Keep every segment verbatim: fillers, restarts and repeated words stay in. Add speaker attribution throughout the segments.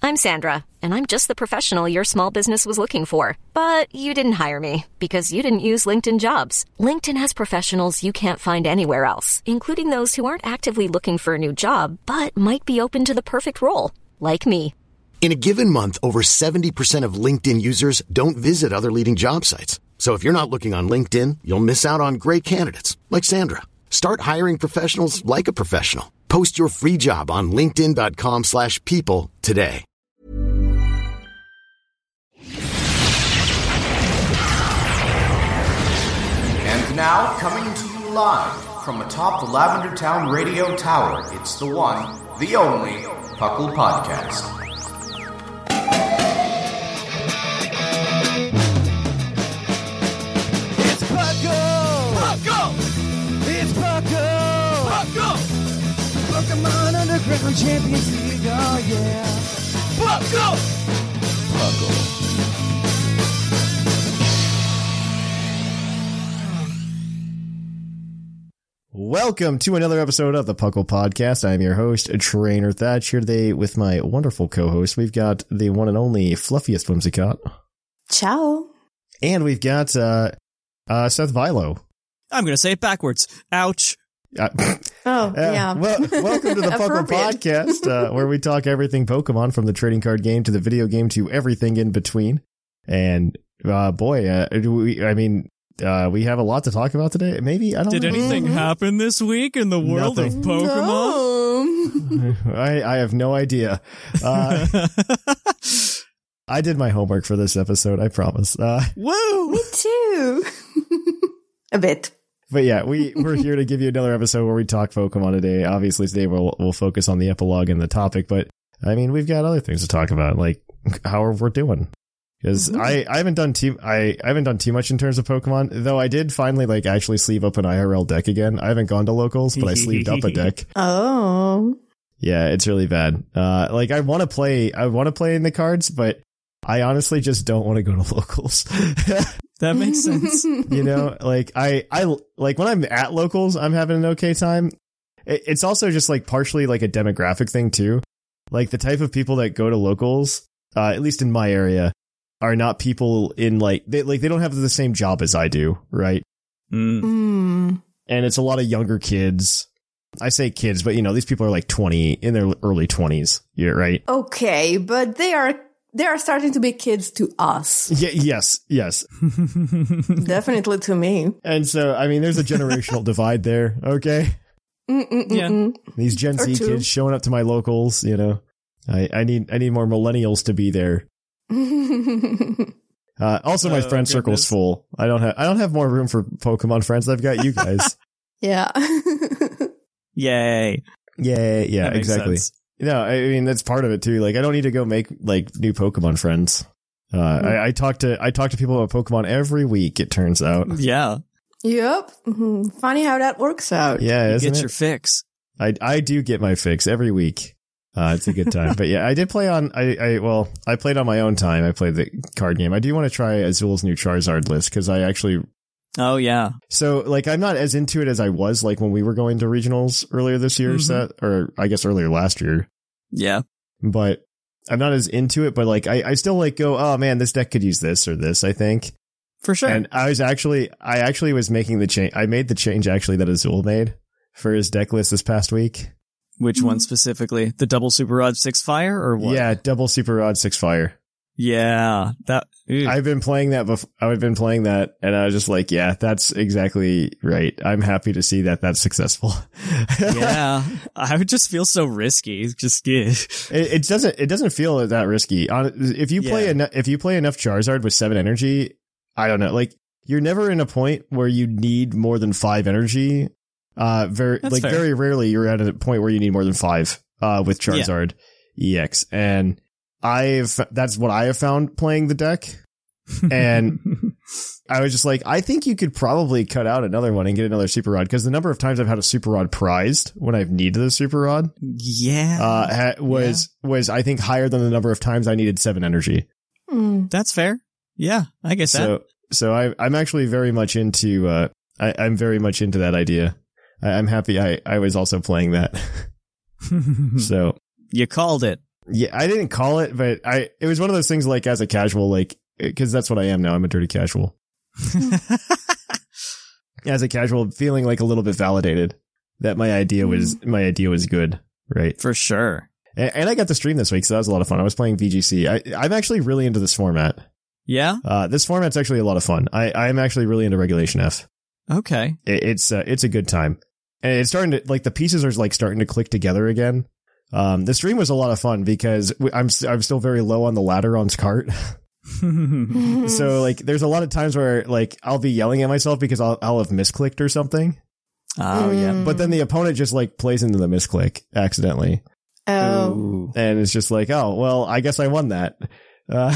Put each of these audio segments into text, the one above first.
Speaker 1: I'm Sandra, and I'm just the professional your small business was looking for. But you didn't hire me because you didn't use LinkedIn Jobs. LinkedIn has professionals you can't find anywhere else, including those who aren't actively looking for a new job, but might be open to the perfect role, like me.
Speaker 2: In a given month, over seventy percent of LinkedIn users don't visit other leading job sites. So if you're not looking on LinkedIn, you'll miss out on great candidates like Sandra. Start hiring professionals like a professional. Post your free job on linkedin.com slash people today.
Speaker 3: And now, coming to you live from atop the Lavender Town Radio Tower, it's the one, the only, Puckle Podcast.
Speaker 4: It's Puckle! Puckle! It's Puckle! Puckle! Pokemon Underground Champions League, oh yeah! Puckle! Puckle.
Speaker 5: Welcome to another episode of the Puckle Podcast. I'm your host, Trainer Thatch, here today with my wonderful co-host. We've got the one and only Fluffiest Whimsicott.
Speaker 6: Ciao.
Speaker 5: And we've got uh, uh, Seth Vilo.
Speaker 7: I'm going to say it backwards. Ouch.
Speaker 5: Uh,
Speaker 6: oh, yeah.
Speaker 5: Uh, well, welcome to the Puckle Podcast, uh, where we talk everything Pokemon, from the trading card game to the video game to everything in between. And, uh, boy, uh, we, I mean... Uh, we have a lot to talk about today. Maybe, I don't
Speaker 7: Did
Speaker 5: know.
Speaker 7: anything
Speaker 6: Mm-hmm.
Speaker 7: happen this week in the world
Speaker 5: Nothing.
Speaker 7: of Pokemon?
Speaker 6: No.
Speaker 5: I, I have no idea. Uh, I did my homework for this episode, I promise. Uh,
Speaker 7: Woo!
Speaker 6: Me too. A bit.
Speaker 5: but yeah, we, we're here to give you another episode where we talk Pokemon today. Obviously, today we'll, we'll focus on the epilogue and the topic, but I mean, we've got other things to talk about, like how we're doing. Because mm-hmm. I, I haven't done too I, I haven't done too much in terms of Pokemon, though I did finally like actually sleeve up an I R L deck again. I haven't gone to locals, but I sleeved up a deck.
Speaker 6: Oh.
Speaker 5: Yeah, it's really bad. Uh, like I want to play, I want to play in the cards, but I honestly just don't want to go to locals.
Speaker 7: That makes sense.
Speaker 5: You know, like I, I like when I'm at locals, I'm having an okay time. It, it's also just like partially like a demographic thing too. Like the type of people that go to locals, uh, at least in my area, are not people in like they like they don't have the same job as I do, right?
Speaker 7: Mm.
Speaker 6: Mm.
Speaker 5: And it's a lot of younger kids. I say kids, but you know, these people are like twenty in their early twenties. Yeah, right.
Speaker 6: Okay, but they are they are starting to be kids to us.
Speaker 5: Yeah, yes, yes.
Speaker 6: Definitely to me.
Speaker 5: And so, I mean, there's a generational divide there. Okay.
Speaker 6: Mm-mm-mm-mm.
Speaker 7: Yeah.
Speaker 5: These Gen
Speaker 6: Or
Speaker 5: Z
Speaker 6: two.
Speaker 5: kids showing up to my locals, you know, I, I need I need more millennials to be there. Uh, also, my
Speaker 7: Oh,
Speaker 5: friend circle's
Speaker 7: goodness.
Speaker 5: full. I don't have I don't have more room for Pokemon friends. I've got you guys.
Speaker 6: Yeah.
Speaker 7: Yay.
Speaker 5: Yeah, yeah,
Speaker 7: That makes
Speaker 5: exactly.
Speaker 7: sense.
Speaker 5: No, I mean that's part of it too. Like I don't need to go make like new Pokemon friends. Uh,
Speaker 6: Mm.
Speaker 5: I, I talk to I talk to people about Pokemon every week. It turns out.
Speaker 7: Yeah.
Speaker 6: Yep. Mhm. Funny how that works out.
Speaker 5: Yeah,
Speaker 7: You
Speaker 5: isn't
Speaker 7: get
Speaker 5: it?
Speaker 7: your fix.
Speaker 5: I I do get my fix every week. Uh, it's a good time. But yeah, I did play on, I, I, well, I played on my own time. I played the card game. I do want to try Azul's new Charizard list because I actually,
Speaker 7: Oh, yeah.
Speaker 5: so like, I'm not as into it as I was like when we were going to regionals earlier this year,
Speaker 7: Mhm.
Speaker 5: set, or I guess earlier last year,
Speaker 7: Yeah.
Speaker 5: but I'm not as into it, but like, I, I still like go, oh man, this deck could use this or this, I think.
Speaker 7: For sure.
Speaker 5: And I was actually, I actually was making the change. I made the change actually that Azul made for his deck list this past week.
Speaker 7: Which one specifically? The double super rod six fire or what?
Speaker 5: Yeah, double super rod, six fire.
Speaker 7: Yeah. That. Ew.
Speaker 5: I've been playing that before. I've been playing that, and I was just like, "Yeah, that's exactly right." I'm happy to see that that's successful.
Speaker 7: Yeah. I would just feel so risky. Just yeah.
Speaker 5: it, it doesn't. It doesn't feel that risky. On if you play
Speaker 7: Yeah.
Speaker 5: enough, if you play enough Charizard with seven energy, I don't know. Like you're never in a point where you need more than five energy. Uh, very
Speaker 7: That's
Speaker 5: like
Speaker 7: fair.
Speaker 5: very rarely you're at a point where you need more than five. Uh, with Charizard E X, and I've that's what I have found playing the deck. And I was just like, I think you could probably cut out another one and get another Super Rod, because the number of times I've had a Super Rod prized when I've needed a Super Rod
Speaker 7: Yeah.
Speaker 5: uh, ha- was was I think higher than the number of times I needed seven energy.
Speaker 6: Mm.
Speaker 7: That's fair. Yeah, I guess
Speaker 5: So
Speaker 7: that.
Speaker 5: so I I'm actually very much into uh I, I'm very much into that idea. I, I'm happy I I was also playing that. So
Speaker 7: You called it.
Speaker 5: Yeah, I didn't call it, but I it was one of those things like as a casual, like, because that's what I am now. I'm a dirty casual. As a casual, feeling like a little bit validated that my idea was mm. my idea was good, right?
Speaker 7: For sure.
Speaker 5: And, and I got to stream this week, so that was a lot of fun. I was playing V G C. I, I'm actually really into this format.
Speaker 7: Yeah?
Speaker 5: Uh, this format's actually a lot of fun. I, I'm actually really into Regulation F.
Speaker 7: Okay.
Speaker 5: It, it's uh, it's a good time. And it's starting to, like, the pieces are, like, starting to click together again. Um, the stream was a lot of fun because I'm I'm still very low on the ladder on SCART. So, like, there's a lot of times where, like, I'll be yelling at myself because I'll, I'll have misclicked or something.
Speaker 7: Oh, yeah.
Speaker 5: But then the opponent just, like, plays into the misclick accidentally.
Speaker 6: Oh.
Speaker 7: Ooh.
Speaker 5: And it's just like, oh, well, I guess I won that. Uh,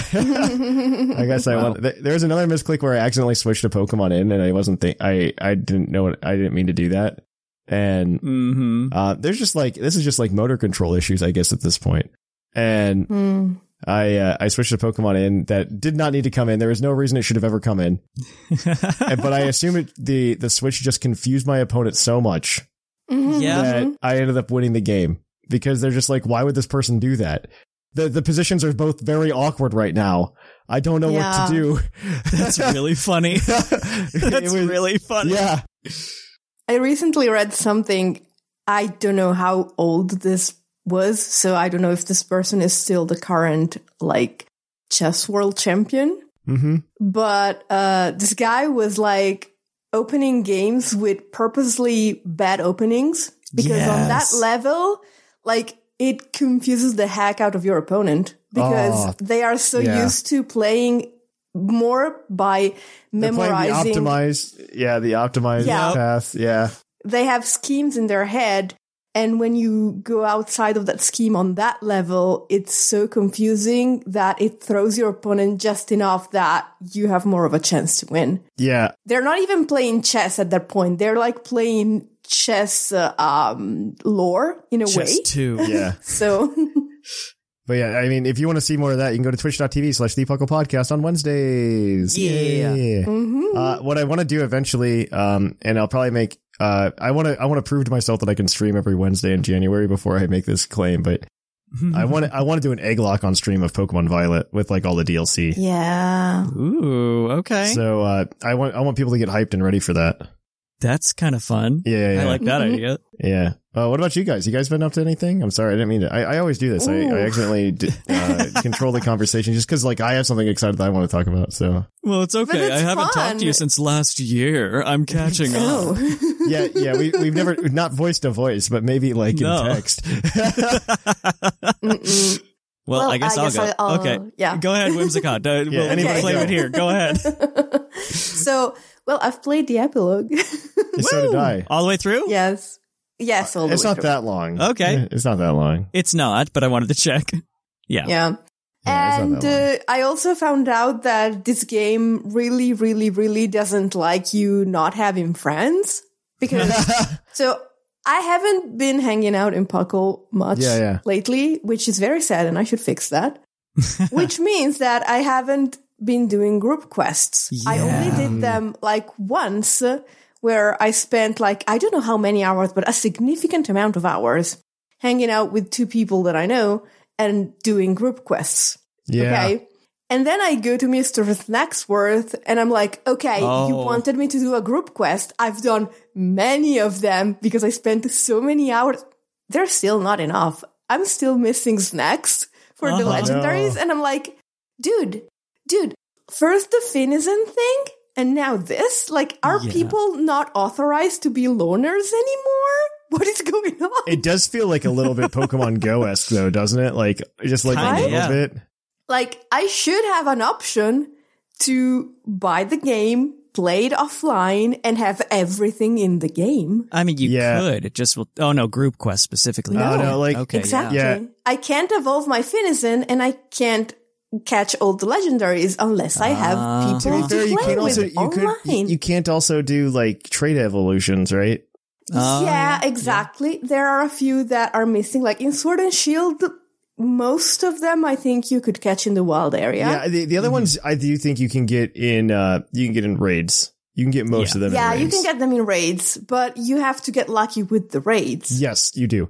Speaker 5: I guess I
Speaker 7: Wow.
Speaker 5: won. There was another misclick where I accidentally switched a Pokemon in and I wasn't think I, I didn't know what, I didn't mean to do that. And,
Speaker 7: Mm-hmm.
Speaker 5: uh, there's just like, this is just like motor control issues, I guess, at this point. And
Speaker 6: Mm.
Speaker 5: I, uh, I switched a Pokemon in that did not need to come in. There was no reason it should have ever come in. And- but I assume it, the, the switch just confused my opponent so much
Speaker 7: Yeah.
Speaker 5: that I ended up winning the game because they're just like, why would this person do that? The the positions are both very awkward right now. I don't know
Speaker 6: Yeah.
Speaker 5: what to do.
Speaker 7: That's really funny. That's
Speaker 5: It was-
Speaker 7: really funny.
Speaker 5: Yeah.
Speaker 6: I recently read something. I don't know how old this was, so I don't know if this person is still the current, like, chess world champion.
Speaker 5: Mm-hmm.
Speaker 6: But uh, this guy was, like, opening games with purposely bad openings because on that
Speaker 7: Yes.
Speaker 6: level, like, it confuses the heck out of your opponent because
Speaker 5: Oh,
Speaker 6: they are so
Speaker 5: yeah.
Speaker 6: used to playing more by
Speaker 5: They're playing
Speaker 6: memorizing.
Speaker 5: the optimized, yeah, the optimized
Speaker 6: Yeah.
Speaker 5: path. Yeah.
Speaker 6: They have schemes in their head, and when you go outside of that scheme on that level, it's so confusing that it throws your opponent just enough that you have more of a chance to win.
Speaker 5: Yeah.
Speaker 6: They're not even playing chess at that point. They're like playing chess uh, um, lore in a
Speaker 7: Chess
Speaker 6: way.
Speaker 7: two.
Speaker 5: Yeah.
Speaker 6: So
Speaker 5: But yeah, I mean, if you want to see more of that, you can go to twitch.tv slash the Puckle Podcast on Wednesdays.
Speaker 7: Yeah.
Speaker 6: mhm.
Speaker 5: Uh, what I want to do eventually, um, and I'll probably make, uh, I want to, I want to prove to myself that I can stream every Wednesday in January before I make this claim, but I want to, I want to do an egg lock on stream of Pokemon Violet with like all the D L C.
Speaker 6: yeah.
Speaker 7: Ooh, okay.
Speaker 5: So, uh, I want, I want people to get hyped and ready for that.
Speaker 7: That's kind of fun.
Speaker 5: Yeah. Yeah.
Speaker 7: I
Speaker 5: yeah.
Speaker 7: like that
Speaker 6: Mhm.
Speaker 7: idea.
Speaker 5: Yeah. Uh, what about you guys? You guys been up to anything? I'm sorry, I didn't mean to. I, I always do this. I,
Speaker 6: Ooh.
Speaker 5: I accidentally d- uh, control the conversation just because, like, I have something excited that I want to talk about. So,
Speaker 7: Well, it's okay.
Speaker 6: But it's
Speaker 7: I haven't
Speaker 6: fun.
Speaker 7: talked to you since last year. I'm catching up.
Speaker 6: Oh.
Speaker 5: yeah, yeah, we we've never not voice to voice, but maybe like
Speaker 7: No.
Speaker 5: in text.
Speaker 6: Mm-mm.
Speaker 7: Well,
Speaker 6: Well,
Speaker 7: I guess
Speaker 6: I
Speaker 7: I'll
Speaker 6: guess
Speaker 7: go.
Speaker 6: I- I'll-
Speaker 7: okay.
Speaker 6: yeah.
Speaker 7: Go ahead, Whimsicott. Uh, we'll
Speaker 5: anybody
Speaker 7: claim
Speaker 5: go.
Speaker 7: it here. Go ahead.
Speaker 6: So, well, I've played the epilogue.
Speaker 5: So did I.
Speaker 7: All the way through?
Speaker 6: Yes. Yes, all the
Speaker 5: It's
Speaker 6: way
Speaker 5: not
Speaker 6: through.
Speaker 5: that long.
Speaker 7: Okay.
Speaker 5: It's not that long.
Speaker 7: It's not, but I wanted to check. Yeah.
Speaker 6: Yeah.
Speaker 5: Yeah, it's
Speaker 6: and
Speaker 5: not that
Speaker 6: uh, I also found out that this game really, really, really doesn't like you not having friends. Because, so I haven't been hanging out in Puckle much
Speaker 5: Yeah, yeah.
Speaker 6: lately, which is very sad, and I should fix that. Which means that I haven't been doing group quests. I only
Speaker 7: Yeah.
Speaker 6: did them like once, uh, where I spent like, I don't know how many hours, but a significant amount of hours hanging out with two people that I know and doing group quests.
Speaker 5: Yeah.
Speaker 6: Okay. And then I go to Mister Snacksworth and I'm like, okay, you
Speaker 7: Oh.
Speaker 6: wanted me to do a group quest. I've done many of them because I spent so many hours. They're still not enough. I'm still missing snacks for the
Speaker 7: Uh-huh.
Speaker 6: legendaries.
Speaker 5: No.
Speaker 6: And I'm like, dude, dude, first the Finizen thing and now this? Like, are
Speaker 7: Yeah.
Speaker 6: people not authorized to be loners anymore? What is going on?
Speaker 5: It does feel like a little bit Pokemon Go-esque though, doesn't it? Like, just like
Speaker 7: Kinda,
Speaker 5: a little
Speaker 7: yeah.
Speaker 5: bit.
Speaker 6: Like, I should have an option to buy the game, play it offline, and have everything in the game.
Speaker 7: I mean, you
Speaker 5: Yeah.
Speaker 7: could. It just will. Oh, no, group quest specifically.
Speaker 5: No, no, like-
Speaker 7: okay,
Speaker 6: Exactly.
Speaker 5: Yeah.
Speaker 6: I can't evolve my Finizen, and I can't catch all the legendaries unless I have
Speaker 7: Ah.
Speaker 6: people
Speaker 5: To
Speaker 6: to,
Speaker 5: be fair, you
Speaker 6: play
Speaker 5: can't
Speaker 6: with
Speaker 5: also, you could,
Speaker 6: online.
Speaker 5: you can't also do like trait evolutions, right?
Speaker 7: Oh,
Speaker 6: yeah, exactly. There are a few that are missing. Like in Sword and Shield, most of them I think you could catch in the wild area.
Speaker 5: Yeah. the, the other ones I do think you can get in, uh, you can get in raids. You can get most
Speaker 7: Yeah.
Speaker 5: of them
Speaker 6: Yeah,
Speaker 5: in
Speaker 6: you
Speaker 5: raids.
Speaker 6: can get them in raids, but you have to get lucky with the raids.
Speaker 5: Yes, you do.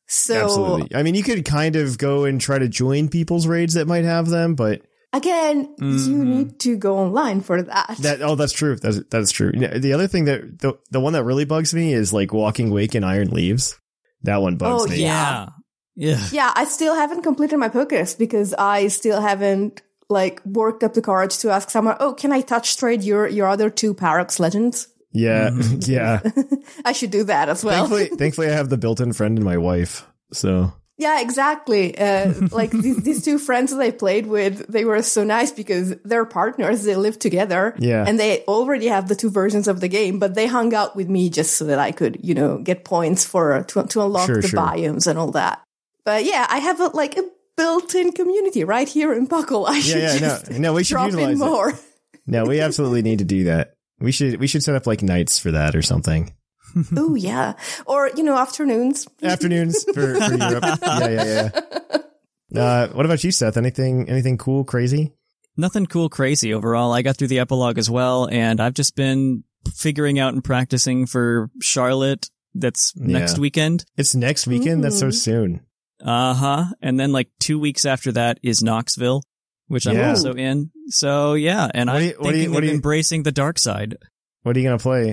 Speaker 6: So
Speaker 5: Absolutely. I mean, you could kind of go and try to join people's raids that might have them, but
Speaker 6: again,
Speaker 5: Mm.
Speaker 6: you need to go online for that.
Speaker 5: that oh, that's true. That's that's true. Yeah, the other thing that the the one that really bugs me is like Walking Wake and Iron Leaves. That one bugs
Speaker 6: Oh,
Speaker 5: me.
Speaker 7: Yeah. Yeah.
Speaker 6: Yeah, I still haven't completed my Pokédex because I still haven't like worked up the courage to ask someone, oh, can I touch trade your, your other two Parax Legends?
Speaker 5: Yeah, yeah.
Speaker 6: I should do that as well.
Speaker 5: Thankfully, thankfully, I have the built-in friend in my wife. So
Speaker 6: Yeah, exactly. Uh, like these, these two friends that I played with, they were so nice because they're partners. They live together.
Speaker 5: Yeah.
Speaker 6: And they already have the two versions of the game, but they hung out with me just so that I could, you know, get points for, to, to unlock
Speaker 5: Sure,
Speaker 6: the
Speaker 5: sure.
Speaker 6: biomes and all that. But yeah, I have a, like a built-in community right here in Puckle. I should
Speaker 5: yeah, yeah.
Speaker 6: just
Speaker 5: No, no, we should
Speaker 6: drop
Speaker 5: utilize
Speaker 6: in
Speaker 5: it.
Speaker 6: more.
Speaker 5: No, we absolutely need to do that. We should we should set up like nights for that or something.
Speaker 6: Oh yeah. Or, you know, afternoons.
Speaker 5: Afternoons for, for Europe. Yeah, yeah, yeah. Uh, what about you, Seth? Anything anything cool, crazy?
Speaker 7: Nothing cool crazy overall. I got through the epilogue as well, and I've just been figuring out and practicing for Charlotte. That's next
Speaker 5: Yeah.
Speaker 7: weekend.
Speaker 5: It's next weekend. That's so soon.
Speaker 7: Uh-huh. And then like two weeks after that is Knoxville, which I'm
Speaker 5: Yeah.
Speaker 7: also in. So yeah, and
Speaker 5: What do
Speaker 7: I'm
Speaker 5: you- what do you-
Speaker 7: thinking
Speaker 5: what
Speaker 7: of
Speaker 5: do you-
Speaker 7: embracing the dark side.
Speaker 5: What are you gonna play?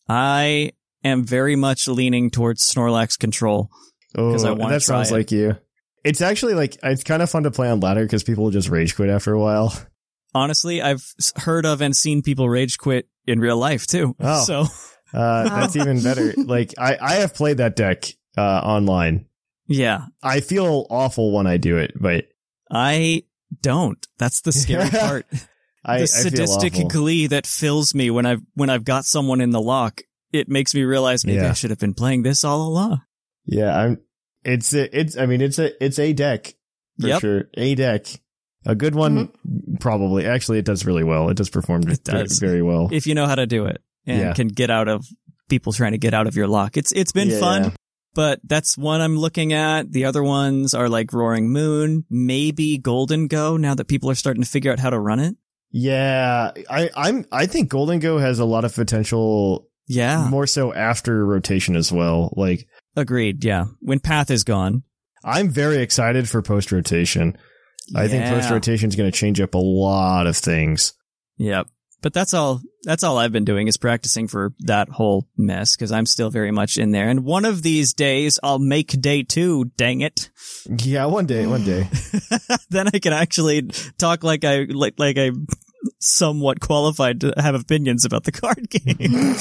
Speaker 7: I am very much leaning towards Snorlax Control.
Speaker 5: Oh,
Speaker 7: 'Cause I wanna
Speaker 5: that
Speaker 7: try
Speaker 5: sounds
Speaker 7: it.
Speaker 5: like you. It's actually like it's kind of fun to play on ladder because people will just rage quit after a while.
Speaker 7: Honestly, I've s- heard of and seen people rage quit in real life too.
Speaker 5: Oh.
Speaker 7: So
Speaker 5: Uh, that's even better. Like I, I have played that deck uh, online.
Speaker 7: yeah,
Speaker 5: I feel awful when I do it, but
Speaker 7: I don't. That's the scary part.
Speaker 5: I,
Speaker 7: the
Speaker 5: I
Speaker 7: sadistic
Speaker 5: feel awful.
Speaker 7: glee that fills me when I've when I've got someone in the lock. It makes me realize maybe
Speaker 5: Yeah.
Speaker 7: I should have been playing this all along.
Speaker 5: Yeah, I'm. It's a, it's. I mean, it's a it's a deck for
Speaker 7: Yep.
Speaker 5: sure. A deck, a good one,
Speaker 6: Mm-hmm.
Speaker 5: probably. Actually, it does really well. It does perform
Speaker 7: It
Speaker 5: very,
Speaker 7: does.
Speaker 5: very well.
Speaker 7: If you know how to do it and
Speaker 5: Yeah.
Speaker 7: can get out of people trying to get out of your lock. It's it's been
Speaker 5: Yeah,
Speaker 7: fun,
Speaker 5: yeah.
Speaker 7: but that's one I'm looking at. The other ones are like Roaring Moon, maybe Golden Go, now that people are starting to figure out how to run it.
Speaker 5: Yeah, I I'm. I think Golden Go has a lot of potential.
Speaker 7: Yeah.
Speaker 5: More so after rotation as well. Like
Speaker 7: Agreed, yeah. When Path is gone.
Speaker 5: I'm very excited for post rotation. I think
Speaker 7: Yeah.
Speaker 5: post rotation is going to change up a lot of things.
Speaker 7: Yep. But that's all that's all I've been doing is practicing for that whole mess because I'm still very much in there. And one of these days I'll make day two, dang it.
Speaker 5: Yeah, one day, one day.
Speaker 7: Then I can actually talk like I like like I'm somewhat qualified to have opinions about the card game.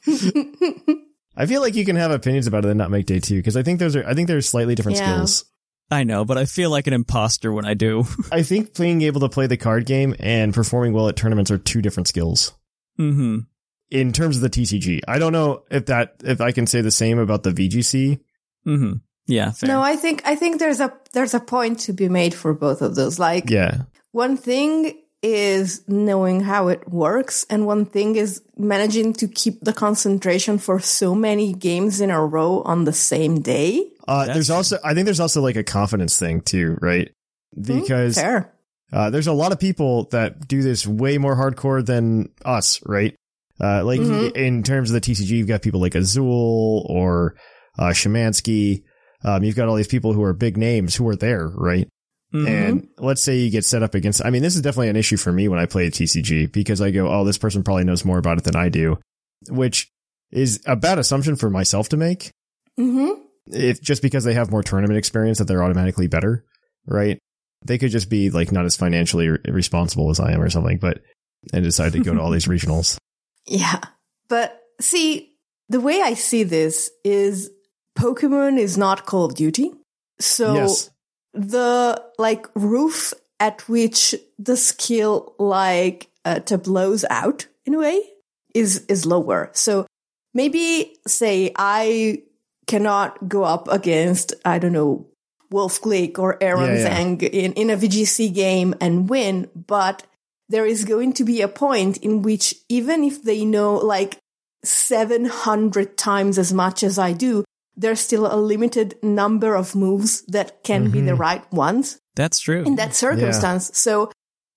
Speaker 5: I feel like you can have opinions about it and not make day two because I think those are. I think they're slightly different
Speaker 6: Yeah.
Speaker 5: skills.
Speaker 7: I know, but I feel like an imposter when I do.
Speaker 5: I think being able to play the card game and performing well at tournaments are two different skills.
Speaker 7: Mm-hmm.
Speaker 5: In terms of the T C G, I don't know if that if I can say the same about the V G C.
Speaker 7: Mm-hmm. Yeah, fair.
Speaker 6: No, I think I think there's a there's a point to be made for both of those. Like
Speaker 5: Yeah,
Speaker 6: one thing is knowing how it works, and one thing is managing to keep the concentration for so many games in a row on the same day.
Speaker 5: uh,
Speaker 7: That's
Speaker 5: there's
Speaker 7: true.
Speaker 5: also I think there's also like a confidence thing too, right? Because
Speaker 6: Fair.
Speaker 5: uh, there's a lot of people that do this way more hardcore than us, right? Uh, like
Speaker 6: Mhm.
Speaker 5: in terms of the T C G, you've got people like Azul or uh, Shemansky. Um, you've got all these people who are big names who are there, right?
Speaker 7: Mhm.
Speaker 5: And let's say you get set up against, I mean, this is definitely an issue for me when I play T C G because I go, oh, this person probably knows more about it than I do, which is a bad assumption for myself to make.
Speaker 6: Mm-hmm.
Speaker 5: If just because they have more tournament experience that they're automatically better, right? They could just be like not as financially re- responsible as I am or something, but and decide to go to all these regionals.
Speaker 6: Yeah. But see, the way I see this is Pokemon is not Call of Duty. So
Speaker 5: Yes.
Speaker 6: the like roof at which the skill like uh, tableaus out in a way is is lower. So maybe say I cannot go up against, I don't know, Wolf Glick or Aaron
Speaker 5: Yeah, yeah.
Speaker 6: Zhang in, in a V G C game and win, but there is going to be a point in which even if they know like seven hundred times as much as I do, there's still a limited number of moves that can be the right ones
Speaker 7: That's true.
Speaker 6: in that circumstance. So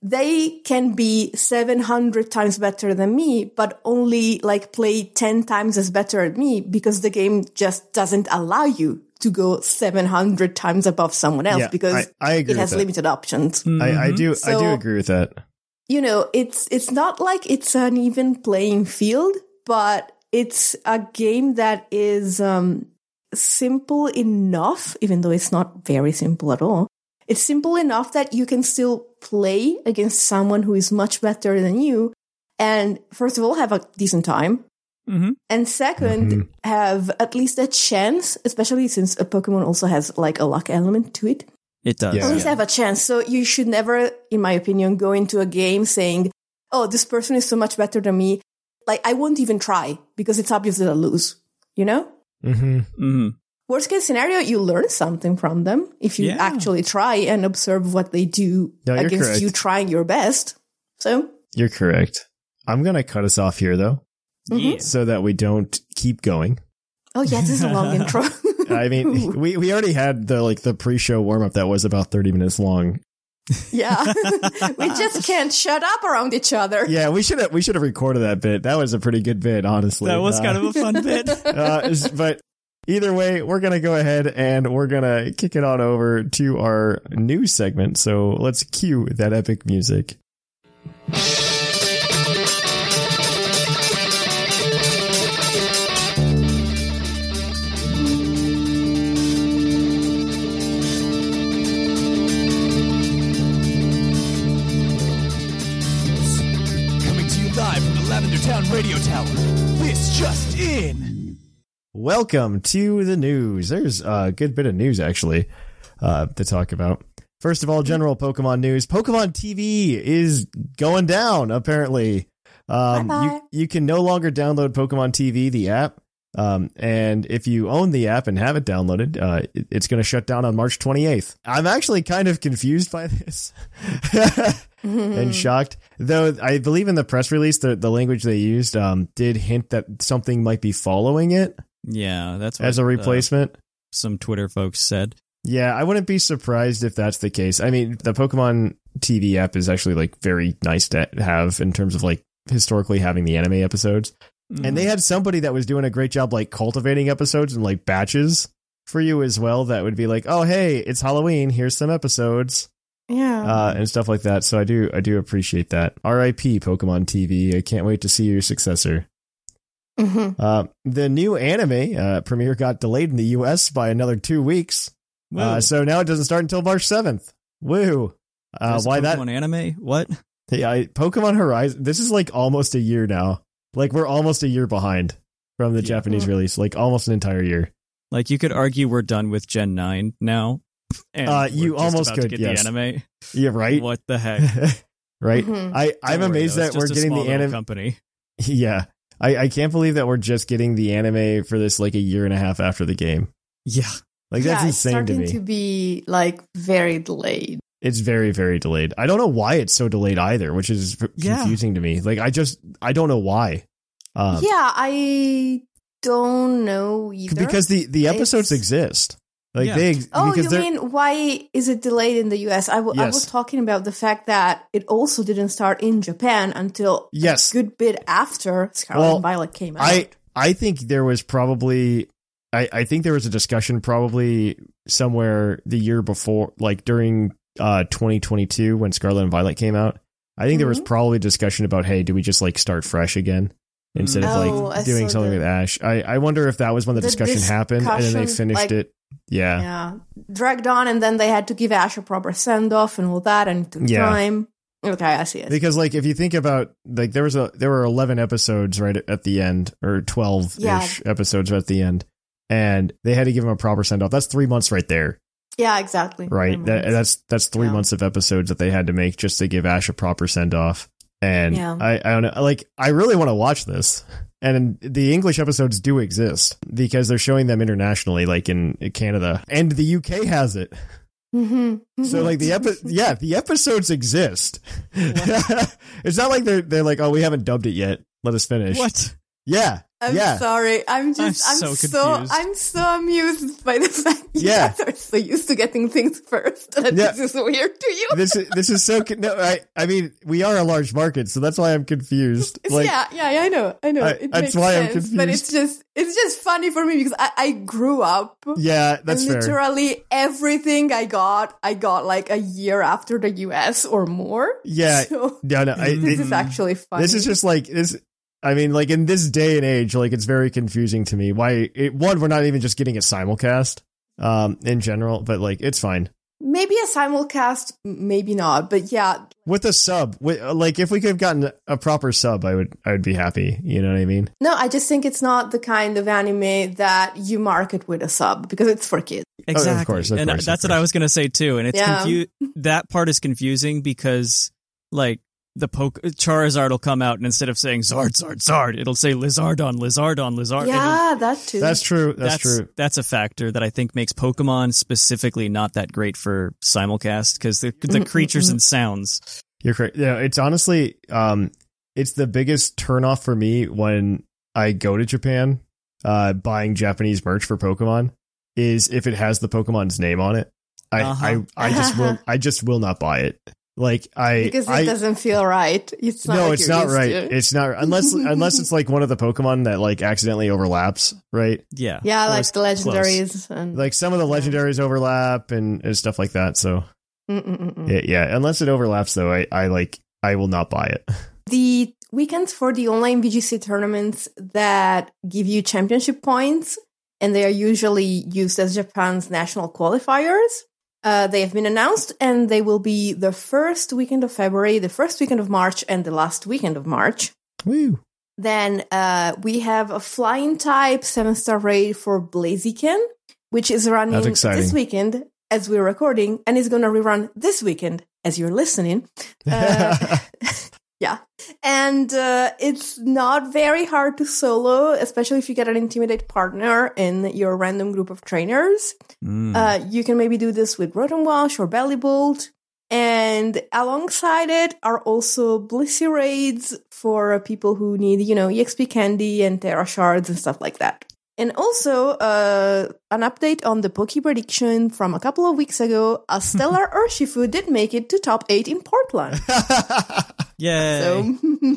Speaker 6: they can be seven hundred times better than me, but only like play ten times as better at me because the game just doesn't allow you to go seven hundred times above someone else
Speaker 5: Yeah,
Speaker 6: because
Speaker 5: I- I agree
Speaker 6: it has
Speaker 5: with that.
Speaker 6: limited options.
Speaker 5: I, I do. I do
Speaker 6: So-
Speaker 5: agree with that.
Speaker 6: You know, it's it's not like it's an even playing field, but it's a game that is um, simple enough, even though it's not very simple at all. It's simple enough that you can still play against someone who is much better than you, and first of all, have a decent time.
Speaker 7: Mm-hmm.
Speaker 6: And second, have at least a chance, especially since a Pokemon also has like a luck element to it.
Speaker 7: It does.
Speaker 5: Yeah.
Speaker 6: At least have a chance. So you should never, in my opinion, go into a game saying, oh, this person is so much better than me. Like, I won't even try because it's obvious that I'll lose, you know?
Speaker 5: Mm-hmm.
Speaker 7: Mm-hmm.
Speaker 6: Worst case scenario, you learn something from them if you
Speaker 7: Yeah.
Speaker 6: actually try and observe what they do
Speaker 5: No, you're
Speaker 6: against
Speaker 5: correct.
Speaker 6: you trying your best. So,
Speaker 5: You're correct. I'm going to cut us off here, though,
Speaker 7: Yeah.
Speaker 5: so that we don't keep going.
Speaker 6: oh yeah, this is a long intro.
Speaker 5: I mean, we, we already had the like the pre-show warm-up that was about thirty minutes long.
Speaker 6: Yeah. We just can't shut up around each other.
Speaker 5: Yeah, we should have we should have recorded that bit. That was a pretty good bit, honestly.
Speaker 7: That was
Speaker 5: Uh,
Speaker 7: kind of a fun bit.
Speaker 5: uh, but either way, we're going to go ahead and we're going to kick it on over to our news segment. So let's cue that epic music.
Speaker 4: Coming to you live from the Lavender Town Radio Tower. This just in.
Speaker 5: Welcome to the news. There's a good bit of news, actually, uh, to talk about. First of all, general Pokemon news. Pokemon T V is going down, apparently. Um,
Speaker 6: Bye-bye.
Speaker 5: you, you can no longer download Pokemon T V, the app. Um, and if you own the app and have it downloaded, uh, it, it's going to shut down on March twenty-eighth. I'm actually kind of confused by this and shocked. Though I believe in the press release, the, the language they used um, did hint that something might be following it
Speaker 7: Yeah, that's what
Speaker 5: as a
Speaker 7: uh,
Speaker 5: replacement.
Speaker 7: some Twitter folks said.
Speaker 5: Yeah, I wouldn't be surprised if that's the case. I mean, the Pokemon T V app is actually like very nice to have in terms of like historically having the anime episodes. And they had somebody that was doing a great job like cultivating episodes and like batches for you as well. That would be like, oh, hey, it's Halloween. Here's some episodes
Speaker 6: Yeah.
Speaker 5: uh, and stuff like that. So I do I do appreciate that. R I P Pokemon T V. I can't wait to see your successor.
Speaker 6: Mhm.
Speaker 5: Uh, the new anime uh, premiere got delayed in the U S by another two weeks. Uh,
Speaker 7: Whoa.
Speaker 5: so now it doesn't start until March seventh. Woo. Uh,
Speaker 7: There's a
Speaker 5: why that?
Speaker 7: Pokemon anime? What?
Speaker 5: Yeah, I, Pokemon Horizon. This is like almost a year now. Like we're almost a year behind from the
Speaker 7: Yeah.
Speaker 5: Japanese release. Like almost an entire year.
Speaker 7: Like you could argue we're done with Gen nine now. And
Speaker 5: Uh,
Speaker 7: we're
Speaker 5: you
Speaker 7: just
Speaker 5: almost
Speaker 7: about to
Speaker 5: could,
Speaker 7: get
Speaker 5: yes.
Speaker 7: the anime.
Speaker 5: Yeah, right.
Speaker 7: What the heck?
Speaker 5: right.
Speaker 6: Mhm.
Speaker 5: I I'm
Speaker 7: Don't worry,
Speaker 5: amazed
Speaker 7: though,
Speaker 5: that
Speaker 7: it's
Speaker 5: we're
Speaker 7: just a
Speaker 5: getting
Speaker 7: small
Speaker 5: the
Speaker 7: little
Speaker 5: anime.
Speaker 7: company.
Speaker 5: Yeah, I I can't believe that we're just getting the anime for this like a year and a half after the game.
Speaker 7: Yeah.
Speaker 5: Like that's
Speaker 6: yeah, it's
Speaker 5: insane to
Speaker 6: starting
Speaker 5: me.
Speaker 6: to be like very delayed.
Speaker 5: It's very, very delayed. I don't know why it's so delayed either, which is v-
Speaker 7: Yeah.
Speaker 5: confusing to me. Like, I just, I don't know why. Um,
Speaker 6: yeah, I don't know either.
Speaker 5: because the, the episodes
Speaker 6: It's-
Speaker 5: exist. Like,
Speaker 7: Yeah.
Speaker 5: they, ex-
Speaker 6: Oh,
Speaker 5: because
Speaker 6: you
Speaker 5: they're,
Speaker 6: mean why is it delayed in the U S? I, w- I
Speaker 5: Yes.
Speaker 6: was talking about the fact that it also didn't start in Japan until
Speaker 5: Yes.
Speaker 6: a good bit after Scarlet
Speaker 5: Well,
Speaker 6: and Violet came out.
Speaker 5: I, I think there was probably, I, I think there was a discussion probably somewhere the year before, like during uh, twenty twenty-two when Scarlet and Violet came out. I think there was
Speaker 6: Mhm.
Speaker 5: probably discussion about, hey, do we just like start fresh again? Instead
Speaker 6: Oh,
Speaker 5: of
Speaker 6: I
Speaker 5: like doing
Speaker 6: saw
Speaker 5: something
Speaker 6: the-
Speaker 5: with Ash. I, I wonder if that was when the,
Speaker 6: The
Speaker 5: discussion happened and then they
Speaker 6: discussion,
Speaker 5: finished
Speaker 6: like-
Speaker 5: it. Yeah.
Speaker 6: yeah, dragged on, and then they had to give Ash a proper send off and all that, and it took
Speaker 5: Yeah.
Speaker 6: time. Okay, I see it.
Speaker 5: Because like if you think about like there was a there were eleven episodes right at the end or twelve ish
Speaker 6: Yeah.
Speaker 5: episodes right at the end, and they had to give him a proper send off. That's three months right there,
Speaker 6: yeah, exactly.
Speaker 5: right?
Speaker 6: Three
Speaker 5: That,
Speaker 6: months.
Speaker 5: that's that's three
Speaker 6: Yeah.
Speaker 5: months of episodes that they had to make just to give Ash a proper send off. And
Speaker 6: Yeah.
Speaker 5: I I don't know, like I really want to watch this. And the English episodes do exist because they're showing them internationally, like in Canada, and the U K has it.
Speaker 6: Mhm.
Speaker 5: So like the epi- yeah, the episodes exist. It's not like they're they're like, oh, we haven't dubbed it yet. Let us finish.
Speaker 7: What?
Speaker 5: Yeah.
Speaker 6: I'm
Speaker 5: yeah.
Speaker 6: sorry. I'm just,
Speaker 7: I'm
Speaker 6: I'm,
Speaker 7: so
Speaker 6: so,
Speaker 7: confused.
Speaker 6: I'm so amused by the fact you
Speaker 5: Yeah.
Speaker 6: guys are so used to getting things first. That
Speaker 5: Yeah.
Speaker 6: this is weird to you.
Speaker 5: This is this is so con- no. I I mean, we are a large market, so that's why I'm confused. Like,
Speaker 6: yeah, yeah, yeah, I know, I know.
Speaker 5: I-
Speaker 6: it
Speaker 5: that's
Speaker 6: makes
Speaker 5: why I'm
Speaker 6: sense, but it's just, it's just funny for me because I, I grew up.
Speaker 5: yeah, that's
Speaker 6: and
Speaker 5: fair.
Speaker 6: literally everything I got, I got like a year after the U S or more.
Speaker 5: Yeah,
Speaker 6: So
Speaker 5: no, no. I,
Speaker 6: this
Speaker 5: it-
Speaker 6: is actually funny.
Speaker 5: this is just like this. I mean, like in this day and age, like it's very confusing to me. Why? It, one, we're not even just getting a simulcast, um, in general, but like it's fine.
Speaker 6: maybe a simulcast, maybe not, but yeah.
Speaker 5: With a sub, with, like if we could have gotten a proper sub, I would, I would be happy. You know what I mean?
Speaker 6: No, I just think it's not the kind of anime that you market with a sub because it's for kids.
Speaker 7: Exactly.
Speaker 5: Oh, of course, of
Speaker 7: and
Speaker 5: course,
Speaker 7: that's
Speaker 5: of
Speaker 7: what I
Speaker 5: course.
Speaker 7: was going to say too. And it's
Speaker 6: Yeah.
Speaker 7: confu- that part is confusing because like the poke Charizard will come out and instead of saying Zard, Zard, Zard, it'll say Lizardon, Lizardon, Lizard.
Speaker 6: Yeah, that too.
Speaker 5: That's true. That's,
Speaker 7: that's
Speaker 5: true.
Speaker 7: That's a factor that I think makes Pokemon specifically not that great for simulcast because the the creatures and sounds.
Speaker 5: You're correct. Yeah, it's honestly, um, it's the biggest turnoff for me when I go to Japan, uh, buying Japanese merch for Pokemon is if it has the Pokemon's name on it. I,
Speaker 7: Uh-huh.
Speaker 5: I, I just will, I just will not buy it. Like I,
Speaker 6: because it
Speaker 5: I,
Speaker 6: doesn't feel right. It's not
Speaker 5: no,
Speaker 6: like
Speaker 5: it's
Speaker 6: you're
Speaker 5: not
Speaker 6: used
Speaker 5: right.
Speaker 6: to.
Speaker 5: It's not unless unless it's like one of the Pokemon that like accidentally overlaps, right?
Speaker 7: Yeah.
Speaker 6: Yeah,
Speaker 7: Or
Speaker 6: like
Speaker 7: it's
Speaker 6: the
Speaker 7: close.
Speaker 6: legendaries and
Speaker 5: Like some of the legendaries overlap and, and stuff like that. So
Speaker 6: Mm-mm-mm.
Speaker 5: yeah, yeah, unless it overlaps though, I, I like I will not buy it.
Speaker 6: The weekends for the online V G C tournaments that give you championship points, and they are usually used as Japan's national qualifiers. Uh, they have been announced, and they will be the first weekend of February, the first weekend of March, and the last weekend of March.
Speaker 5: Woo.
Speaker 6: Then uh, we have a flying type seven star raid for Blaziken, which is running
Speaker 5: That's exciting.
Speaker 6: this weekend as we're recording, and is going to rerun this weekend as you're listening. Uh, yeah. And uh, it's not very hard to solo, especially if you get an Intimidate partner in your random group of trainers.
Speaker 7: Mm.
Speaker 6: Uh, you can maybe do this with Rotom-Wash or Bellibolt. And alongside it are also Blissey raids for people who need, you know, E X P candy and Terra shards and stuff like that. And also, uh, an update on the Poke prediction from a couple of weeks ago. A Stellar Urshifu did make it to top eight in Portland.
Speaker 7: Yay.
Speaker 6: So,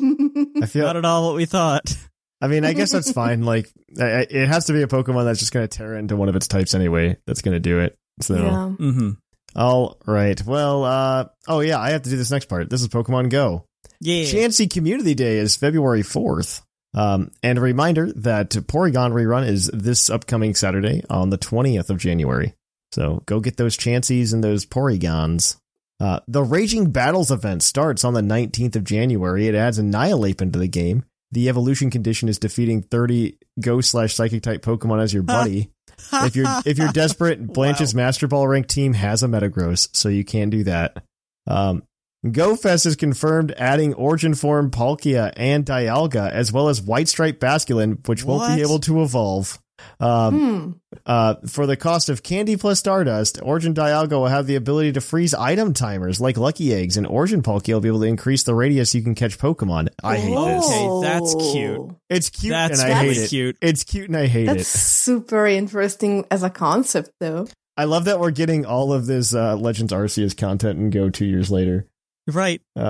Speaker 5: I feel
Speaker 7: Not at all what we thought.
Speaker 5: I mean, I guess that's fine. Like, I- I- it has to be a Pokemon that's just going to tear into one of its types anyway. That's going to do it. So,
Speaker 6: yeah.
Speaker 7: Mm-hmm.
Speaker 5: all right. Well, uh, oh yeah, I have to do this next part. This is Pokemon Go.
Speaker 7: Yeah.
Speaker 5: Chansey Community Day is February fourth. Um, and a reminder that Porygon rerun is this upcoming Saturday on the twentieth of January. So go get those Chanseys and those Porygons. Uh, the Raging Battles event starts on the nineteenth of January. It adds Annihilate into the game. The evolution condition is defeating thirty Ghost slash Psychic type Pokemon as your buddy. if you're if you're desperate, Blanche's
Speaker 7: Wow.
Speaker 5: Master Ball rank team has a Metagross, so you can do that. Um, GoFest is confirmed adding Origin Form Palkia and Dialga, as well as White Stripe Basculin, which won't
Speaker 7: What?
Speaker 5: be able to evolve. Um,
Speaker 6: Hmm.
Speaker 5: uh, for the cost of Candy plus Stardust, Origin Dialga will have the ability to freeze item timers like Lucky Eggs, and Origin Palkia will be able to increase the radius you can catch Pokemon. I hate this.
Speaker 7: Okay, that's cute.
Speaker 5: It's cute
Speaker 7: That's
Speaker 5: and I hate
Speaker 7: really
Speaker 5: it.
Speaker 7: cute.
Speaker 5: It's cute and I hate
Speaker 6: That's
Speaker 5: it.
Speaker 6: super interesting as a concept, though.
Speaker 5: I love that we're getting all of this uh, Legends Arceus content and Go two years later.
Speaker 7: Right.
Speaker 5: Uh,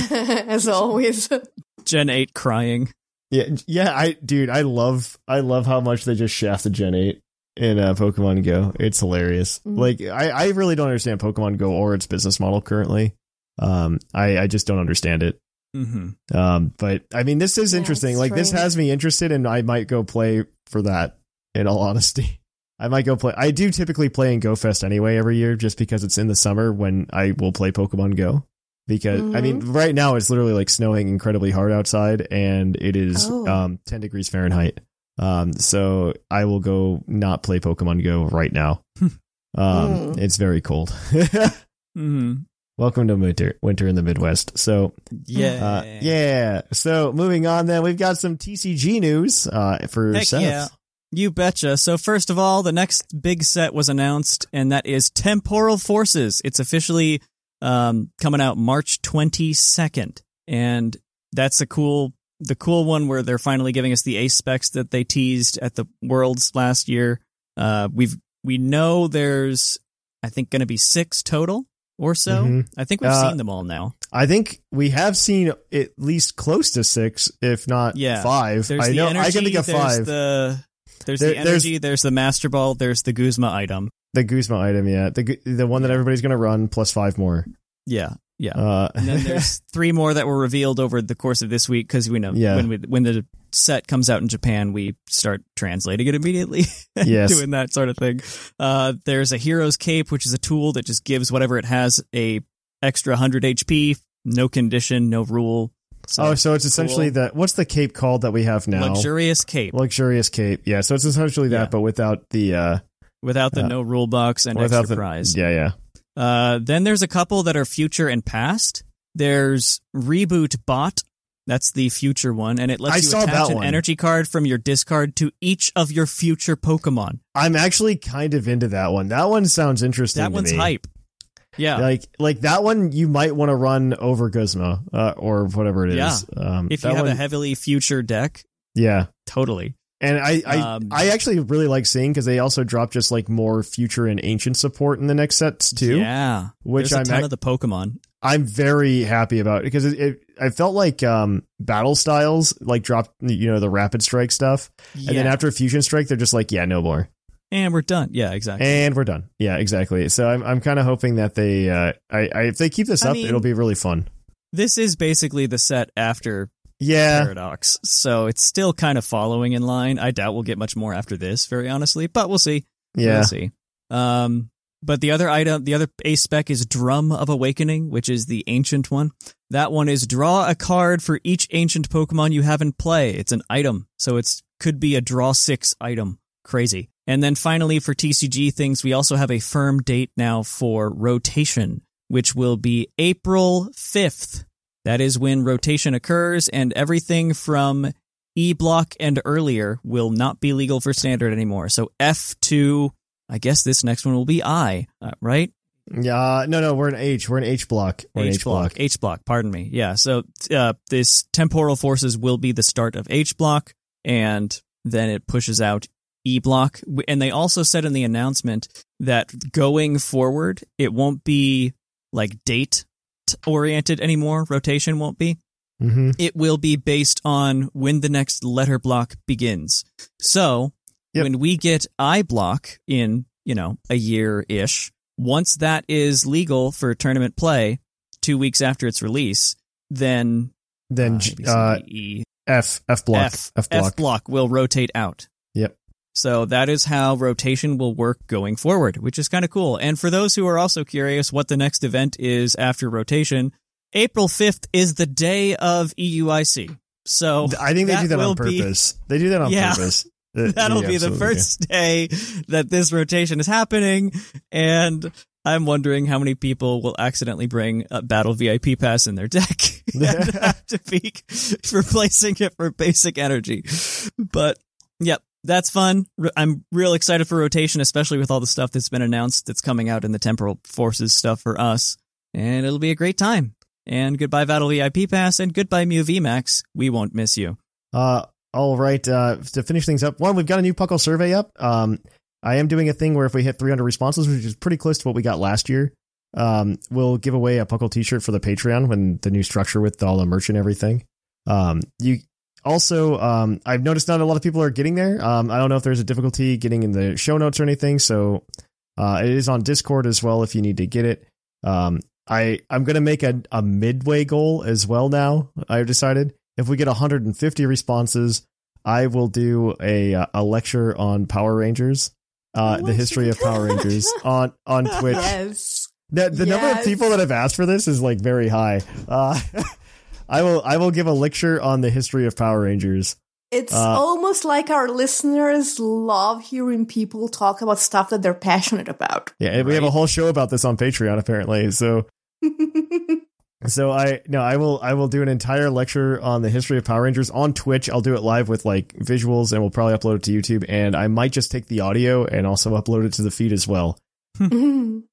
Speaker 6: As always.
Speaker 7: Gen eight crying.
Speaker 5: yeah, yeah, I dude, I love, I love how much they just shafted Gen eight in uh, Pokemon Go. It's hilarious.
Speaker 6: Mm.
Speaker 5: Like, I, I really don't understand Pokemon Go or its business model currently. Um, I, I just don't understand it.
Speaker 7: Mm-hmm.
Speaker 5: Um, but I mean, this is
Speaker 6: Yeah,
Speaker 5: interesting.
Speaker 6: it's
Speaker 5: Like, this
Speaker 6: strange.
Speaker 5: has me interested, and I might go play for that. In all honesty, I might go play. I do typically play in Go Fest anyway every year, just because it's in the summer when I will play Pokemon Go. Because I mean, right now it's literally like snowing incredibly hard outside, and it is
Speaker 6: Oh.
Speaker 5: um, ten degrees Fahrenheit. Um, so I will go not play Pokemon Go right now. um,
Speaker 6: Mm.
Speaker 5: It's very cold.
Speaker 7: Mm-hmm.
Speaker 5: Welcome to winter, winter in the Midwest. So
Speaker 7: Yeah.
Speaker 5: uh, yeah. So moving on, then we've got some T C G news uh, for
Speaker 7: Heck
Speaker 5: Seth.
Speaker 7: yeah. You betcha. So first of all, the next big set was announced, and that is Temporal Forces. It's officially um, coming out March twenty-second, and that's a cool the cool one where they're finally giving us the ace specs that they teased at the Worlds last year. Uh, we've we know there's I think going to be six total or so.
Speaker 5: Mm-hmm.
Speaker 7: I think we've
Speaker 5: uh,
Speaker 7: seen them all now.
Speaker 5: I think we have seen at least close to six, if not
Speaker 7: Yeah.
Speaker 5: five.
Speaker 7: There's
Speaker 5: I
Speaker 7: the
Speaker 5: know
Speaker 7: energy,
Speaker 5: I can think of
Speaker 7: there's
Speaker 5: five.
Speaker 7: The, there's
Speaker 5: There-
Speaker 7: the energy,
Speaker 5: there's-
Speaker 7: there's, the Master Ball, there's the Guzma item.
Speaker 5: The Guzma item, yeah, the gu- the one that everybody's going to run plus five more.
Speaker 7: Yeah, yeah.
Speaker 5: Uh,
Speaker 7: And then there's three more that were revealed over the course of this week because we know
Speaker 5: Yeah.
Speaker 7: when we, when the set comes out in Japan, we start translating it immediately. and
Speaker 5: Yes.
Speaker 7: doing that sort of thing. Uh, there's a Hero's Cape, which is a tool that just gives whatever it has a extra one hundred H P, no condition, no rule. So
Speaker 5: oh, so it's essentially
Speaker 7: cool.
Speaker 5: that. What's the cape called that we have now?
Speaker 7: Luxurious Cape
Speaker 5: Luxurious cape. Yeah, so it's essentially that,
Speaker 7: Yeah.
Speaker 5: but without the uh,
Speaker 7: without the
Speaker 5: uh,
Speaker 7: no rule box and
Speaker 5: without
Speaker 7: extra
Speaker 5: the
Speaker 7: prize.
Speaker 5: Yeah, yeah.
Speaker 7: Uh, then there's a couple that are future and past. There's Reboot Bot. That's the future one, and it lets
Speaker 5: I
Speaker 7: you
Speaker 5: saw
Speaker 7: attach
Speaker 5: that
Speaker 7: an
Speaker 5: one.
Speaker 7: energy card from your discard to each of your future Pokemon.
Speaker 5: I'm actually kind of into that one. That one sounds interesting.
Speaker 7: That
Speaker 5: to
Speaker 7: one's
Speaker 5: me.
Speaker 7: hype. Yeah.
Speaker 5: Like like that one, you might want to run over Guzma uh, or whatever it is.
Speaker 7: Yeah.
Speaker 5: Um,
Speaker 7: if you
Speaker 5: that
Speaker 7: have
Speaker 5: one,
Speaker 7: a heavily future deck,
Speaker 5: yeah.
Speaker 7: totally.
Speaker 5: And I I,
Speaker 7: Um,
Speaker 5: I actually really like seeing because they also drop just like more future and ancient support in the next sets too.
Speaker 7: Yeah.
Speaker 5: Which
Speaker 7: There's a
Speaker 5: I'm
Speaker 7: ton
Speaker 5: ac-
Speaker 7: of the Pokemon.
Speaker 5: I'm very happy about because it, it I felt like um, battle styles like dropped you know the rapid strike stuff,
Speaker 7: Yeah.
Speaker 5: and then after fusion strike they're just like yeah no more.
Speaker 7: And we're done. Yeah, exactly.
Speaker 5: And we're done. Yeah, exactly. So I'm I'm kind of hoping that they, uh, I, I if they keep this
Speaker 7: I
Speaker 5: up,
Speaker 7: mean-
Speaker 5: it'll be really fun.
Speaker 7: This is basically the set after
Speaker 5: Yeah,
Speaker 7: Paradox, so it's still kind of following in line. I doubt we'll get much more after this, very honestly, but we'll see.
Speaker 5: yeah.
Speaker 7: We'll see. Um, but the other item, the other ace spec is Drum of Awakening, which is the ancient one. That one is draw a card for each ancient Pokemon you have in play. It's an item, so it's could be a draw six item. Crazy. And then finally for T C G things, we also have a firm date now for rotation, which will be April fifth. That is when rotation occurs, and everything from E-Block and earlier will not be legal for standard anymore. So F to, I guess this next one will be I, uh, right?
Speaker 5: Yeah, no, no, we're an H. We're an H block. We're an H block.
Speaker 7: H block, pardon me. Yeah, so uh, this temporal forces will be the start of H block, and then it pushes out E block. And they also said in the announcement that going forward, it won't be like date oriented anymore. Rotation won't be.
Speaker 5: Mm-hmm.
Speaker 7: It will be based on when the next letter block begins. So
Speaker 5: Yep.
Speaker 7: when we get I block in, you know, a year ish, once that is legal for tournament play, two weeks after its release, then
Speaker 5: Then
Speaker 7: uh,
Speaker 5: G-
Speaker 7: A, B, C,
Speaker 5: uh,
Speaker 7: D, E,
Speaker 5: F F block
Speaker 7: F,
Speaker 5: F block.
Speaker 7: F block will rotate out.
Speaker 5: Yep.
Speaker 7: So that is how rotation will work going forward, which is kind of cool. And for those who are also curious what the next event is after rotation, April fifth is the day of E U I C. So
Speaker 5: I think they
Speaker 7: that
Speaker 5: do that on
Speaker 7: will be-
Speaker 5: purpose. They do that on
Speaker 7: Yeah.
Speaker 5: purpose. Uh,
Speaker 7: That'll
Speaker 5: yeah,
Speaker 7: be the
Speaker 5: absolutely.
Speaker 7: first day that this rotation is happening, and I'm wondering how many people will accidentally bring a Battle V I P pass in their deck and have to be replacing it for basic energy. But, yep, that's fun. R- I'm real excited for rotation, especially with all the stuff that's been announced that's coming out in the Temporal Forces stuff for us, and it'll be a great time. And goodbye Battle V I P pass, and goodbye Mew V MAX. We won't miss you.
Speaker 5: Uh, all right. Uh, to finish things up, one, we've got a new Puckle survey up. Um, I am doing a thing where if we hit three hundred responses, which is pretty close to what we got last year, um, we'll give away a Puckle t-shirt for the Patreon when the new structure with all the merch and everything. Um, you also, um, I've noticed not a lot of people are getting there. Um, I don't know if there's a difficulty getting in the show notes or anything. So, uh, it is on Discord as well if you need to get it. Um, I, I'm going to make a, a midway goal as well now. I've decided if we get one hundred fifty responses, I will do a, a lecture on Power Rangers, uh, the history of Power Rangers on, on Twitch.
Speaker 6: Yes.
Speaker 5: The, the number of
Speaker 6: Yes.
Speaker 5: people that have asked for this is like very high. Uh, I will, I will give a lecture on the history of Power Rangers.
Speaker 6: It's
Speaker 5: Uh,
Speaker 6: almost like our listeners love hearing people talk about stuff that they're passionate about.
Speaker 5: Yeah. And we have a whole show about this on Patreon, apparently. So, So I no, I will I will do an entire lecture on the history of Power Rangers on Twitch. I'll do it live with like visuals, and we'll probably upload it to YouTube. And I might just take the audio and also upload it to the feed as well.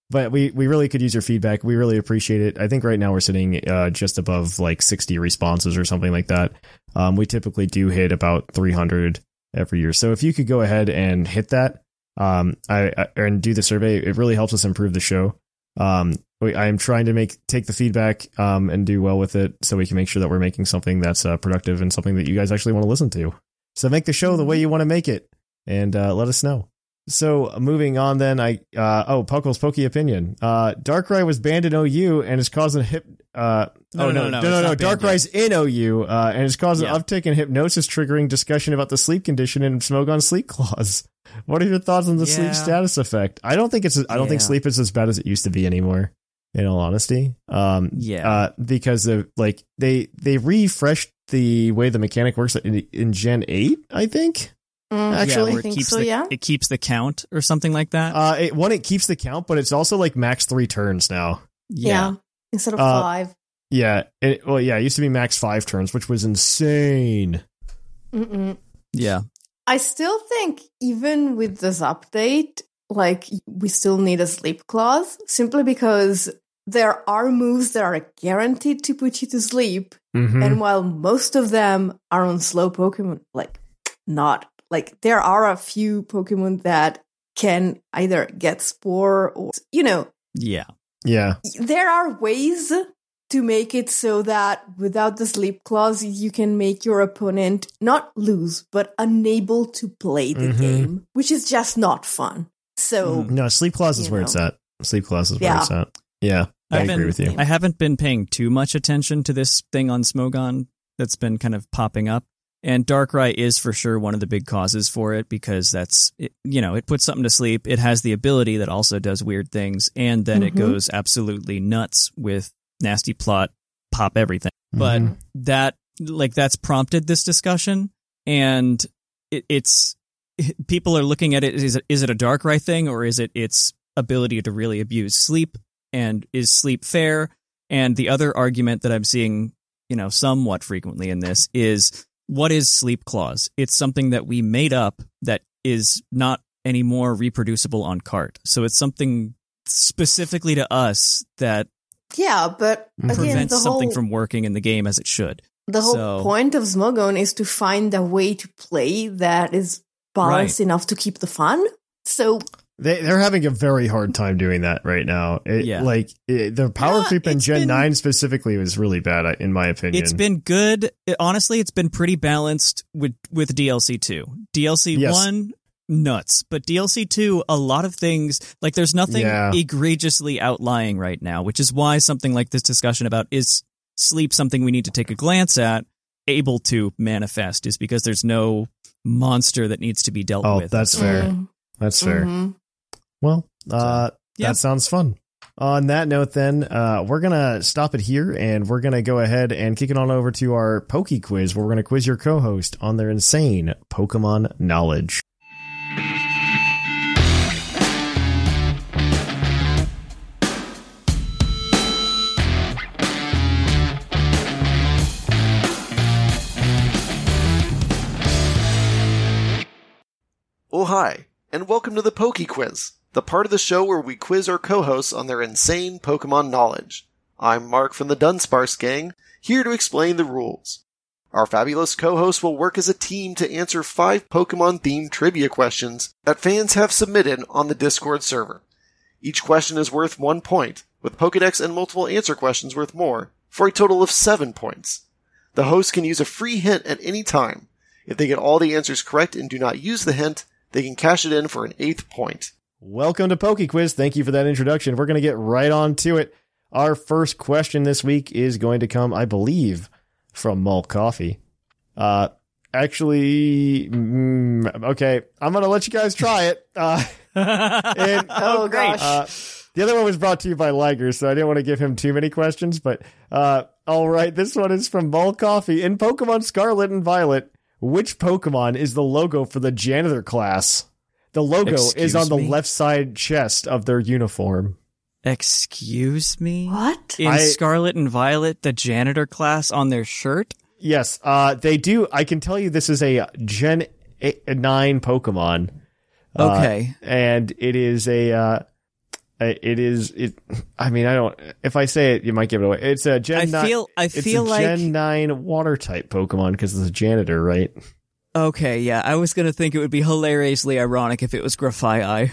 Speaker 5: but we, we really could use your feedback. We really appreciate it. I think right now we're sitting uh, just above like sixty responses or something like that. Um, we typically do hit about three hundred every year. So if you could go ahead and hit that um, I, I and do the survey, it really helps us improve the show. Um, we, I am trying to make take the feedback um, and do well with it so we can make sure that we're making something that's uh, productive and something that you guys actually want to listen to. So make the show the way you want to make it and uh, let us know. So moving on then, I uh, oh, Puckle's Pokey Opinion. Uh, Darkrai was banned in O U and is causing hip. Uh,
Speaker 7: No,
Speaker 5: oh
Speaker 7: no,
Speaker 5: no,
Speaker 7: no,
Speaker 5: no,
Speaker 7: no,
Speaker 5: no,
Speaker 7: it's
Speaker 5: no.
Speaker 7: not banned
Speaker 5: Darkrai's in O U uh, and is causing
Speaker 7: Yeah.
Speaker 5: an uptick in hypnosis, triggering discussion about the sleep condition and Smogon sleep clause. What are your thoughts on the
Speaker 7: Yeah.
Speaker 5: sleep status effect? I don't think it's. I don't think
Speaker 7: Yeah.
Speaker 5: sleep is as bad as it used to be anymore. In all honesty, um,
Speaker 7: Yeah.
Speaker 5: uh, because of like they they refreshed the way the mechanic works in, in Gen eight, I think.
Speaker 6: Mm,
Speaker 5: Actually,
Speaker 6: I
Speaker 7: yeah, where it
Speaker 6: think
Speaker 7: keeps
Speaker 6: so,
Speaker 7: the,
Speaker 6: yeah.
Speaker 7: it keeps the count or something like that.
Speaker 5: Uh, it, one, it keeps the count, but it's also like max three turns now.
Speaker 6: Yeah. Instead of
Speaker 5: Uh,
Speaker 6: five.
Speaker 5: Yeah. It, well, yeah, it used to be max five turns, which was insane.
Speaker 6: Mm-mm.
Speaker 7: yeah.
Speaker 6: I still think even with this update, like we still need a sleep clause simply because there are moves that are guaranteed to put you to sleep.
Speaker 5: Mm-hmm.
Speaker 6: And while most of them are on slow Pokemon, like not like there are a few Pokemon that can either get Spore or, you know,
Speaker 7: Yeah.
Speaker 5: Yeah.
Speaker 6: there are ways to make it so that without the sleep clause, you can make your opponent not lose, but unable to play the
Speaker 5: Mhm.
Speaker 6: game, which is just not fun. So,
Speaker 5: No, sleep clause is
Speaker 6: You
Speaker 5: where
Speaker 6: know.
Speaker 5: it's at. Sleep clause is where
Speaker 6: Yeah.
Speaker 5: it's at. Yeah. I
Speaker 7: I've
Speaker 5: agree
Speaker 7: been-
Speaker 5: with you.
Speaker 7: I haven't been paying too much attention to this thing on Smogon that's been kind of popping up. And Darkrai is for sure one of the big causes for it because that's, it, you know, it puts something to sleep. It has the ability that also does weird things. And then it
Speaker 6: Mhm.
Speaker 7: goes absolutely nuts with nasty plot, pop everything. But
Speaker 5: Mhm.
Speaker 7: that, like, that's prompted this discussion. And it, it's, people are looking at it. Is it, is it a Darkrai thing or is it its ability to really abuse sleep? And is sleep fair? And the other argument that I'm seeing, you know, somewhat frequently in this is, what is sleep clause? It's something that we made up that is not anymore reproducible on cart. So it's something specifically to us that
Speaker 6: yeah, but again,
Speaker 7: prevents
Speaker 6: the
Speaker 7: something
Speaker 6: whole,
Speaker 7: from working in the game as it should.
Speaker 6: the whole
Speaker 7: so-
Speaker 6: point of Smogon is to find a way to play that is balanced
Speaker 7: Right.
Speaker 6: enough to keep the fun. So,
Speaker 5: They, they're having a very hard time doing that right now. It,
Speaker 7: Yeah.
Speaker 5: Like, it, the power
Speaker 7: Yeah,
Speaker 5: creep in
Speaker 7: it's
Speaker 5: Gen
Speaker 7: been-
Speaker 5: nine specifically was really bad, in my opinion.
Speaker 7: It's been good. It- honestly, it's been pretty balanced with, with D L C two. D L C
Speaker 5: Yes.
Speaker 7: one, nuts. But D L C two, a lot of things, like there's nothing
Speaker 5: Yeah.
Speaker 7: egregiously outlying right now, which is why something like this discussion about is sleep something we need to take a glance at, able to manifest, is because there's no monster that needs to be dealt
Speaker 5: Oh,
Speaker 7: with.
Speaker 5: that's fair.
Speaker 6: mm,
Speaker 5: That's fair.
Speaker 6: mhm.
Speaker 5: Well, uh,
Speaker 7: yeah.
Speaker 5: that sounds fun. On that note, then, uh, we're going to stop it here and we're going to go ahead and kick it on over to our Poke Quiz, where we're going to quiz your co-host on their insane Pokemon knowledge.
Speaker 8: Oh, hi, and welcome to the Poke Quiz, the part of the show where we quiz our co-hosts on their insane Pokemon knowledge. I'm Mark from the Dunsparce Gang, here to explain the rules. Our fabulous co-hosts will work as a team to answer five Pokemon-themed trivia questions that fans have submitted on the Discord server. Each question is worth one point, with Pokedex and multiple answer questions worth more, for a total of seven points. The host can use a free hint at any time. If they get all the answers correct and do not use the hint, they can cash it in for an eighth point.
Speaker 5: Welcome to Poke Quiz. Thank you for that introduction. We're going to get right on to it. Our first question this week is going to come, I believe, from Malt Coffee. Uh, actually, mm, okay, I'm going to let you guys try it. Uh, and,
Speaker 6: Oh, gosh.
Speaker 5: uh, the other one was brought to you by Liger, so I didn't want to give him too many questions, but uh, all right, this one is from Malt Coffee. In Pokemon Scarlet and Violet, which Pokemon is the logo for the janitor class? The logo is
Speaker 7: Excuse
Speaker 5: on the
Speaker 7: me?
Speaker 5: left side chest of their uniform.
Speaker 7: Excuse me?
Speaker 6: What?
Speaker 7: In
Speaker 5: I-
Speaker 7: Scarlet and Violet, the janitor class on their shirt?
Speaker 5: Yes, uh, they do. I can tell you this is a Gen eight, nine Pokemon. Uh,
Speaker 7: Okay.
Speaker 5: and it is a, uh, It is. It. I mean, I don't. If I say it, you might give it away. It's a Gen.
Speaker 7: I feel. I
Speaker 5: it's
Speaker 7: feel
Speaker 5: a
Speaker 7: like
Speaker 5: Gen nine water type Pokemon because it's a janitor, right?
Speaker 7: Okay, yeah. I was gonna think it would be hilariously ironic if it was Grafaiai.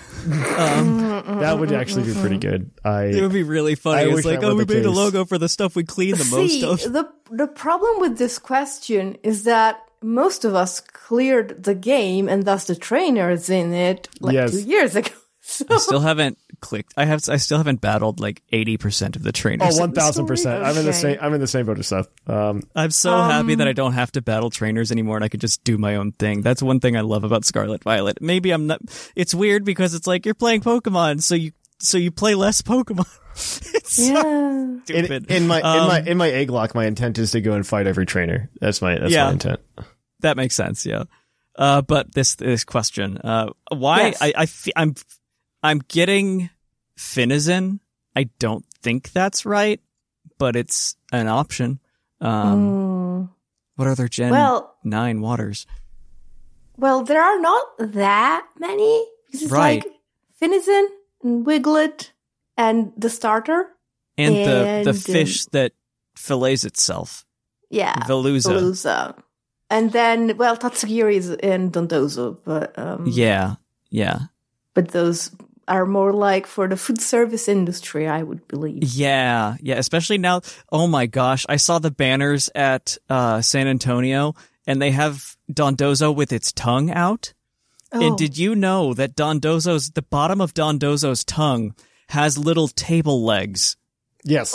Speaker 7: Um,
Speaker 5: that would actually be pretty good. I.
Speaker 7: It would be really funny.
Speaker 5: I
Speaker 7: It's
Speaker 5: wish
Speaker 7: like,
Speaker 5: that
Speaker 7: oh,
Speaker 5: were
Speaker 7: we
Speaker 5: the
Speaker 7: made a
Speaker 5: case.
Speaker 7: logo for the stuff we clean the
Speaker 6: See,
Speaker 7: most of.
Speaker 6: the the problem with this question is that most of us cleared the game, and thus the trainers in it like
Speaker 5: Yes.
Speaker 6: two years ago. So,
Speaker 7: I still haven't clicked. I have. I still haven't battled like eighty percent of the trainers.
Speaker 5: Oh, one thousand percent. I'm in the
Speaker 6: Okay.
Speaker 5: same. I'm in the same boat as Seth. Um,
Speaker 7: I'm so
Speaker 6: Um,
Speaker 7: happy that I don't have to battle trainers anymore and I could just do my own thing. That's one thing I love about Scarlet Violet. Maybe I'm not. It's weird because it's like you're playing Pokemon, so you so you play less Pokemon. It's so
Speaker 6: yeah.
Speaker 7: stupid.
Speaker 5: in, in my in
Speaker 7: Um,
Speaker 5: my in my egg lock, my intent is to go and fight every trainer. That's my that's
Speaker 7: Yeah.
Speaker 5: my intent.
Speaker 7: That makes sense, yeah. Uh, but this this question, uh, why
Speaker 6: Yes.
Speaker 7: I, I fe- I'm I'm getting Finizen. I don't think that's right, but it's an option. Um,
Speaker 6: Mm.
Speaker 7: What are their Gen
Speaker 6: Well-
Speaker 7: nine waters?
Speaker 6: Well, there are not that many. It's
Speaker 7: Right.
Speaker 6: like Finizen and Wiglet and the starter.
Speaker 7: And, the
Speaker 6: And,
Speaker 7: the
Speaker 6: um,
Speaker 7: fish that fillets itself,
Speaker 6: Yeah.
Speaker 7: Veluza.
Speaker 6: Veluza. And then, well, Tatsugiri is in Dondozo, but um,
Speaker 7: Yeah, yeah,
Speaker 6: but those are more like for the food service industry, I would believe.
Speaker 7: yeah, yeah. Especially now. Oh my gosh, I saw the banners at uh, San Antonio, and they have Dondozo with its tongue out.
Speaker 6: Oh.
Speaker 7: And did you know that Dondozo's the bottom of Dondozo's tongue has little table legs?
Speaker 5: Yes.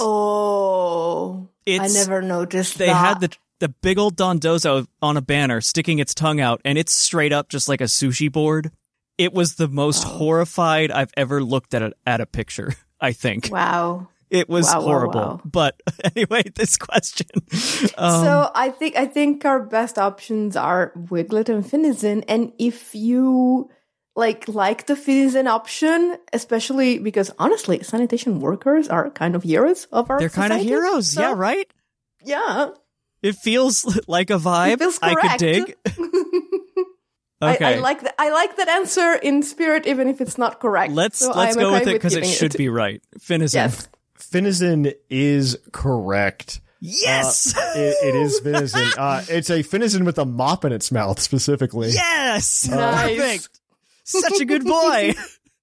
Speaker 6: Oh,
Speaker 7: It's-
Speaker 6: I never noticed
Speaker 7: They
Speaker 6: that.
Speaker 7: had the the big old Dondozo on a banner sticking its tongue out, and it's straight up just like a sushi board. It was the most horrified I've ever looked at a, at a picture, I think.
Speaker 6: Wow.
Speaker 7: It was
Speaker 6: Wow, wow,
Speaker 7: horrible.
Speaker 6: wow.
Speaker 7: But anyway, this question. Um,
Speaker 6: So I think I think our best options are Wiglet and Finizen, and if you like like the Finizen option, especially because honestly, sanitation workers are kind of heroes of our
Speaker 7: they're kind of
Speaker 6: society,
Speaker 7: heroes.
Speaker 6: so,
Speaker 7: Yeah, right?
Speaker 6: Yeah,
Speaker 7: It feels like a vibe
Speaker 6: it feels
Speaker 7: I could
Speaker 6: correct.
Speaker 7: dig.
Speaker 6: I,
Speaker 7: Okay.
Speaker 6: I like that. I like that answer in spirit, even if it's not correct.
Speaker 7: let's
Speaker 6: So
Speaker 7: let's
Speaker 6: I'm
Speaker 7: go
Speaker 6: okay
Speaker 7: with it because it
Speaker 6: giving
Speaker 7: should be right. Finizen.
Speaker 6: Yes.
Speaker 5: Finizen is correct.
Speaker 7: Yes.
Speaker 5: Uh, it, it is Finizen. Uh, it's a Finizen with a mop in its mouth, specifically.
Speaker 7: Yes.
Speaker 6: Nice.
Speaker 7: Perfect. Such a good boy.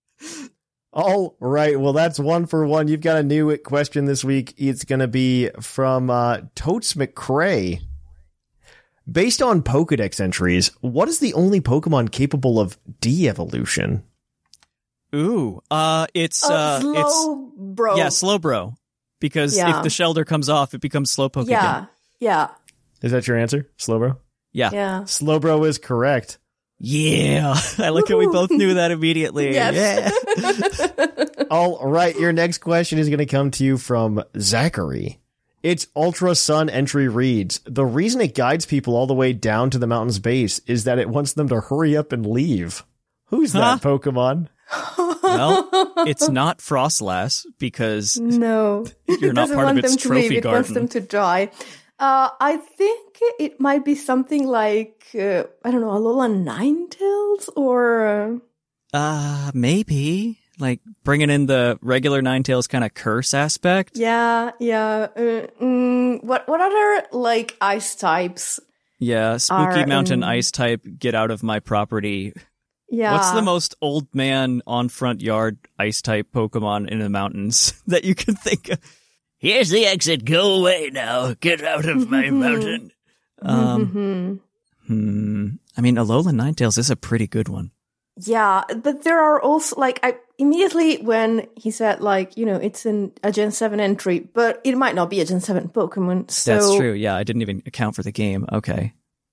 Speaker 5: All right. Well, that's one for one. You've got a new question this week. It's going to be from uh, Totes McCrae. Based on Pokedex entries, what is the only Pokemon capable of de-evolution?
Speaker 7: Ooh. Uh, it's
Speaker 6: Oh,
Speaker 7: uh,
Speaker 6: slow,
Speaker 7: it's
Speaker 6: bro.
Speaker 7: yeah, Slowbro. Because
Speaker 6: Yeah.
Speaker 7: if the shelter comes off, it becomes Slowpoke
Speaker 6: Yeah,
Speaker 7: again.
Speaker 6: yeah,
Speaker 5: Is that your answer, Slowbro?
Speaker 7: Yeah.
Speaker 6: yeah.
Speaker 5: Slowbro is correct.
Speaker 7: Yeah. I like how we both knew that immediately.
Speaker 6: Yes.
Speaker 7: Yeah.
Speaker 5: All right. Your next question is going to come to you from Zachary. Its Ultra Sun entry reads, the reason it guides people all the way down to the mountain's base is that it wants them to hurry up and leave. Who's that
Speaker 7: Huh?
Speaker 5: Pokemon?
Speaker 7: Well, it's not Frostlass because
Speaker 6: No,
Speaker 7: You're
Speaker 6: it
Speaker 7: not
Speaker 6: doesn't
Speaker 7: part of
Speaker 6: want
Speaker 7: its
Speaker 6: them to leave.
Speaker 7: trophy
Speaker 6: It wants
Speaker 7: garden.
Speaker 6: them to die. Uh, I think it might be something like uh, I don't know, Alola Ninetales or
Speaker 7: uh maybe like bringing in the regular Ninetales kind of curse aspect.
Speaker 6: yeah, yeah. Uh, mm, what what other like ice types?
Speaker 7: Yeah, spooky
Speaker 6: Are,
Speaker 7: mountain
Speaker 6: um,
Speaker 7: ice type, get out of my property.
Speaker 6: Yeah,
Speaker 7: What's the most old man on front yard ice type Pokemon in the mountains that you can think of? Here's the exit. Go away now. Get out of my mountain. Um, hmm. I mean, Alolan Ninetales is a pretty good one.
Speaker 6: Yeah, but there are also like I immediately when he said like you know it's in a Gen seven entry, but it might not be a Gen seven Pokemon. So
Speaker 7: That's true. Yeah, I didn't even account for the game. Okay.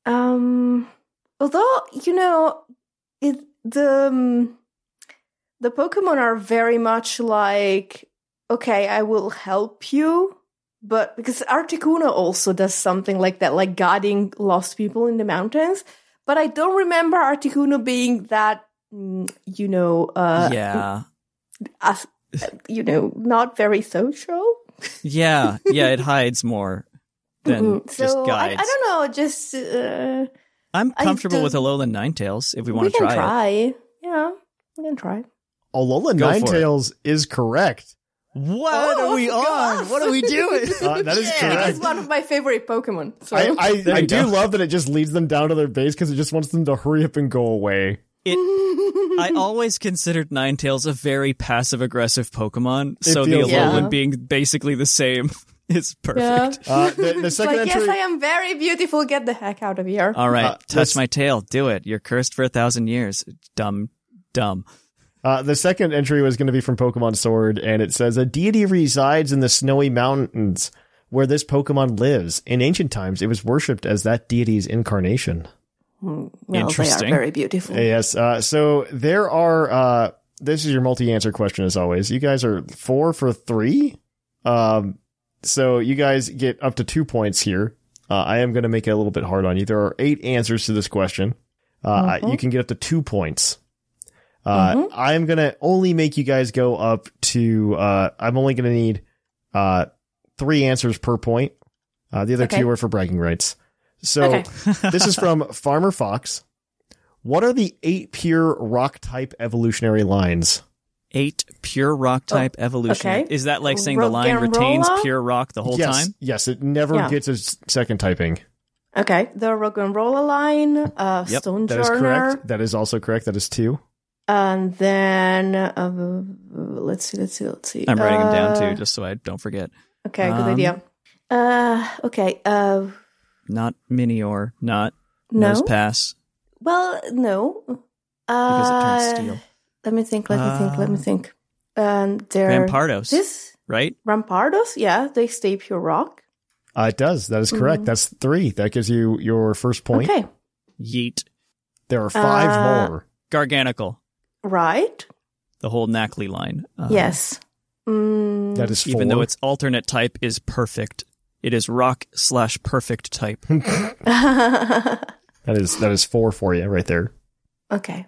Speaker 6: Um, although you know, it the um, the Pokemon are very much like, okay, I will help you, but because Articuno also does something like that, like guiding lost people in the mountains. But I don't remember Articuno being that, mm, you know, uh,
Speaker 7: yeah.
Speaker 6: as, you know, not very social.
Speaker 7: Yeah. Yeah. It hides more than
Speaker 6: Mhm.
Speaker 7: just
Speaker 6: So I,
Speaker 7: guides.
Speaker 6: I don't know, just. Uh,
Speaker 7: I'm
Speaker 6: I
Speaker 7: comfortable
Speaker 6: do-
Speaker 7: with Alolan Ninetales if we
Speaker 6: We
Speaker 7: want to
Speaker 6: can
Speaker 7: try,
Speaker 6: try.
Speaker 7: it.
Speaker 6: Yeah, we can try.
Speaker 5: Alola
Speaker 7: Go for it.
Speaker 5: Ninetales is correct.
Speaker 7: What
Speaker 6: Oh,
Speaker 7: are we
Speaker 6: gosh.
Speaker 7: on? What are we doing?
Speaker 5: Uh, that is
Speaker 6: It's
Speaker 5: correct.
Speaker 6: one of my favorite Pokemon. So.
Speaker 5: I, I,
Speaker 7: There
Speaker 5: I
Speaker 7: you
Speaker 5: do
Speaker 7: go.
Speaker 5: love that it just leads them down to their base because it just wants them to hurry up and go away.
Speaker 7: It, I always considered Ninetales a very passive-aggressive Pokemon, so the
Speaker 5: feels
Speaker 7: Alolan
Speaker 6: like it.
Speaker 7: being basically the same is
Speaker 6: yeah.
Speaker 7: perfect.
Speaker 5: Uh, the, the
Speaker 6: It's
Speaker 5: second
Speaker 6: like,
Speaker 5: entry.
Speaker 6: yes, I am very beautiful. Get the heck out of here.
Speaker 7: All right,
Speaker 5: Uh,
Speaker 7: touch
Speaker 5: let's-
Speaker 7: my tail. Do it. You're cursed for a thousand years. Dumb, dumb.
Speaker 5: Uh, the second entry was going to be from Pokemon Sword, and it says a deity resides in the snowy mountains where this Pokemon lives. In ancient times, it was worshipped as that deity's incarnation.
Speaker 6: Well, they are
Speaker 7: Interesting.
Speaker 6: very beautiful.
Speaker 5: Yes. Uh, so there are. Uh, this is your multi-answer question, as always. You guys are four for three. Um, so you guys get up to two points here. Uh, I am going to make it a little bit hard on you. There are eight answers to this question. Uh,
Speaker 6: Mhm.
Speaker 5: You can get up to two points. Uh, I'm going to only make you guys go up to, uh, I'm only going to need, uh, three answers per point. Uh, the other
Speaker 6: Okay.
Speaker 5: two are for bragging rights. So
Speaker 6: Okay.
Speaker 5: this is from Farmer Fox. What are the eight pure rock type evolutionary lines?
Speaker 7: Eight pure rock type evolution.
Speaker 6: okay.
Speaker 7: Is that like saying the line
Speaker 6: Roggenrola?
Speaker 7: retains pure rock the whole
Speaker 5: yes,
Speaker 7: time?
Speaker 5: yes, it never
Speaker 6: Yeah.
Speaker 5: gets a s- second typing.
Speaker 6: Okay, the Rock and Roller line, uh,
Speaker 7: Yep,
Speaker 6: Stone
Speaker 5: That is
Speaker 6: Journer,
Speaker 5: correct. That is also correct. That is two.
Speaker 6: and then uh, let's see, let's see, let's see.
Speaker 7: I'm writing them down
Speaker 6: Uh,
Speaker 7: too, just so I don't forget.
Speaker 6: Okay, good
Speaker 7: Um,
Speaker 6: idea. Uh, okay. Uh,
Speaker 7: Not Minior, not
Speaker 6: no.
Speaker 7: Nose Pass,
Speaker 6: Well, no.
Speaker 7: because it
Speaker 6: Uh,
Speaker 7: turns steel.
Speaker 6: Let me think. Let me think. Let me
Speaker 7: Uh,
Speaker 6: think. And there.
Speaker 7: Rampardos,
Speaker 6: This
Speaker 7: right?
Speaker 6: Rampardos. Yeah, they stay pure rock.
Speaker 5: Uh, it does. That is correct.
Speaker 6: Mhm.
Speaker 5: That's three. That gives you your first point.
Speaker 6: Okay.
Speaker 7: Yeet.
Speaker 5: There are five
Speaker 6: Uh,
Speaker 5: more.
Speaker 7: Garganical,
Speaker 6: Right.
Speaker 7: the whole Knackley line. Uh,
Speaker 6: Yes. Mm,
Speaker 5: That is four.
Speaker 7: Even though its alternate type is perfect. It is rock slash perfect type.
Speaker 5: that is that is four for you right there.
Speaker 6: okay.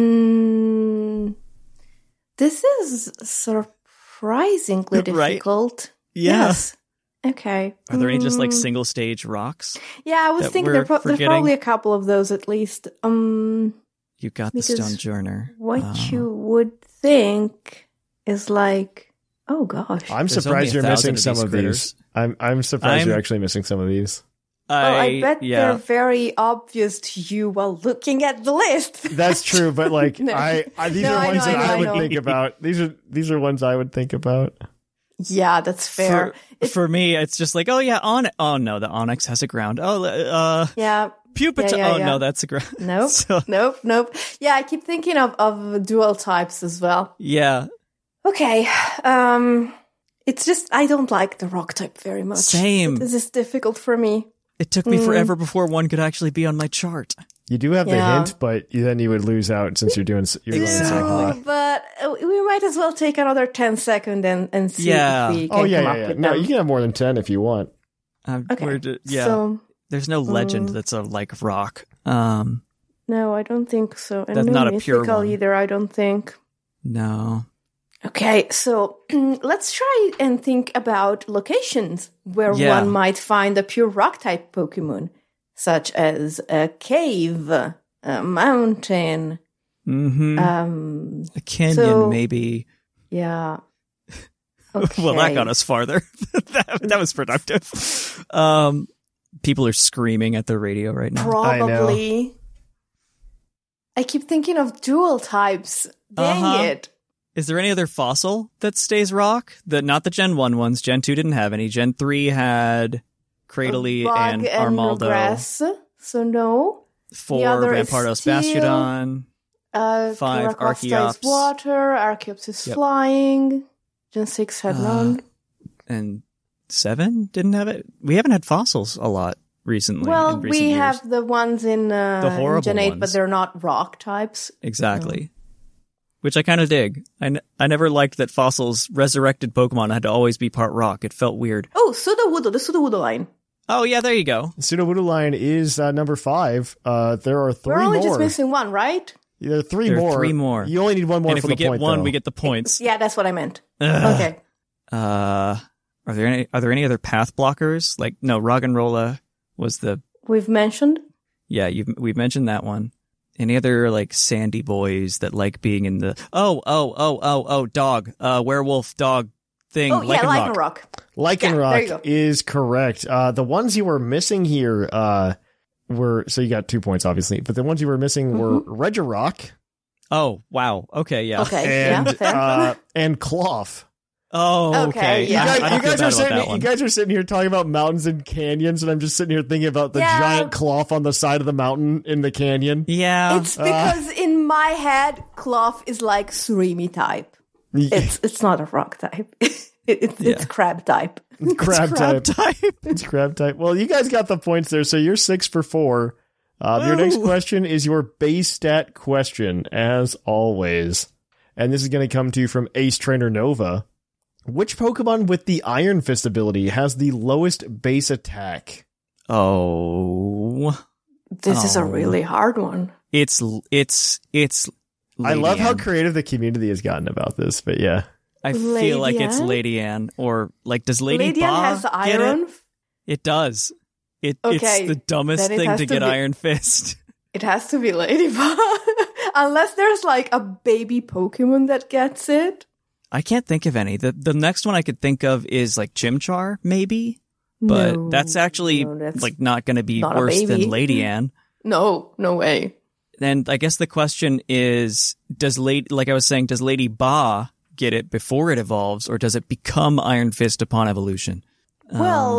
Speaker 6: Mm, this is surprisingly
Speaker 7: Right?
Speaker 6: difficult.
Speaker 7: Yeah.
Speaker 6: Yes. Okay.
Speaker 7: Are there any just like
Speaker 6: Mm,
Speaker 7: single stage rocks?
Speaker 6: Yeah, I was
Speaker 7: that
Speaker 6: thinking
Speaker 7: we're
Speaker 6: there pro- there's
Speaker 7: forgetting?
Speaker 6: probably a couple of those at least. Um,
Speaker 7: You got the
Speaker 6: Because
Speaker 7: Stone Journer.
Speaker 6: what
Speaker 7: Uh,
Speaker 6: you would think is like, oh gosh.
Speaker 5: I'm
Speaker 7: There's
Speaker 5: surprised
Speaker 7: only a
Speaker 5: you're missing
Speaker 7: thousand of
Speaker 5: some
Speaker 7: these
Speaker 5: of
Speaker 7: critters.
Speaker 5: these. I'm I'm surprised
Speaker 7: I'm-
Speaker 5: you're actually missing some of these.
Speaker 6: oh, I bet
Speaker 7: yeah.
Speaker 6: they're very obvious to you while looking at the list.
Speaker 5: That's true, but like
Speaker 6: No.
Speaker 5: I, I these
Speaker 6: No,
Speaker 5: are
Speaker 6: I
Speaker 5: ones
Speaker 6: know,
Speaker 5: that
Speaker 6: I know,
Speaker 5: I
Speaker 6: I
Speaker 5: would
Speaker 6: know.
Speaker 5: think about. These are these are ones I would think about.
Speaker 6: Yeah, that's fair.
Speaker 7: For, for me, it's just like, oh yeah, on. Oh no, the Onyx has a ground. Oh, uh,
Speaker 6: Yeah.
Speaker 7: Pupitar.
Speaker 6: Yeah, yeah,
Speaker 7: oh
Speaker 6: yeah.
Speaker 7: no, that's a ground.
Speaker 6: Nope.
Speaker 7: So,
Speaker 6: Nope. Nope. Yeah, I keep thinking of, of dual types as well.
Speaker 7: yeah,
Speaker 6: Okay. Um, it's just, I don't like the rock type very much.
Speaker 7: Same.
Speaker 6: This is difficult for me.
Speaker 7: it took me
Speaker 6: Mm.
Speaker 7: forever before one could actually be on my chart.
Speaker 5: You do have the
Speaker 6: Yeah.
Speaker 5: hint, but you, then you would lose out since you're doing s- you're going so
Speaker 7: Exactly.
Speaker 5: hot.
Speaker 6: But uh, we might as well take another ten seconds and, and see
Speaker 7: Yeah.
Speaker 6: if we can
Speaker 5: Oh yeah,
Speaker 6: come
Speaker 5: yeah,
Speaker 6: up
Speaker 5: yeah.
Speaker 6: with
Speaker 5: No,
Speaker 6: them.
Speaker 5: you can have more than ten if you want.
Speaker 7: Um,
Speaker 6: Okay.
Speaker 7: we're ju- yeah,
Speaker 6: So,
Speaker 7: there's no legend
Speaker 6: mm.
Speaker 7: that's a like rock. Um,
Speaker 6: no, I don't think so. And
Speaker 7: That's
Speaker 6: no
Speaker 7: not a pure
Speaker 6: mythical
Speaker 7: one.
Speaker 6: either, I don't think.
Speaker 7: no.
Speaker 6: Okay, so let's try and think about locations where
Speaker 7: Yeah.
Speaker 6: one might find a pure rock type Pokemon, such as a cave, a mountain,
Speaker 7: Mm-hmm.
Speaker 6: um,
Speaker 7: a canyon,
Speaker 6: so-
Speaker 7: maybe.
Speaker 6: yeah. Okay.
Speaker 7: Well, that got us farther. that, that was productive. Um, people are screaming at the radio right now.
Speaker 5: I know.
Speaker 6: Probably. I keep thinking of dual types. Dang
Speaker 7: Uh-huh.
Speaker 6: it.
Speaker 7: Is there any other fossil that stays rock? The not the Gen one ones. Gen two didn't have any. Gen three had Cradily
Speaker 6: Bug
Speaker 7: and Armaldo.
Speaker 6: Regress, so no.
Speaker 7: Four
Speaker 6: other is
Speaker 7: Rampardos
Speaker 6: Steel.
Speaker 7: Bastiodon.
Speaker 6: Uh,
Speaker 7: Five,
Speaker 6: Karakosta is
Speaker 7: Archeops.
Speaker 6: water, Archeops is
Speaker 7: Yep.
Speaker 6: flying, Gen six had
Speaker 7: Uh,
Speaker 6: none.
Speaker 7: And seven didn't have it. We haven't had fossils a lot recently.
Speaker 6: Well,
Speaker 7: in recent
Speaker 6: we
Speaker 7: years.
Speaker 6: have the ones in, uh,
Speaker 7: The
Speaker 6: in
Speaker 7: horrible
Speaker 6: Gen eight,
Speaker 7: ones.
Speaker 6: but they're not rock types.
Speaker 7: Exactly. Which I kind of dig. I, n- I never liked that fossils resurrected Pokemon had to always be part rock. It felt weird.
Speaker 6: Oh, Sudowoodo, the Sudowoodo line.
Speaker 7: Oh, yeah, there you go.
Speaker 5: Sudowoodo line is uh, number five. Uh, there are three
Speaker 6: We're only
Speaker 5: more.
Speaker 6: just missing one, right?
Speaker 5: There are three
Speaker 7: There are
Speaker 5: more.
Speaker 7: three more.
Speaker 5: You only need one more
Speaker 7: and if
Speaker 5: for
Speaker 7: we
Speaker 5: the
Speaker 7: get
Speaker 5: point,
Speaker 7: one,
Speaker 5: though.
Speaker 7: we get the points.
Speaker 6: Yeah, that's what I meant.
Speaker 7: Ugh.
Speaker 6: Okay.
Speaker 7: Uh, are there any are there any other path blockers? Like no, Roggenrola was the
Speaker 6: We've mentioned.
Speaker 7: yeah. You we've mentioned that one. Any other like sandy boys that like being in the oh oh oh oh oh dog uh werewolf dog thing?
Speaker 6: Oh yeah,
Speaker 7: Lycanroc.
Speaker 6: Lycanroc.
Speaker 5: Lycanroc
Speaker 6: Yeah,
Speaker 5: is correct. Uh, the ones you were missing here uh, were so you got two points obviously, but the ones you were missing
Speaker 6: Mm-hmm.
Speaker 5: were Regirock
Speaker 7: Oh wow. Okay. Yeah.
Speaker 6: Okay,
Speaker 5: and
Speaker 6: yeah, fair.
Speaker 5: uh, and Cloth.
Speaker 7: Oh
Speaker 6: Okay,
Speaker 7: okay.
Speaker 6: yeah.
Speaker 5: You
Speaker 7: I
Speaker 5: guys,
Speaker 7: don't
Speaker 5: you
Speaker 7: feel
Speaker 5: guys
Speaker 7: bad
Speaker 5: are
Speaker 7: about
Speaker 5: sitting.
Speaker 7: that
Speaker 5: You
Speaker 7: one.
Speaker 5: guys are sitting here talking about mountains and canyons, and I'm just sitting here thinking about the
Speaker 6: Yeah.
Speaker 5: giant cloth on the side of the mountain in the canyon.
Speaker 7: Yeah.
Speaker 6: It's because in my head, Cloth is like Surimi type. It's it's not a rock type. it, it's
Speaker 7: Yeah.
Speaker 6: it's crab type.
Speaker 5: crab,
Speaker 7: crab
Speaker 5: type.
Speaker 7: type.
Speaker 5: It's crab type. Well, you guys got the points there, so you're six for four. Uh, your next
Speaker 7: Woo.
Speaker 5: question is your base stat question, as always. And this is going to come to you from Ace Trainer Nova. Which Pokemon with the Iron Fist ability has the lowest base attack?
Speaker 7: Oh,
Speaker 6: This is a
Speaker 7: Oh.
Speaker 6: really hard one.
Speaker 7: it's it's it's.
Speaker 5: I love how
Speaker 7: Lady Anne.
Speaker 5: creative the community has gotten about this, but yeah.
Speaker 7: I
Speaker 6: Lady
Speaker 7: feel like it's
Speaker 6: Anne?
Speaker 7: Lady Anne, or like does Lady,
Speaker 6: Lady
Speaker 7: Ba
Speaker 6: Anne has
Speaker 7: get
Speaker 6: iron.
Speaker 7: It? It does. It
Speaker 6: Okay,
Speaker 7: it's the dumbest
Speaker 6: then it
Speaker 7: thing
Speaker 6: has
Speaker 7: to
Speaker 6: to
Speaker 7: get
Speaker 6: be-
Speaker 7: Iron Fist.
Speaker 6: It has to be Ladybug. Unless there's like a baby Pokemon that gets it.
Speaker 7: I can't think of any. The the next one I could think of is like Chimchar, maybe, but
Speaker 6: No,
Speaker 7: that's actually
Speaker 6: no, that's
Speaker 7: like not going to be
Speaker 6: not a
Speaker 7: worse
Speaker 6: baby.
Speaker 7: than Lady Anne.
Speaker 6: No, no way.
Speaker 7: And I guess the question is, does Lady, like I was saying, does Lady Ba get it before it evolves, or does it become Iron Fist upon evolution? Um,
Speaker 6: Well,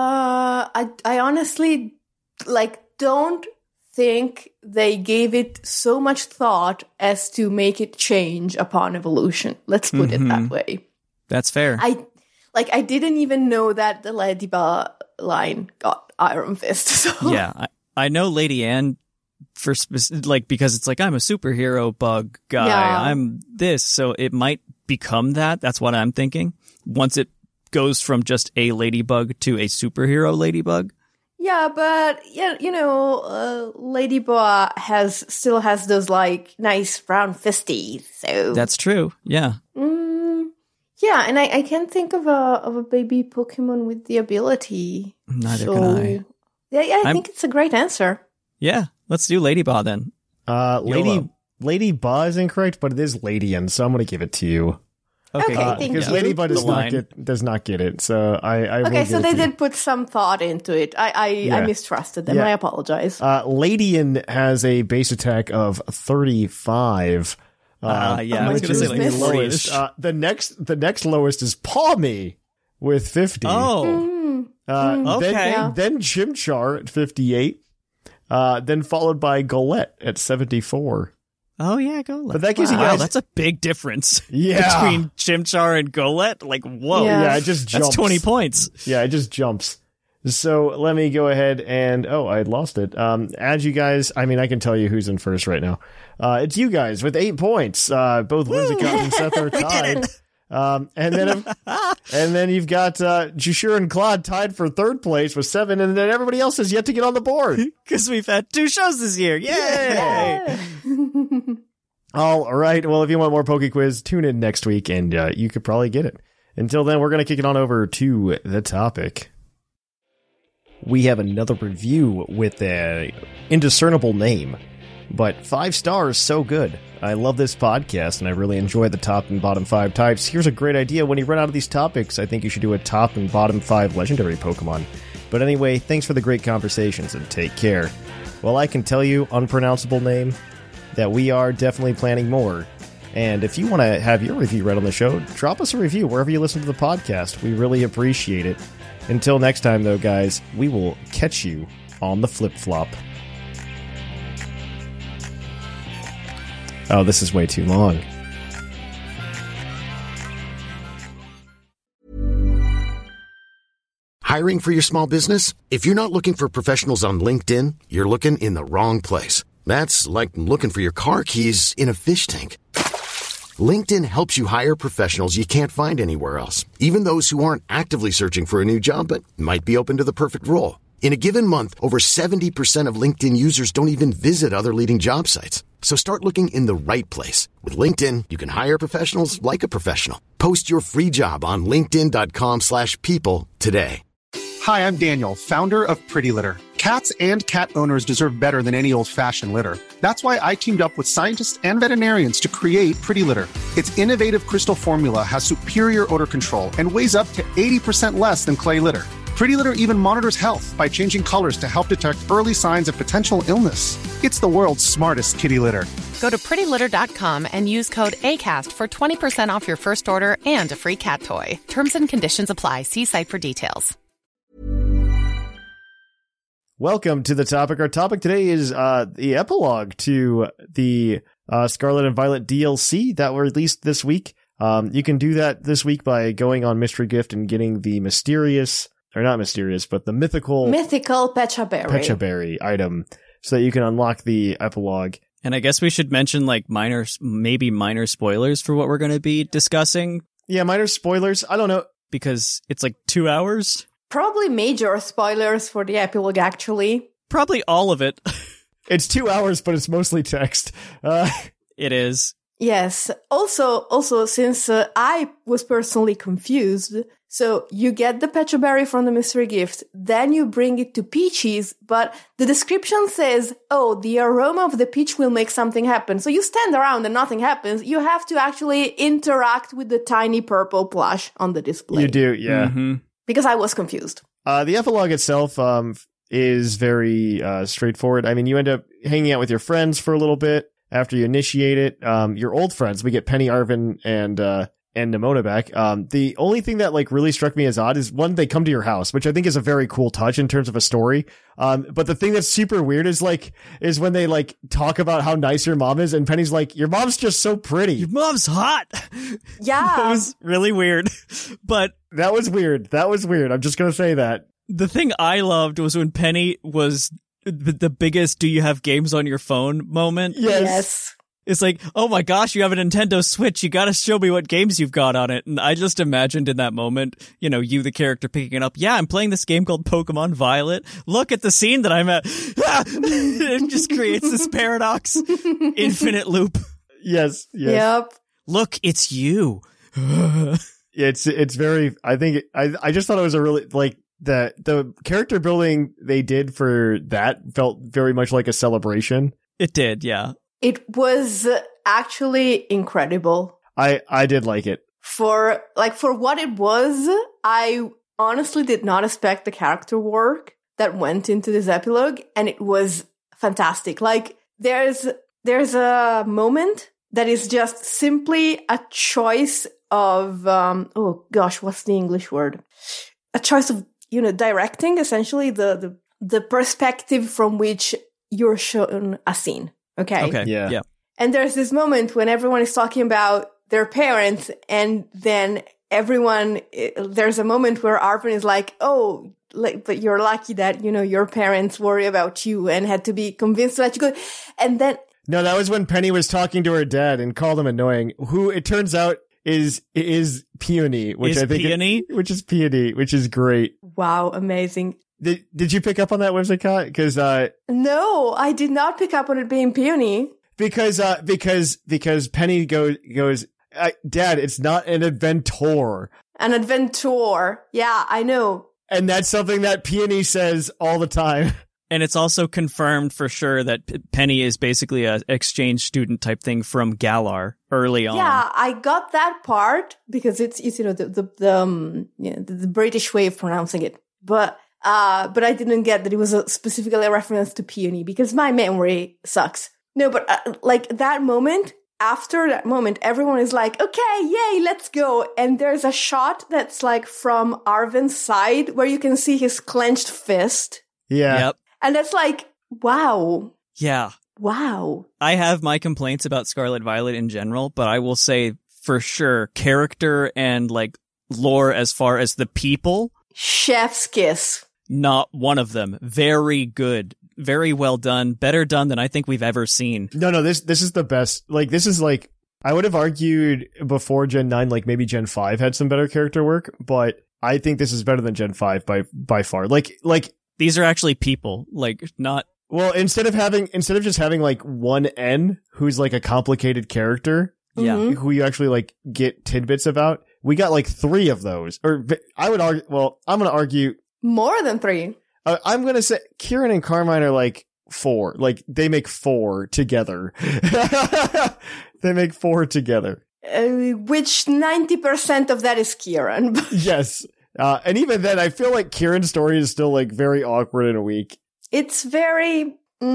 Speaker 6: uh, I I honestly like don't think they gave it so much thought as to make it change upon evolution. Let's put it that
Speaker 7: Mhm.
Speaker 6: way.
Speaker 7: that's fair.
Speaker 6: I like I didn't even know that the Ladybug line got Iron Fist. So
Speaker 7: yeah, I, I know Lady Anne for spec- like because it's like I'm a superhero bug guy.
Speaker 6: Yeah.
Speaker 7: I'm this, so it might become that. That's what I'm thinking. Once it goes from just a ladybug to a superhero ladybug.
Speaker 6: Yeah, but yeah, you know, uh, Ladybug has still has those like nice round fisties. So
Speaker 7: That's true. Yeah.
Speaker 6: Mm, yeah, and I, I can't think of a of a baby Pokemon with the ability.
Speaker 7: Neither
Speaker 6: so,
Speaker 7: can I.
Speaker 6: Yeah, yeah, I
Speaker 7: I'm-
Speaker 6: think it's a great answer.
Speaker 7: Yeah. Let's do Lady Ba then.
Speaker 5: Uh, Lady
Speaker 7: YOLO.
Speaker 5: Lady Ba is incorrect, but it is Lady Anne, so I'm going to give it to you.
Speaker 6: Okay,
Speaker 7: good.
Speaker 6: thank
Speaker 5: Because
Speaker 6: you.
Speaker 5: Lady Ba does
Speaker 7: The
Speaker 5: not
Speaker 7: line.
Speaker 5: get does not get it, so I, I will
Speaker 6: Okay,
Speaker 5: give
Speaker 6: so
Speaker 5: it
Speaker 6: they
Speaker 5: to you.
Speaker 6: did put some thought into it. I I,
Speaker 5: Yeah.
Speaker 6: I mistrusted them.
Speaker 5: Yeah.
Speaker 6: I apologize.
Speaker 5: Uh, Ladian has a base attack of thirty-five.
Speaker 7: Uh, yeah,
Speaker 6: I was
Speaker 5: which
Speaker 6: gonna say,
Speaker 5: is
Speaker 6: like,
Speaker 5: the
Speaker 7: forty-ish.
Speaker 5: lowest. Uh, the next, the next lowest is Palmy with fifty.
Speaker 7: Oh.
Speaker 6: Mm,
Speaker 5: uh,
Speaker 6: mm,
Speaker 7: okay.
Speaker 5: Then,
Speaker 6: Yeah.
Speaker 5: then Chimchar at fifty-eight. Uh, then followed by Golett at seventy-four.
Speaker 7: Oh yeah, Golett.
Speaker 5: But that gives you
Speaker 7: wow,
Speaker 5: guys-
Speaker 7: that's a big difference.
Speaker 5: Yeah.
Speaker 7: Between Chimchar and Golett. Like, whoa.
Speaker 6: Yeah.
Speaker 5: Yeah, it just jumps.
Speaker 7: That's twenty points.
Speaker 5: Yeah, it just jumps. So let me go ahead and oh, I lost it. Um, add you guys. I mean, I can tell you who's in first right now. Uh, it's you guys with eight points. Uh, both Whimsicott and Seth are tied. Um, and then and then you've got uh, Jushur and Claude tied for third place with seven, and then everybody else has yet to get on the board.
Speaker 7: Because we've had two shows this year. Yay!
Speaker 5: All right. Well, if you want more Poke Quiz, tune in next week, and uh, you could probably get it. Until then, we're going to kick it on over to the topic. We have another review with a indiscernible name, but five stars, so good. I love this podcast, and I really enjoy the top and bottom five types. Here's a great idea. When you run out of these topics, I think you should do a top and bottom five legendary Pokemon. But anyway, thanks for the great conversations, and take care. Well, I can tell you, unpronounceable name, that we are definitely planning more. And if you want to have your review read on the show, drop us a review wherever you listen to the podcast. We really appreciate it. Until next time, though, guys, we will catch you on the flip-flop. Oh, this is way too long.
Speaker 2: Hiring for your small business? If you're not looking for professionals on LinkedIn, you're looking in the wrong place. That's like looking for your car keys in a fish tank. LinkedIn helps you hire professionals you can't find anywhere else, even those who aren't actively searching for a new job but might be open to the perfect role. In a given month, over seventy percent of LinkedIn users don't even visit other leading job sites. So start looking in the right place. With LinkedIn, you can hire professionals like a professional. Post your free job on linkedin dot com slash people today.
Speaker 9: Hi, I'm Daniel, founder of Pretty Litter. Cats and cat owners deserve better than any old-fashioned litter. That's why I teamed up with scientists and veterinarians to create Pretty Litter. Its innovative crystal formula has superior odor control and weighs up to eighty percent less than clay litter. Pretty Litter even monitors health by changing colors to help detect early signs of potential illness. It's the world's smartest kitty litter.
Speaker 10: Go to pretty litter dot com and use code ACAST for twenty percent off your first order and a free cat toy. Terms and conditions apply. See site for details.
Speaker 5: Welcome to the topic. Our topic today is uh, the epilogue to the uh, Scarlet and Violet D L C that were released this week. Um, you can do that this week by going on Mystery Gift and getting the mysterious, or not mysterious, but the mythical...
Speaker 6: Mythical Pecha Berry.
Speaker 5: Pecha Berry item, so that you can unlock the epilogue.
Speaker 7: And I guess we should mention like minor, maybe minor spoilers for what we're going to be discussing.
Speaker 5: Yeah, minor spoilers. I don't know.
Speaker 7: Because it's like two hours.
Speaker 6: Probably major spoilers for the epilogue, actually.
Speaker 7: Probably all of it.
Speaker 5: It's two hours, but it's mostly text. Uh,
Speaker 7: it is.
Speaker 6: Yes. Also, also, since uh, I was personally confused, so you get the Pecha Berry from the mystery gift, then you bring it to Peachy's, but the description says, oh, the aroma of the peach will make something happen. So you stand around and nothing happens. You have to actually interact with the tiny purple plush on the display.
Speaker 5: You do, yeah.
Speaker 7: Mm-hmm.
Speaker 6: Because I was confused.
Speaker 5: Uh, the epilogue itself um, is very uh, straightforward. I mean, you end up hanging out with your friends for a little bit after you initiate it. Um, your old friends, we get Penny, Arvin, and uh, and Nimona back. Um, the only thing that like really struck me as odd is, one, they come to your house, which I think is a very cool touch in terms of a story. Um, but the thing that's super weird is like is when they like talk about how nice your mom is, and Penny's like, your mom's just so pretty.
Speaker 7: Your mom's hot.
Speaker 6: Yeah.
Speaker 7: That was really weird. But
Speaker 5: that was weird. That was weird. I'm just gonna say that.
Speaker 7: The thing I loved was when Penny was the biggest "do you have games on your phone" moment.
Speaker 5: Yes.
Speaker 6: Yes.
Speaker 7: It's like, oh my gosh, you have a Nintendo Switch. You gotta show me what games you've got on it. And I just imagined in that moment, you know, you, the character, picking it up. Yeah, I'm playing this game called Pokemon Violet. Look at the scene that I'm at. It just creates this paradox. Infinite loop.
Speaker 5: Yes. Yes.
Speaker 6: Yep.
Speaker 7: Look, it's you.
Speaker 5: It's, it's very, I think, I, I just thought it was a really, like, the, the character building they did for that felt very much like a celebration.
Speaker 7: It did, yeah.
Speaker 6: It was actually incredible.
Speaker 5: I, I did like it.
Speaker 6: For, like, for what it was, I honestly did not expect the character work that went into this epilogue, and it was fantastic. Like, there's, there's a moment that is just simply a choice of, um, oh gosh, what's the English word? A choice of, you know, directing, essentially, the, the, the perspective from which you're shown a scene. Okay.
Speaker 7: Okay. Yeah. yeah.
Speaker 6: And there's this moment when everyone is talking about their parents, and then everyone, there's a moment where Arvin is like, oh, like, but you're lucky that, you know, your parents worry about you and had to be convinced to let you go. And then.
Speaker 5: No, that was when Penny was talking to her dad and called him annoying, who it turns out is, is Peony, which
Speaker 7: is
Speaker 5: I think,
Speaker 7: Peony?
Speaker 5: It, which is Peony, which is great.
Speaker 6: Wow. Amazing.
Speaker 5: Did, did you pick up on that, Whimsicott? Because, uh,
Speaker 6: no, I did not pick up on it being Peony.
Speaker 5: Because, uh, because, because Penny goes, goes, uh, Dad, it's not an adventor.
Speaker 6: An adventor. Yeah, I know.
Speaker 5: And that's something that Peony says all the time.
Speaker 7: And it's also confirmed for sure that P- Penny is basically a exchange student type thing from Galar early on.
Speaker 6: Yeah, I got that part because it's, it's you know, the, the, the, um, yeah, the, the British way of pronouncing it. But, uh, but I didn't get that it was a specifically a reference to Peony because my memory sucks. No, but uh, like that moment, after that moment, everyone is like, okay, yay, let's go. And there's a shot that's like from Arvin's side where you can see his clenched fist.
Speaker 5: Yeah.
Speaker 7: Yep.
Speaker 6: And that's like, wow.
Speaker 7: Yeah.
Speaker 6: Wow.
Speaker 7: I have my complaints about Scarlet Violet in general, but I will say for sure, character and like lore as far as the people.
Speaker 6: Chef's kiss.
Speaker 7: Not one of them. Very good. Very well done. Better done than I think we've ever seen.
Speaker 5: No, no, this this is the best. Like, this is like, I would have argued before Gen nine, like maybe Gen five had some better character work, but I think this is better than Gen five by by far. Like, like
Speaker 7: these are actually people, like not.
Speaker 5: Well, instead of having, instead of just having like one N who's like a complicated character,
Speaker 7: yeah,
Speaker 6: Mm-hmm.
Speaker 5: who you actually like get tidbits about, we got like three of those. Or I would argue, well, I'm going to argue
Speaker 6: more than three.
Speaker 5: Uh, I'm gonna say Kieran and Carmine are like four. Like they make four together. They make four together.
Speaker 6: Uh, which ninety percent of that is Kieran.
Speaker 5: Yes. Uh, and even then, I feel like Kieran's story is still like very awkward and weak.
Speaker 6: It's very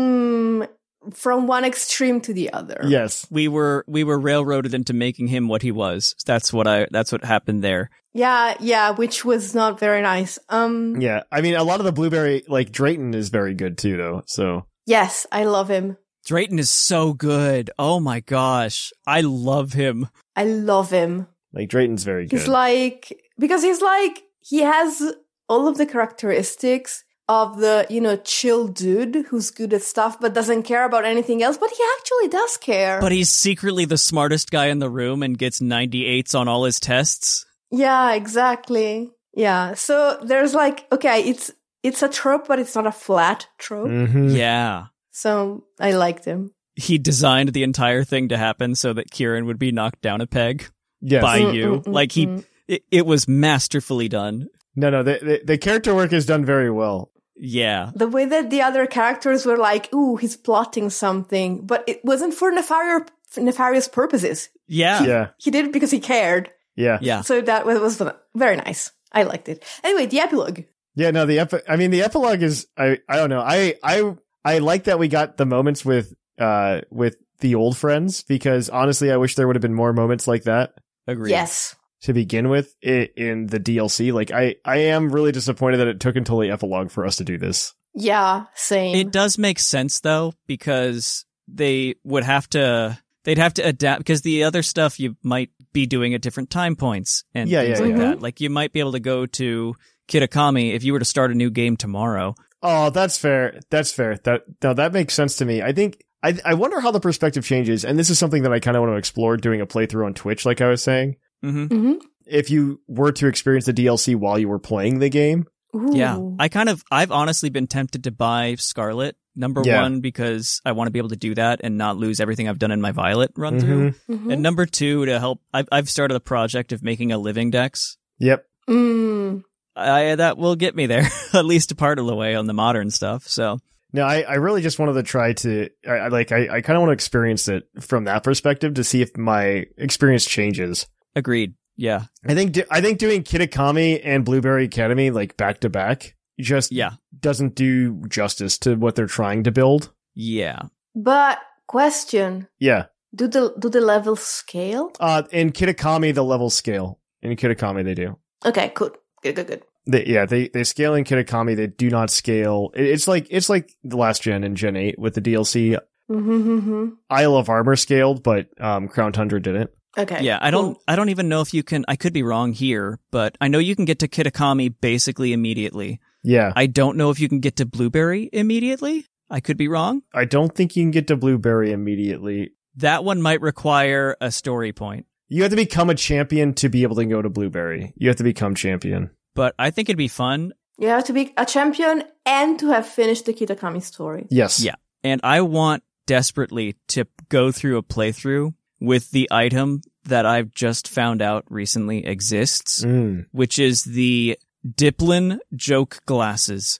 Speaker 6: mm, from one extreme to the other.
Speaker 5: Yes,
Speaker 7: we were we were railroaded into making him what he was. That's what I. That's what happened there.
Speaker 6: Yeah, yeah, which was not very nice. Um,
Speaker 5: yeah, I mean, a lot of the Blueberry, like Drayton, is very good too, though. So
Speaker 6: yes, I love him.
Speaker 7: Drayton is so good. Oh my gosh, I love him.
Speaker 6: I love him.
Speaker 5: Like Drayton's very good.
Speaker 6: He's like because he's like he has all of the characteristics of the, you know, chill dude who's good at stuff but doesn't care about anything else, but he actually does care.
Speaker 7: But he's secretly the smartest guy in the room and gets ninety-eights on all his tests.
Speaker 6: Yeah, exactly. Yeah, so there's like, okay, it's it's a trope, but it's not a flat trope.
Speaker 5: Mm-hmm.
Speaker 7: Yeah.
Speaker 6: So I liked him.
Speaker 7: He designed the entire thing to happen so that Kieran would be knocked down a peg
Speaker 5: yes.
Speaker 7: by
Speaker 6: Mm,
Speaker 7: you.
Speaker 6: mm, mm,
Speaker 7: like he,
Speaker 6: mm.
Speaker 7: it, it was masterfully done.
Speaker 5: No, no, the, the the character work is done very well.
Speaker 7: Yeah.
Speaker 6: The way that the other characters were like, ooh, he's plotting something, but it wasn't for nefarious, nefarious purposes.
Speaker 7: Yeah.
Speaker 5: Yeah.
Speaker 6: He did it because he cared.
Speaker 5: Yeah.
Speaker 7: Yeah.
Speaker 6: So that was, was very nice. I liked it. Anyway, the epilogue.
Speaker 5: Yeah, no, the epi- I mean, the epilogue is, I, I don't know. I, I, I like that we got the moments with, uh, with the old friends, because honestly, I wish there would have been more moments like that.
Speaker 7: Agreed.
Speaker 6: Yes.
Speaker 5: To begin with in, in the D L C. Like, I, I am really disappointed that it took until the epilogue for us to do this.
Speaker 6: Yeah, same.
Speaker 7: It does make sense though, because they would have to, they'd have to adapt, because the other stuff you might be doing at different time points and
Speaker 5: Yeah,
Speaker 7: things
Speaker 5: yeah,
Speaker 7: like
Speaker 5: yeah.
Speaker 7: that. Like you might be able to go to Kitakami if you were to start a new game tomorrow.
Speaker 5: Oh, that's fair. That's fair. That, no, that makes sense to me. I think, I, I wonder how the perspective changes. And this is something that I kind of want to explore doing a playthrough on Twitch, like I was saying.
Speaker 7: Mm-hmm.
Speaker 6: Mm-hmm.
Speaker 5: If you were to experience the D L C while you were playing the game.
Speaker 6: Ooh.
Speaker 7: Yeah, I kind of, I've honestly been tempted to buy Scarlet, number
Speaker 5: Yeah.
Speaker 7: one, because I want to be able to do that and not lose everything I've done in my Violet run through.
Speaker 6: Mhm.
Speaker 7: And number two, to help, I've, I've started a project of making a living dex.
Speaker 5: Yep.
Speaker 6: Mm.
Speaker 7: I, that will get me there, at least a part of the way on the modern stuff, so.
Speaker 5: No, I, I really just wanted to try to, I, I like, I, I kind of want to experience it from that perspective to see if my experience changes.
Speaker 7: Agreed. Yeah.
Speaker 5: I think, do, I think doing Kitakami and Blueberry Academy, like back to back, just
Speaker 7: Yeah.
Speaker 5: doesn't do justice to what they're trying to build.
Speaker 7: Yeah.
Speaker 6: But question:
Speaker 5: Yeah.
Speaker 6: Do the do the levels scale?
Speaker 5: Uh, in Kitakami, the level scale. In Kitakami, they do.
Speaker 6: Okay, good, good, good, good.
Speaker 5: They, yeah, they, they scale in Kitakami. They do not scale. It, it's like, it's like the last gen in Gen eight with the D L C.
Speaker 6: Mm-hmm, mm-hmm.
Speaker 5: Isle of Armor scaled, but, um, Crown Tundra didn't.
Speaker 6: Okay.
Speaker 7: Yeah, I don't,
Speaker 6: cool.
Speaker 7: I don't even know if you can, I could be wrong here, but I know you can get to Kitakami basically immediately.
Speaker 5: Yeah.
Speaker 7: I don't know if you can get to Blueberry immediately. I could be wrong.
Speaker 5: I don't think you can get to Blueberry immediately.
Speaker 7: That one might require a story point.
Speaker 5: You have to become a champion to be able to go to Blueberry. You have to become champion.
Speaker 7: But I think it'd be fun.
Speaker 6: You have to be a champion and to have finished the Kitakami story.
Speaker 5: Yes.
Speaker 7: Yeah. And I want desperately to go through a playthrough with the item that I've just found out recently exists,
Speaker 5: Mm.
Speaker 7: which is the Diplin joke glasses.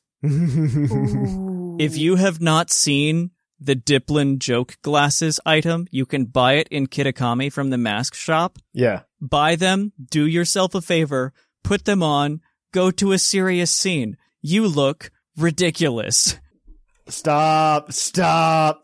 Speaker 7: If you have not seen the Diplin joke glasses item, you can buy it in Kitakami from the mask shop.
Speaker 5: Yeah.
Speaker 7: Buy them, do yourself a favor, put them on, go to a serious scene. You look ridiculous.
Speaker 5: Stop. Stop.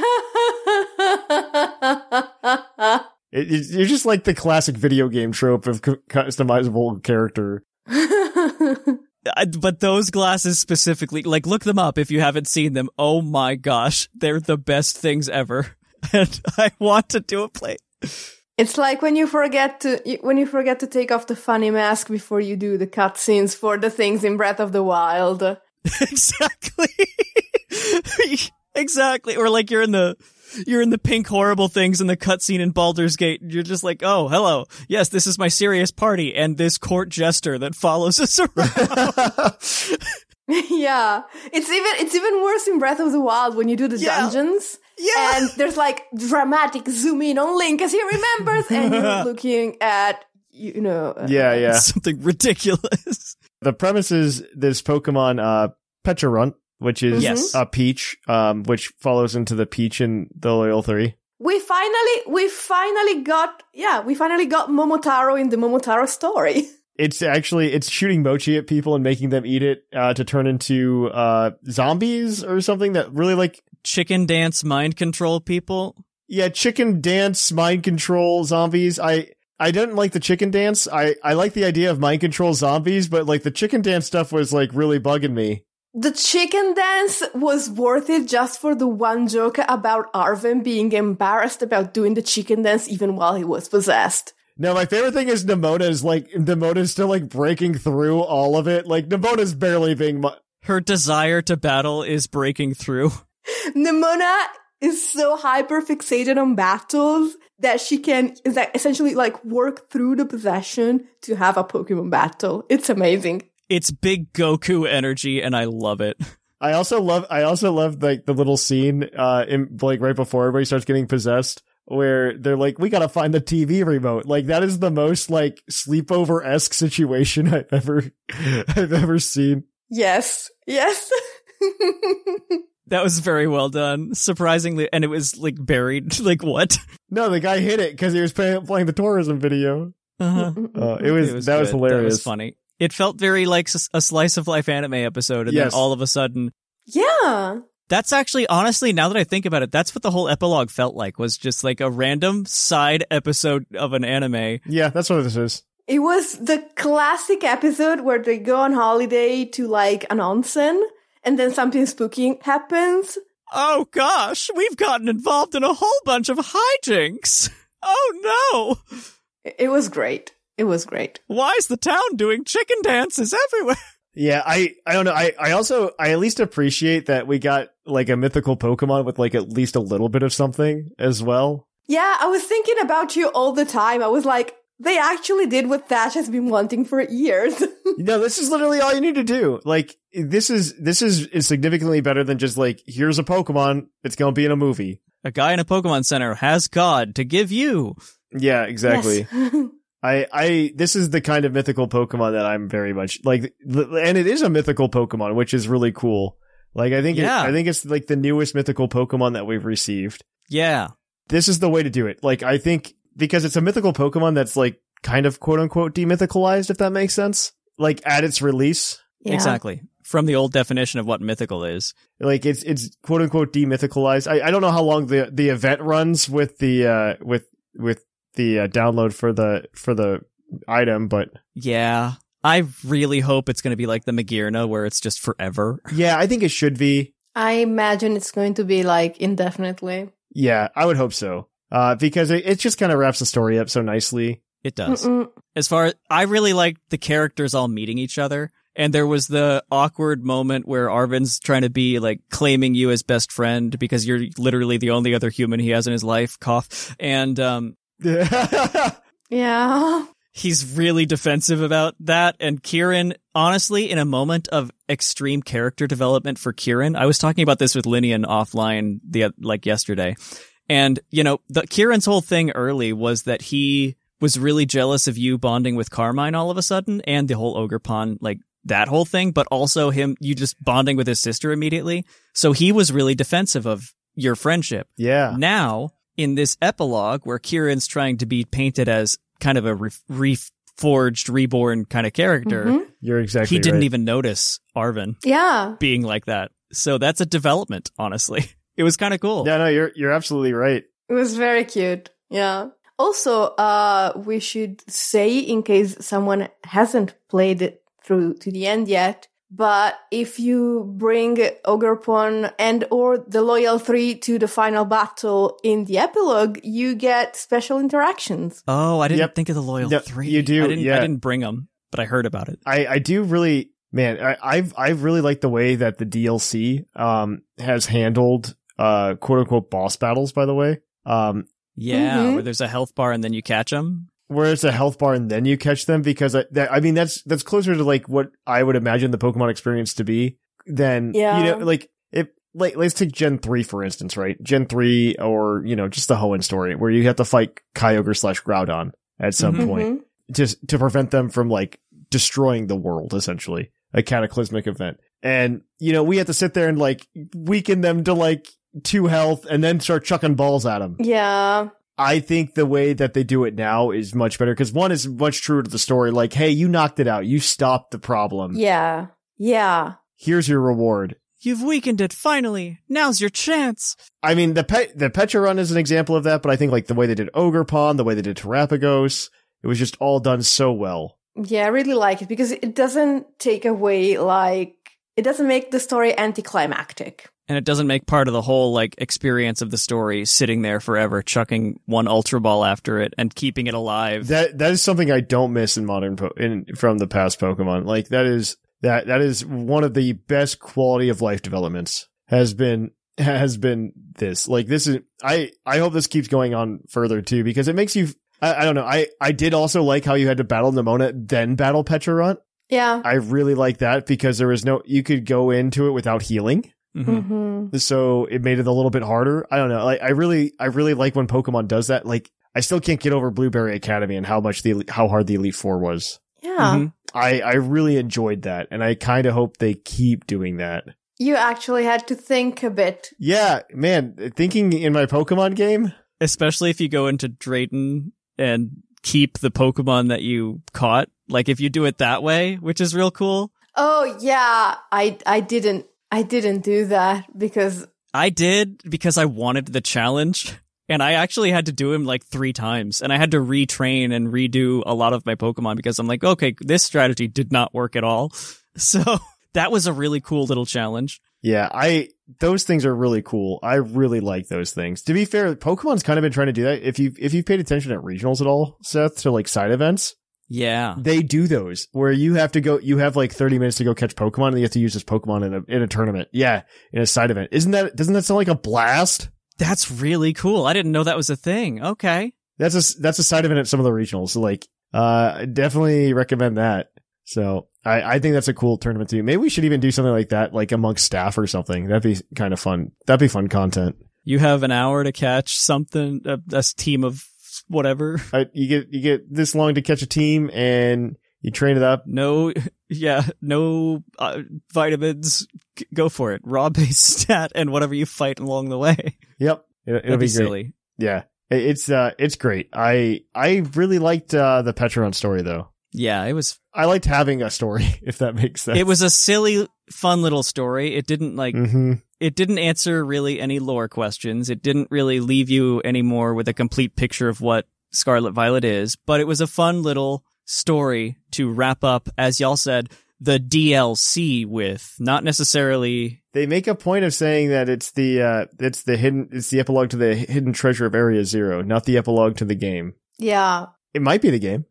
Speaker 5: It, it, you're just like the classic video game trope of cu- customizable character.
Speaker 7: I- But those glasses specifically, like, look them up if you haven't seen them. Oh my gosh, they're the best things ever. And I want to do a play.
Speaker 6: It's like when you forget to when you forget to take off the funny mask before you do the cutscenes for the things in Breath of the Wild.
Speaker 7: Exactly. Exactly. Or like you're in the you're in the pink horrible things in the cutscene in Baldur's Gate. And you're just like, oh, hello. Yes, this is my serious party and this court jester that follows us around.
Speaker 6: Yeah, it's even it's even worse in Breath of the Wild when you do the
Speaker 7: Yeah.
Speaker 6: dungeons.
Speaker 7: Yeah.
Speaker 6: And there's like dramatic zoom in on Link as he remembers, and you're looking at you know. Uh,
Speaker 5: Yeah, yeah.
Speaker 7: Something ridiculous.
Speaker 5: The premise is this Pokemon, uh, Pecharunt, which is
Speaker 7: Yes.
Speaker 5: a Peach, um, which follows into the Peach in the Loyal three.
Speaker 6: We finally, we finally got, yeah, we finally got Momotaro in the Momotaro story.
Speaker 5: It's actually, it's shooting mochi at people and making them eat it, uh, to turn into, uh, zombies or something that really like,
Speaker 7: Chicken dance mind control people.
Speaker 5: yeah, chicken dance, mind control zombies. I, I didn't like the chicken dance. I, I like the idea of mind control zombies, but like the chicken dance stuff was like really bugging me.
Speaker 6: The chicken dance was worth it just for the one joke about Arven being embarrassed about doing the chicken dance even while he was possessed.
Speaker 5: No, my favorite thing is Nemona's like, Nemona's still like breaking through all of it. Like Nemona's barely being, mu-
Speaker 7: Her desire to battle is breaking through.
Speaker 6: Nemona is so hyper fixated on battles that she can is like essentially like work through the possession to have a Pokemon battle. It's amazing.
Speaker 7: It's big Goku energy, and I love it.
Speaker 5: I also love, I also love like the little scene, uh, in like right before everybody starts getting possessed, where they're like, we gotta find the T V remote. Like that is the most like sleepover-esque situation I've ever, I've ever seen.
Speaker 6: Yes. Yes.
Speaker 7: That was very well done, surprisingly, and it was like buried. Like what?
Speaker 5: No, the guy hit it because he was playing, playing the tourism video.
Speaker 7: Uh-huh.
Speaker 5: Uh, it was,
Speaker 7: It was
Speaker 5: that was
Speaker 7: good.
Speaker 5: hilarious.
Speaker 7: That was funny. It felt very like s- a slice of life anime episode, and
Speaker 5: Yes.
Speaker 7: then all of a sudden,
Speaker 6: Yeah.
Speaker 7: that's actually, honestly, now that I think about it, that's what the whole epilogue felt like, was just like a random side episode of an anime.
Speaker 5: Yeah, that's what this is.
Speaker 6: It was the classic episode where they go on holiday to like an onsen and then something spooky happens.
Speaker 7: Oh gosh, we've gotten involved in a whole bunch of hijinks. Oh no!
Speaker 6: It was great. It was great.
Speaker 7: Why is the town doing chicken dances everywhere?
Speaker 5: Yeah, I, I don't know. I, I also, I at least appreciate that we got like a mythical Pokemon with like at least a little bit of something as well.
Speaker 6: Yeah, I was thinking about you all the time. I was like, they actually did what Thatch has been wanting for years.
Speaker 5: No, this is literally all you need to do. Like, this is, this is, is significantly better than just like, here's a Pokemon, it's gonna be in a movie.
Speaker 7: A guy in a Pokemon Center has God to give you.
Speaker 5: Yeah, exactly.
Speaker 6: Yes.
Speaker 5: I, I, this is the kind of mythical Pokemon that I'm very much like, and it is a mythical Pokemon, which is really cool. Like, I think,
Speaker 7: Yeah.
Speaker 5: it, I think it's like the newest mythical Pokemon that we've received.
Speaker 7: Yeah.
Speaker 5: This is the way to do it. Like, I think because it's a mythical Pokemon that's like kind of quote unquote demythicalized, if that makes sense. Like at its release,
Speaker 6: Yeah.
Speaker 7: Exactly. From the old definition of what mythical is.
Speaker 5: like it's, it's quote unquote demythicalized. I, I don't know how long the, the event runs with the, uh, with, with the uh, download for the, for the item, but
Speaker 7: Yeah. I really hope it's going to be like the Magearna, where it's just forever.
Speaker 5: yeah, I think it should be.
Speaker 6: I imagine it's going to be like indefinitely.
Speaker 5: Yeah, I would hope so. Uh, because it, it just kind of wraps the story up so nicely.
Speaker 7: It does.
Speaker 6: Mm-mm.
Speaker 7: As far as I really liked the characters all meeting each other. And there was the awkward moment where Arven's trying to be like claiming you as best friend because you're literally the only other human he has in his life. Cough. And, um,
Speaker 6: Yeah.
Speaker 7: he's really defensive about that. And Kieran, honestly, in a moment of extreme character development for Kieran, I was talking about this with Linian offline the like yesterday. And, you know, the Kieran's whole thing early was that he was really jealous of you bonding with Carmine all of a sudden, and the whole Ogerpon, like that whole thing, but also him, you just bonding with his sister immediately. So he was really defensive of your friendship.
Speaker 5: Yeah.
Speaker 7: Now, in this epilogue where Kieran's trying to be painted as kind of a re- reforged, reborn kind of character,
Speaker 6: Mhm.
Speaker 5: You're exactly
Speaker 7: he didn't
Speaker 5: right.
Speaker 7: even notice Arven
Speaker 6: Yeah.
Speaker 7: being like that. So that's a development, honestly. It was kind of cool.
Speaker 5: Yeah, no, you're, you're absolutely right.
Speaker 6: It was very cute. Yeah. Also, uh, we should say, in case someone hasn't played it through to the end yet, but if you bring Ogerpon and or the Loyal Three to the final battle in the epilogue, you get special interactions.
Speaker 7: Oh, I didn't
Speaker 5: Yep.
Speaker 7: think of the Loyal
Speaker 5: Yep,
Speaker 7: Three.
Speaker 5: you do,
Speaker 7: I didn't,
Speaker 5: yeah.
Speaker 7: I didn't bring them, but I heard about it.
Speaker 5: I, I do really, man, I, I've, I've really liked the way that the D L C, um, has handled, uh, quote unquote boss battles, by the way. Um,
Speaker 7: Yeah,
Speaker 6: Mhm.
Speaker 7: where there's a health bar and then you catch them.
Speaker 5: where it's a health bar and then you catch them, because I, that, I mean, that's, that's closer to like what I would imagine the Pokemon experience to be than,
Speaker 6: Yeah.
Speaker 5: you know, like, if, like, let's take Gen three, for instance, right? Gen three, or, you know, just the Hoenn story, where you have to fight Kyogre slash Groudon at some
Speaker 7: Mhm.
Speaker 5: point.
Speaker 6: Mhm.
Speaker 5: Just to prevent them from like destroying the world, essentially, a cataclysmic event. And, you know, we had to sit there and like weaken them to like two health and then start chucking balls at them.
Speaker 6: Yeah.
Speaker 5: I think the way that they do it now is much better because one is much truer to the story. Like, hey, you knocked it out. You stopped the problem.
Speaker 6: Yeah. Yeah.
Speaker 5: Here's your reward.
Speaker 7: You've weakened it, finally. Now's your chance.
Speaker 5: I mean, the Pe- the Petra run is an example of that, but I think like the way they did Ogre Pond, the way they did Terapagos, it was just all done so well.
Speaker 6: Yeah, I really like it because it doesn't take away, like, it doesn't make the story anticlimactic.
Speaker 7: And it doesn't make part of the whole, like, experience of the story sitting there forever, chucking one Ultra Ball after it and keeping it alive.
Speaker 5: That That is something I don't miss in modern, po- in from the past Pokemon. Like, that is... That that is one of the best quality of life developments has been has been this. Like this is I I hope this keeps going on further too because it makes you I, I don't know. I, I did also like how you had to battle Nemona then battle Pecharunt.
Speaker 6: Yeah.
Speaker 5: I really like that because there was no you could go into it without healing.
Speaker 7: Mm-hmm.
Speaker 6: Mm-hmm.
Speaker 5: So it made it a little bit harder. I don't know. Like I really I really like when Pokemon does that. Like I still can't get over Blueberry Academy and how much the how hard the Elite Four was.
Speaker 6: Yeah.
Speaker 7: Mm-hmm.
Speaker 5: I, I really enjoyed that, and I kind of hope they keep doing that.
Speaker 6: You actually had to think a bit.
Speaker 5: Yeah, man, thinking in my Pokemon game?
Speaker 7: Especially if you go into Drayton and keep the Pokemon that you caught. Like, if you do it that way, which is real cool.
Speaker 6: Oh, yeah. I, I didn't, I didn't do that because...
Speaker 7: I did because I wanted the challenge. And I actually had to do him like three times, and I had to retrain and redo a lot of my Pokemon because I'm like, okay, this strategy did not work at all. So that was a really cool little challenge.
Speaker 5: Yeah, I those things are really cool. I really like those things. To be fair, Pokemon's kind of been trying to do that. If you if you've paid attention at regionals at all, Seth, to like side events,
Speaker 7: yeah,
Speaker 5: they do those where you have to go. You have like thirty minutes to go catch Pokemon, and you have to use this Pokemon in a in a tournament. Yeah, in a side event. Isn't that doesn't that sound like a blast?
Speaker 7: That's really cool. I didn't know that was a thing. Okay.
Speaker 5: That's a, that's a side event at some of the regionals. So like, uh, definitely recommend that. So I, I think that's a cool tournament too. Maybe we should even do something like that, like amongst staff or something. That'd be kind of fun. That'd be fun content.
Speaker 7: You have an hour to catch something, a, a team of whatever.
Speaker 5: Uh, you get, you get this long to catch a team and you train it up.
Speaker 7: No, yeah, no uh, vitamins. G- go for it. Raw base stat and whatever you fight along the way.
Speaker 5: Yep. It, it'll
Speaker 7: That'd
Speaker 5: be,
Speaker 7: be
Speaker 5: great.
Speaker 7: silly.
Speaker 5: Yeah. It, it's, uh, it's great. I, I really liked, uh, the Pecharunt story though.
Speaker 7: Yeah, it was.
Speaker 5: I liked having a story, if that makes sense.
Speaker 7: It was a silly, fun little story. It didn't like,
Speaker 5: mm-hmm.
Speaker 7: It didn't answer really any lore questions. It didn't really leave you anymore with a complete picture of what Scarlet Violet is, but it was a fun little story to wrap up, as y'all said, the D L C with. Not necessarily.
Speaker 5: They make a point of saying that it's the uh it's the hidden it's the epilogue to the hidden treasure of Area Zero, not the epilogue to the game.
Speaker 6: Yeah.
Speaker 5: It might be the game.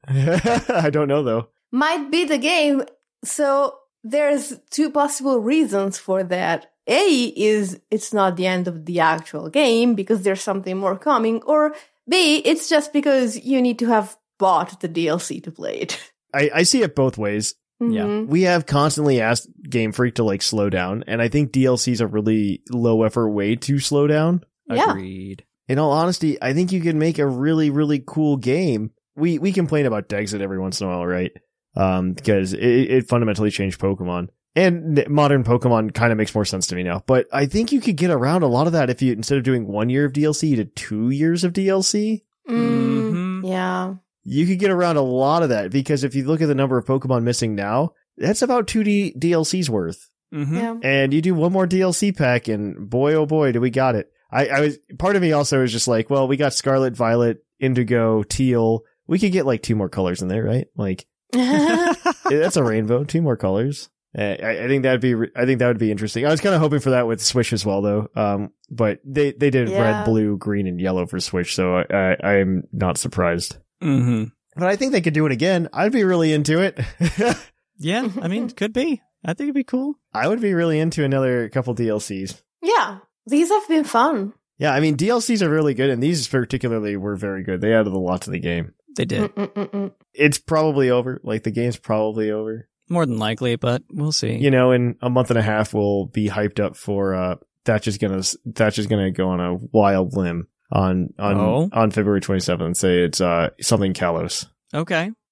Speaker 5: I don't know though.
Speaker 6: Might be the game. So there's two possible reasons for that. A is it's not the end of the actual game because there's something more coming, or B, it's just because you need to have bought the D L C to play it.
Speaker 5: I, I see it both ways.
Speaker 6: Mm-hmm.
Speaker 7: Yeah.
Speaker 5: We have constantly asked Game Freak to like slow down, and I think D L C is a really low effort way to slow down.
Speaker 6: Yeah.
Speaker 7: Agreed.
Speaker 5: In all honesty, I think you can make a really, really cool game. We we complain about Dexit every once in a while, right? Um, because it, it fundamentally changed Pokemon. And modern Pokemon kind of makes more sense to me now. But I think you could get around a lot of that if you, instead of doing one year of D L C, you did two years of D L C.
Speaker 6: Mm,
Speaker 7: Mm-hmm.
Speaker 6: Yeah.
Speaker 5: You could get around a lot of that because if you look at the number of Pokemon missing now, that's about two D- DLCs worth.
Speaker 7: Mm-hmm.
Speaker 6: Yeah.
Speaker 5: And you do one more D L C pack and boy, oh boy, do we got it. I, I was, part of me also was just like, well, we got Scarlet, Violet, Indigo, Teal. We could get like two more colors in there, right? Like, that's a rainbow, two more colors. Uh, I, I think that'd be, I think that would be interesting. I was kind of hoping for that with Swish as well, though. Um, but they, they did
Speaker 6: Yeah.
Speaker 5: red, blue, green, and yellow for Swish, so I, I, I'm not surprised.
Speaker 7: Mm-hmm.
Speaker 5: But I think they could do it again. I'd be really into it.
Speaker 7: Yeah, I mean, could be. I think it'd be cool.
Speaker 5: I would be really into another couple D L Cs.
Speaker 6: Yeah. These have been fun.
Speaker 5: Yeah, I mean, D L Cs are really good, and these particularly were very good. They added a lot to the game.
Speaker 7: They did.
Speaker 6: Mm-mm-mm-mm.
Speaker 5: It's probably over. Like, the game's probably over.
Speaker 7: More than likely, but we'll see.
Speaker 5: You know, in a month and a half, we'll be hyped up for, uh, Thatch is gonna, Thatch is gonna go on a wild limb on, on,
Speaker 7: Oh?
Speaker 5: on February twenty-seventh and say it's, uh, something Kalos.
Speaker 7: Okay.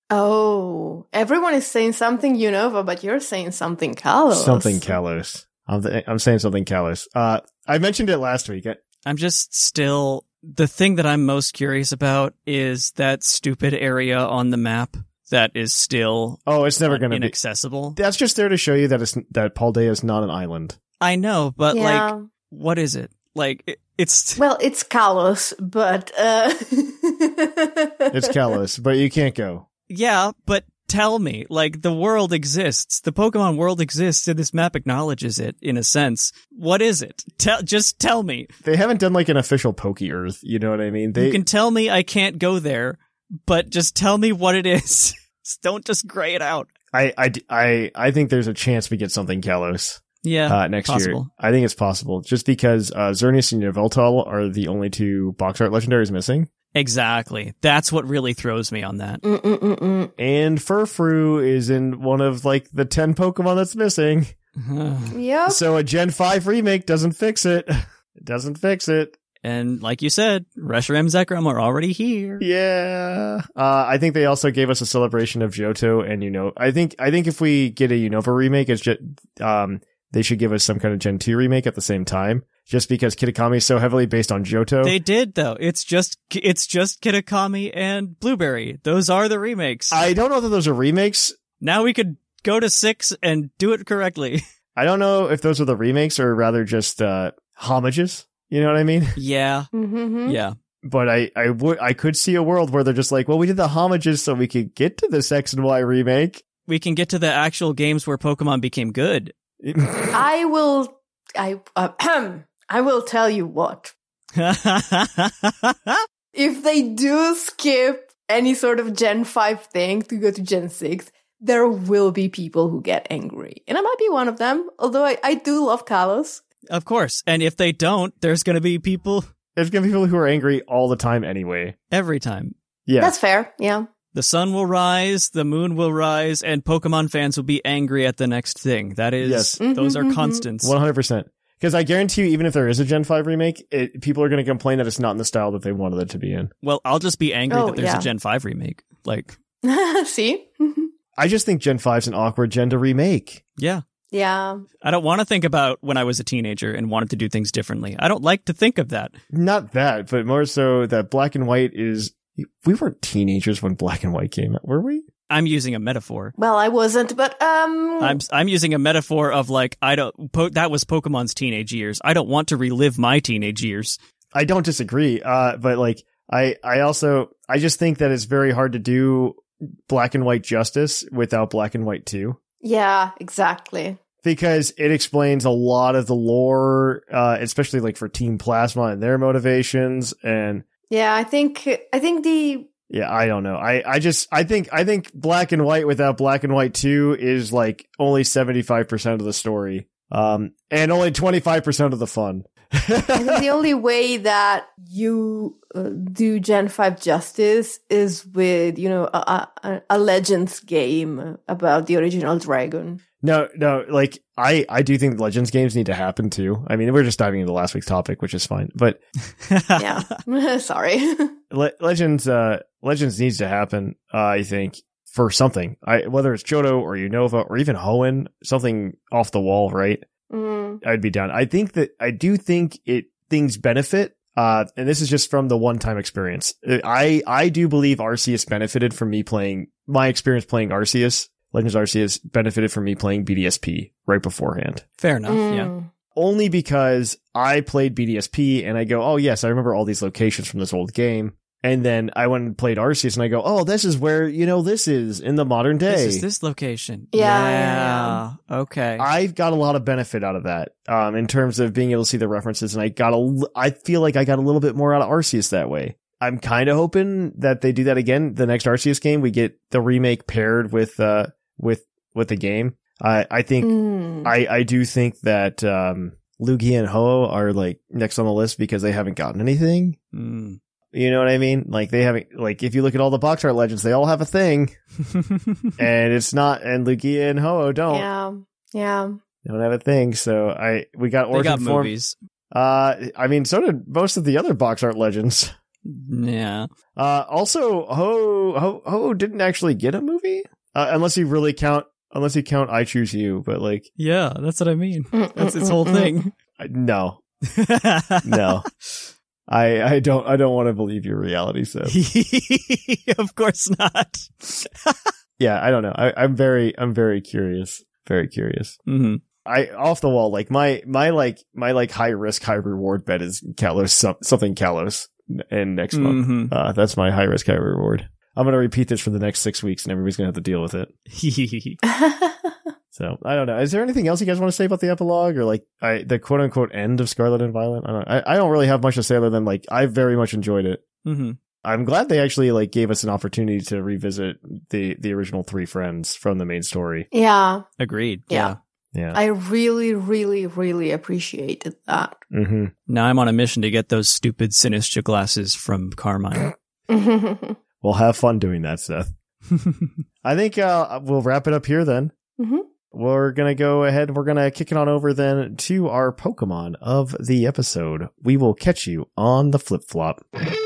Speaker 6: Oh, everyone is saying something Unova, but you're saying something Kalos.
Speaker 5: Something Kalos. I'm, th- I'm saying something Kalos. Uh, I mentioned it last week. I-
Speaker 7: I'm just still... The thing that I'm most curious about is that stupid area on the map that is still
Speaker 5: oh, it's never going to be
Speaker 7: inaccessible.
Speaker 5: That's just there to show you that it's that Paldea is not an island.
Speaker 7: I know, but
Speaker 6: Yeah.
Speaker 7: like, what is it? Like, it, it's...
Speaker 6: Well, it's Kalos, but... Uh...
Speaker 5: It's Kalos, but you can't go.
Speaker 7: Yeah, but tell me, like, the world exists. The Pokemon world exists, and this map acknowledges it, in a sense. What is it? Tell, just tell me.
Speaker 5: They haven't done like an official Poke Earth, you know what I mean? They
Speaker 7: You can tell me I can't go there, but just tell me what it is. Don't just gray it out.
Speaker 5: I, I, I, I think there's a chance we get something Kalos.
Speaker 7: Yeah,
Speaker 5: uh, next
Speaker 7: possible.
Speaker 5: year. I think it's possible, just because uh, Xerneas and Yveltal are the only two box art legendaries missing.
Speaker 7: Exactly. That's what really throws me on that.
Speaker 6: Mm-mm-mm-mm.
Speaker 5: And Furfrou is in one of like the ten Pokemon that's missing.
Speaker 6: Yep.
Speaker 5: So a Gen five remake doesn't fix it. It doesn't fix it.
Speaker 7: And like you said, Reshiram and Zekrom are already here.
Speaker 5: Yeah. Uh, I think they also gave us a celebration of Johto and Unova. I think I think if we get a Unova remake, it's just um they should give us some kind of Gen two remake at the same time. Just because Kitakami is so heavily based on Johto.
Speaker 7: They did though. It's just it's just Kitakami and Blueberry. Those are the remakes.
Speaker 5: I don't know that those are remakes.
Speaker 7: Now we could go to six and do it correctly.
Speaker 5: I don't know if those are the remakes or rather just uh, homages. You know what I mean?
Speaker 7: Yeah.
Speaker 6: Mm-hmm.
Speaker 7: Yeah.
Speaker 5: But I, I would I could see a world where they're just like, well, we did the homages so we could get to this X and Y remake.
Speaker 7: We can get to the actual games where Pokemon became good.
Speaker 6: I will... I... Uh, I will tell you what. If they do skip any sort of Gen five thing to go to Gen six, there will be people who get angry. And I might be one of them, although I, I do love Kalos.
Speaker 7: Of course. And if they don't, there's going to be people...
Speaker 5: There's going to be people who are angry all the time anyway.
Speaker 7: Every time.
Speaker 5: Yeah.
Speaker 6: That's fair, yeah.
Speaker 7: The sun will rise, the moon will rise, and Pokemon fans will be angry at the next thing. That is...
Speaker 5: Yes.
Speaker 7: Those
Speaker 6: Mm-hmm,
Speaker 7: are constants.
Speaker 5: one hundred percent. Because I guarantee you, even if there is a Gen five remake, it, people are going to complain that it's not in the style that they wanted it to be in.
Speaker 7: Well, I'll just be angry
Speaker 6: Oh,
Speaker 7: that there's
Speaker 6: yeah.
Speaker 7: a Gen five remake. Like,
Speaker 6: See?
Speaker 5: I just think Gen five's an awkward gen to remake.
Speaker 7: yeah.
Speaker 6: Yeah.
Speaker 7: I don't want to think about when I was a teenager and wanted to do things differently. I don't like to think of that.
Speaker 5: Not that, but more so that Black and White is... We weren't teenagers when Black and White came out, were we?
Speaker 7: I'm using a metaphor.
Speaker 6: Well, I wasn't, but, um...
Speaker 7: I'm I'm using a metaphor of like, I don't... Po- that was Pokemon's teenage years. I don't want to relive my teenage years.
Speaker 5: I don't disagree, uh, but like, I, I also... I just think that it's very hard to do Black and White justice without Black and White two.
Speaker 6: Yeah, exactly.
Speaker 5: Because it explains a lot of the lore, uh, especially like for Team Plasma and their motivations. And
Speaker 6: Yeah, I think, I think the...
Speaker 5: yeah, I don't know. I, I just, I think, I think Black and White without Black and White two is like only seventy-five percent of the story. Um, and only twenty-five percent of the fun.
Speaker 6: I think the only way that you uh, do Gen five justice is with, you know, a, a, a Legends game about the original dragon.
Speaker 5: No, no, like, I, I do think Legends games need to happen too. I mean, we're just diving into last week's topic, which is fine, but
Speaker 6: Yeah. Sorry.
Speaker 5: Le- Legends, uh, Legends needs to happen, uh, I think, for something. I, whether it's Johto or Unova or even Hoenn, something off the wall, right?
Speaker 6: Mm.
Speaker 5: I'd be down. I think that, I do think it, things benefit, uh, and this is just from the one-time experience. I, I do believe Arceus benefited from me playing, my experience playing Arceus. Legends Arceus benefited from me playing B D S P right beforehand.
Speaker 7: Fair enough,
Speaker 6: Mm.
Speaker 7: yeah.
Speaker 5: Only because I played B D S P and I go, oh yes, I remember all these locations from this old game. And then I went and played Arceus and I go, oh, this is where, you know, this is in the modern day.
Speaker 7: This is this location.
Speaker 6: Yeah,
Speaker 7: yeah, yeah. Okay.
Speaker 5: I've got a lot of benefit out of that, um, in terms of being able to see the references. And I got a, I feel like I got a little bit more out of Arceus that way. I'm kind of hoping that they do that again. The next Arceus game, we get the remake paired with, uh, with, with the game. I, I think,
Speaker 6: Mm.
Speaker 5: I, I do think that, um, Lugia and Ho are like next on the list because they haven't gotten anything.
Speaker 7: Mm.
Speaker 5: You know what I mean? Like they haven't, like if you look at all the box art legends, they all have a thing and it's not, and Lugia and Ho don't,
Speaker 6: Yeah. Yeah.
Speaker 5: they don't have a thing. So I, we got
Speaker 7: They
Speaker 5: Origin
Speaker 7: got
Speaker 5: Form.
Speaker 7: movies.
Speaker 5: Uh, I mean, so did most of the other box art legends.
Speaker 7: Yeah.
Speaker 5: Uh, also, Ho Ho Ho didn't actually get a movie, uh, unless you really count unless you count I Choose You. But like,
Speaker 7: Yeah, that's what I mean. That's its whole thing.
Speaker 5: I, no, no, I I don't I don't want to believe your reality, Seth.
Speaker 7: Of course not.
Speaker 5: Yeah, I don't know. I, I'm very I'm very curious. Very curious.
Speaker 7: Mm-hmm.
Speaker 5: I off the wall, like my my like my like high risk high reward bet is Kalos some, something Kalos in next
Speaker 7: Mm-hmm.
Speaker 5: month. Uh, that's my high risk high reward. I'm gonna repeat this for the next six weeks, and everybody's gonna have to deal with it. So I don't know. Is there anything else you guys want to say about the epilogue or like I, the quote unquote end of Scarlet and Violet? I don't. I, I don't really have much to say other than like I very much enjoyed it.
Speaker 7: Mm-hmm.
Speaker 5: I'm glad they actually like gave us an opportunity to revisit the the original three friends from the main story.
Speaker 6: Yeah.
Speaker 7: Agreed.
Speaker 6: Yeah.
Speaker 5: Yeah.
Speaker 6: I really, really, really appreciated that.
Speaker 5: Mm-hmm.
Speaker 7: Now I'm on a mission to get those stupid Sinistra glasses from Carmine.
Speaker 5: We'll have fun doing that, Seth. I think uh, we'll wrap it up here then.
Speaker 6: Mm-hmm.
Speaker 5: We're going to go ahead. We're going to kick it on over then to our Pokemon of the episode. We will catch you on the flip-flop.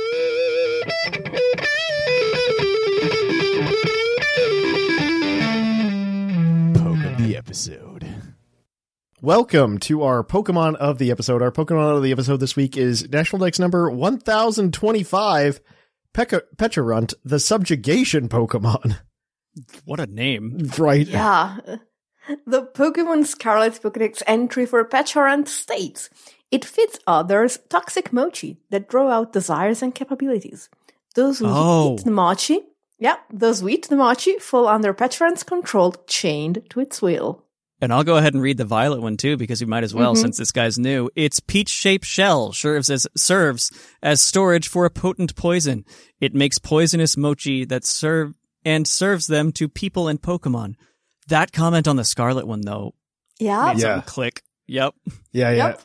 Speaker 4: Poke of the episode.
Speaker 5: Welcome to our Pokemon of the episode. Our Pokemon of the episode this week is National Dex number one thousand twenty-five, Pekka- Pecharunt, the Subjugation Pokemon.
Speaker 7: What a name.
Speaker 5: Right.
Speaker 6: Yeah. The Pokemon Scarlet Pokédex entry for Pecharunt states, it fits others' toxic mochi that draw out desires and capabilities. Those who
Speaker 7: Oh.
Speaker 6: eat the mochi, yeah, those who eat the mochi fall under Pecharunt's control, chained to its will.
Speaker 7: And I'll go ahead and read the violet one too, because we might as well,
Speaker 6: Mhm.
Speaker 7: since this guy's new. Its peach-shaped shell serves as serves as storage for a potent poison. It makes poisonous mochi that serve and serves them to people and Pokemon. That comment on the Scarlet one, though,
Speaker 6: Yeah.
Speaker 7: made
Speaker 5: Yeah.
Speaker 7: something click. Yep.
Speaker 5: Yeah, yeah.
Speaker 6: Yep.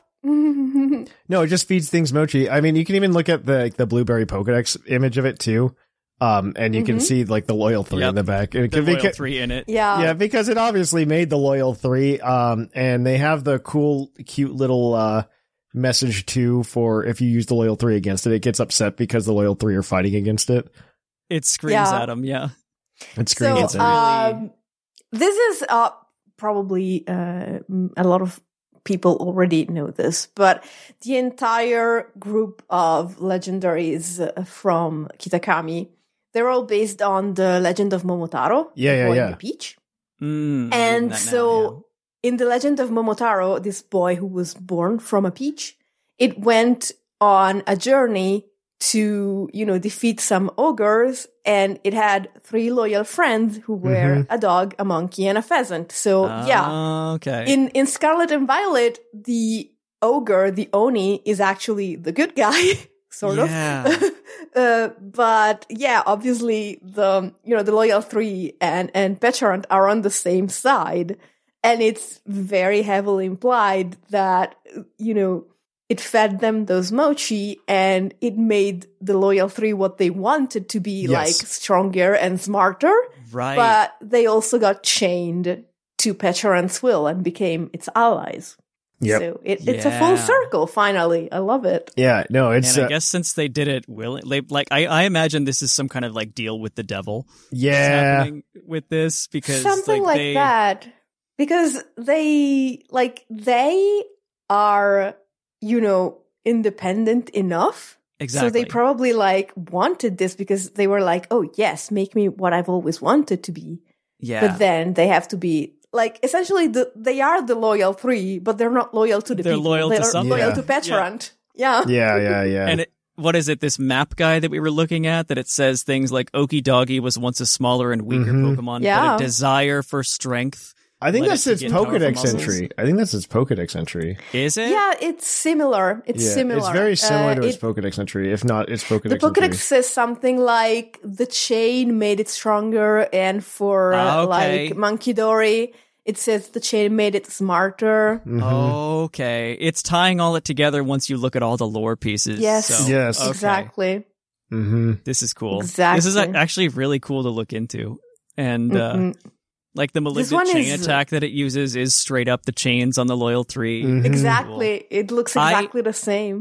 Speaker 5: No, it just feeds things mochi. I mean, you can even look at the like, the Blueberry Pokedex image of it too. Um, and you can
Speaker 6: Mhm.
Speaker 5: see like the Loyal Three
Speaker 7: Yep.
Speaker 5: in the back. It
Speaker 7: The
Speaker 5: can be
Speaker 7: Loyal three in it.
Speaker 6: Yeah.
Speaker 5: Yeah, because it obviously made the Loyal Three. Um, and they have the cool, cute little uh message too for if you use the Loyal Three against it, it gets upset because the Loyal Three are fighting against it.
Speaker 7: It screams
Speaker 6: Yeah.
Speaker 7: at him, yeah.
Speaker 5: It screams
Speaker 6: So,
Speaker 5: at it.
Speaker 6: um, this is uh, probably uh, a lot of people already know this, but the entire group of legendaries uh, from Kitakami, they're all based on the legend of Momotaro,
Speaker 5: Yeah,
Speaker 6: the
Speaker 5: yeah,
Speaker 6: boy
Speaker 5: yeah.
Speaker 6: in the peach.
Speaker 7: Mm,
Speaker 6: And
Speaker 7: that now,
Speaker 6: so, in the legend of Momotaro, this boy who was born from a peach, it went on a journey to, you know, defeat some ogres, and it had three loyal friends who were
Speaker 5: Mhm.
Speaker 6: a dog, a monkey, and a pheasant. So,
Speaker 7: yeah.
Speaker 6: yeah.
Speaker 7: Ah, okay.
Speaker 6: In in Scarlet and Violet, the ogre, the Oni, is actually the good guy, sort
Speaker 7: Yeah.
Speaker 6: of. uh, but yeah, obviously the you know the loyal three and and Pecharunt are on the same side, and it's very heavily implied that you know it fed them those mochi and it made the loyal three what they wanted to be,
Speaker 5: Yes.
Speaker 6: like stronger and smarter.
Speaker 7: right.
Speaker 6: But they also got chained to Pecharunt's will and became its allies.
Speaker 5: Yep.
Speaker 6: So it, it's a full
Speaker 7: Yeah.
Speaker 6: circle, finally. I love it.
Speaker 5: Yeah, no, it's
Speaker 7: and I
Speaker 5: uh,
Speaker 7: guess since they did it willingly, like I, I imagine this is some kind of like deal with the devil. that's
Speaker 5: yeah.
Speaker 7: happening with this because
Speaker 6: Something
Speaker 7: like,
Speaker 6: like
Speaker 7: they,
Speaker 6: that. Because they, like, they are, you know, independent enough.
Speaker 7: Exactly.
Speaker 6: So they probably, like, wanted this because they were like, oh, yes, make me what I've always wanted to be.
Speaker 7: yeah.
Speaker 6: But then they have to be like essentially the they are the loyal three, but they're not loyal to the
Speaker 7: They're
Speaker 6: people.
Speaker 7: loyal to
Speaker 6: they're
Speaker 7: something.
Speaker 6: loyal
Speaker 5: Yeah.
Speaker 6: to Pecharunt. Yeah.
Speaker 5: Yeah, yeah, yeah.
Speaker 7: And it, what is it? This map guy that we were looking at that it says things like Okie Doggy was once a smaller and weaker
Speaker 5: Mhm.
Speaker 7: Pokemon,
Speaker 6: Yeah.
Speaker 7: but a desire for strength.
Speaker 5: I think
Speaker 7: let
Speaker 5: that's
Speaker 7: it
Speaker 5: its
Speaker 7: begin powerful
Speaker 5: Pokedex
Speaker 7: muscles.
Speaker 5: entry. I think that's its Pokedex entry.
Speaker 7: Is it?
Speaker 6: Yeah, it's similar. It's
Speaker 5: yeah,
Speaker 6: similar.
Speaker 5: it's very similar
Speaker 6: Uh,
Speaker 5: to its
Speaker 6: it-
Speaker 5: Pokedex entry, if not its Pokedex
Speaker 6: The Pokedex
Speaker 5: entry.
Speaker 6: says something like the chain made it stronger, and for uh,
Speaker 7: Ah, okay.
Speaker 6: like Monkey Dory, it says the chain made it smarter.
Speaker 5: Mhm.
Speaker 7: Okay. It's tying all it together once you look at all the lore pieces.
Speaker 6: Yes.
Speaker 7: So,
Speaker 5: Yes.
Speaker 7: okay.
Speaker 6: Exactly.
Speaker 5: Mm-hmm.
Speaker 7: This is cool. This is
Speaker 6: Exactly.
Speaker 7: actually really cool to look into. And uh,
Speaker 6: Mhm.
Speaker 7: like the
Speaker 6: This
Speaker 7: malignant
Speaker 6: one
Speaker 7: chain
Speaker 6: is-
Speaker 7: attack that it uses is straight up the chains on the Loyal Three.
Speaker 5: Mhm.
Speaker 6: Exactly. It looks
Speaker 7: I-
Speaker 6: exactly the same.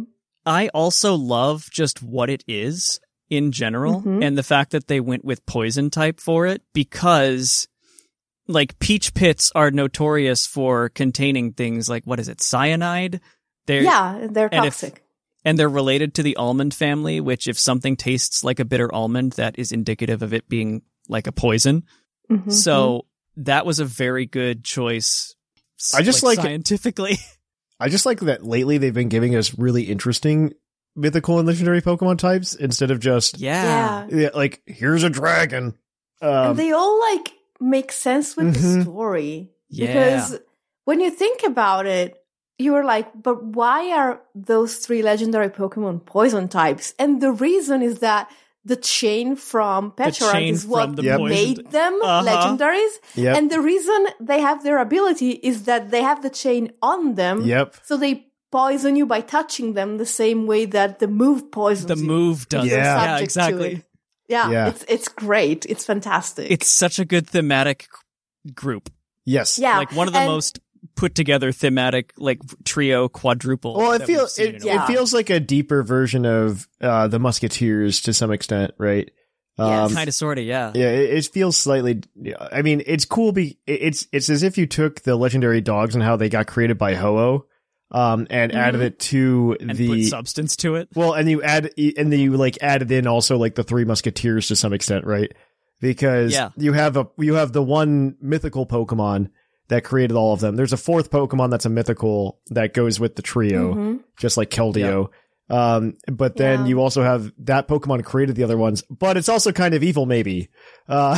Speaker 7: I also love just what it is in general,
Speaker 6: Mhm.
Speaker 7: and the fact that they went with poison type for it, because like peach pits are notorious for containing things like, what is it, cyanide? They're,
Speaker 6: Yeah, they're
Speaker 7: and if-
Speaker 6: toxic.
Speaker 7: And they're related to the almond family, which if something tastes like a bitter almond, that is indicative of it being like a poison.
Speaker 6: Mhm.
Speaker 7: So that was a very good choice.
Speaker 5: I just like-
Speaker 7: scientifically.
Speaker 5: I just like that lately they've been giving us really interesting mythical and legendary Pokemon types instead of just,
Speaker 7: yeah.
Speaker 6: yeah.
Speaker 5: yeah, like, here's a dragon. Um,
Speaker 6: And they all like make sense with the
Speaker 5: Mhm.
Speaker 6: story.
Speaker 7: Yeah.
Speaker 6: Because when you think about it, you were like, but why are those three legendary Pokemon poison types? And the reason is that the chain from Pecharunt
Speaker 7: chain
Speaker 6: is what
Speaker 7: from the
Speaker 5: Yep.
Speaker 6: made
Speaker 7: poisoned-
Speaker 6: them
Speaker 7: Uh-huh.
Speaker 6: legendaries.
Speaker 5: Yep.
Speaker 6: And the reason they have their ability is that they have the chain on them.
Speaker 5: Yep.
Speaker 6: So they poison you by touching them the same way that the move poisons
Speaker 7: The
Speaker 6: you.
Speaker 7: move does.
Speaker 5: Yeah.
Speaker 7: it. Yeah,
Speaker 6: Subject to
Speaker 7: exactly.
Speaker 6: it. Yeah,
Speaker 5: Yeah.
Speaker 6: it's it's great. It's fantastic.
Speaker 7: It's such a good thematic group.
Speaker 5: Yes.
Speaker 6: yeah,
Speaker 7: Like one of the
Speaker 6: and-
Speaker 7: most put together thematic, like trio quadruple.
Speaker 5: Well, it
Speaker 7: that we've
Speaker 5: feels
Speaker 7: seen
Speaker 5: it,
Speaker 7: in a
Speaker 6: Yeah.
Speaker 7: while.
Speaker 5: it feels like a deeper version of uh, the Musketeers to some extent, right?
Speaker 6: Yes.
Speaker 7: kind of, sort of, yeah.
Speaker 5: Yeah, it, it feels slightly. I mean, it's cool. Be it- it's it's as if you took the legendary dogs and how they got created by Ho-Oh, um, and
Speaker 6: Mhm.
Speaker 5: added it to
Speaker 7: And
Speaker 5: the
Speaker 7: put substance to it.
Speaker 5: well, and you add and then you like added in also like the Three Musketeers to some extent, right? Because
Speaker 7: Yeah.
Speaker 5: you have a you have the one mythical Pokemon that created all of them. There's a fourth Pokemon that's a mythical that goes with the trio,
Speaker 6: Mhm.
Speaker 5: just like Keldeo. Um, but then
Speaker 6: Yeah.
Speaker 5: you also have that Pokemon created the other ones, but it's also kind of evil, maybe. Uh,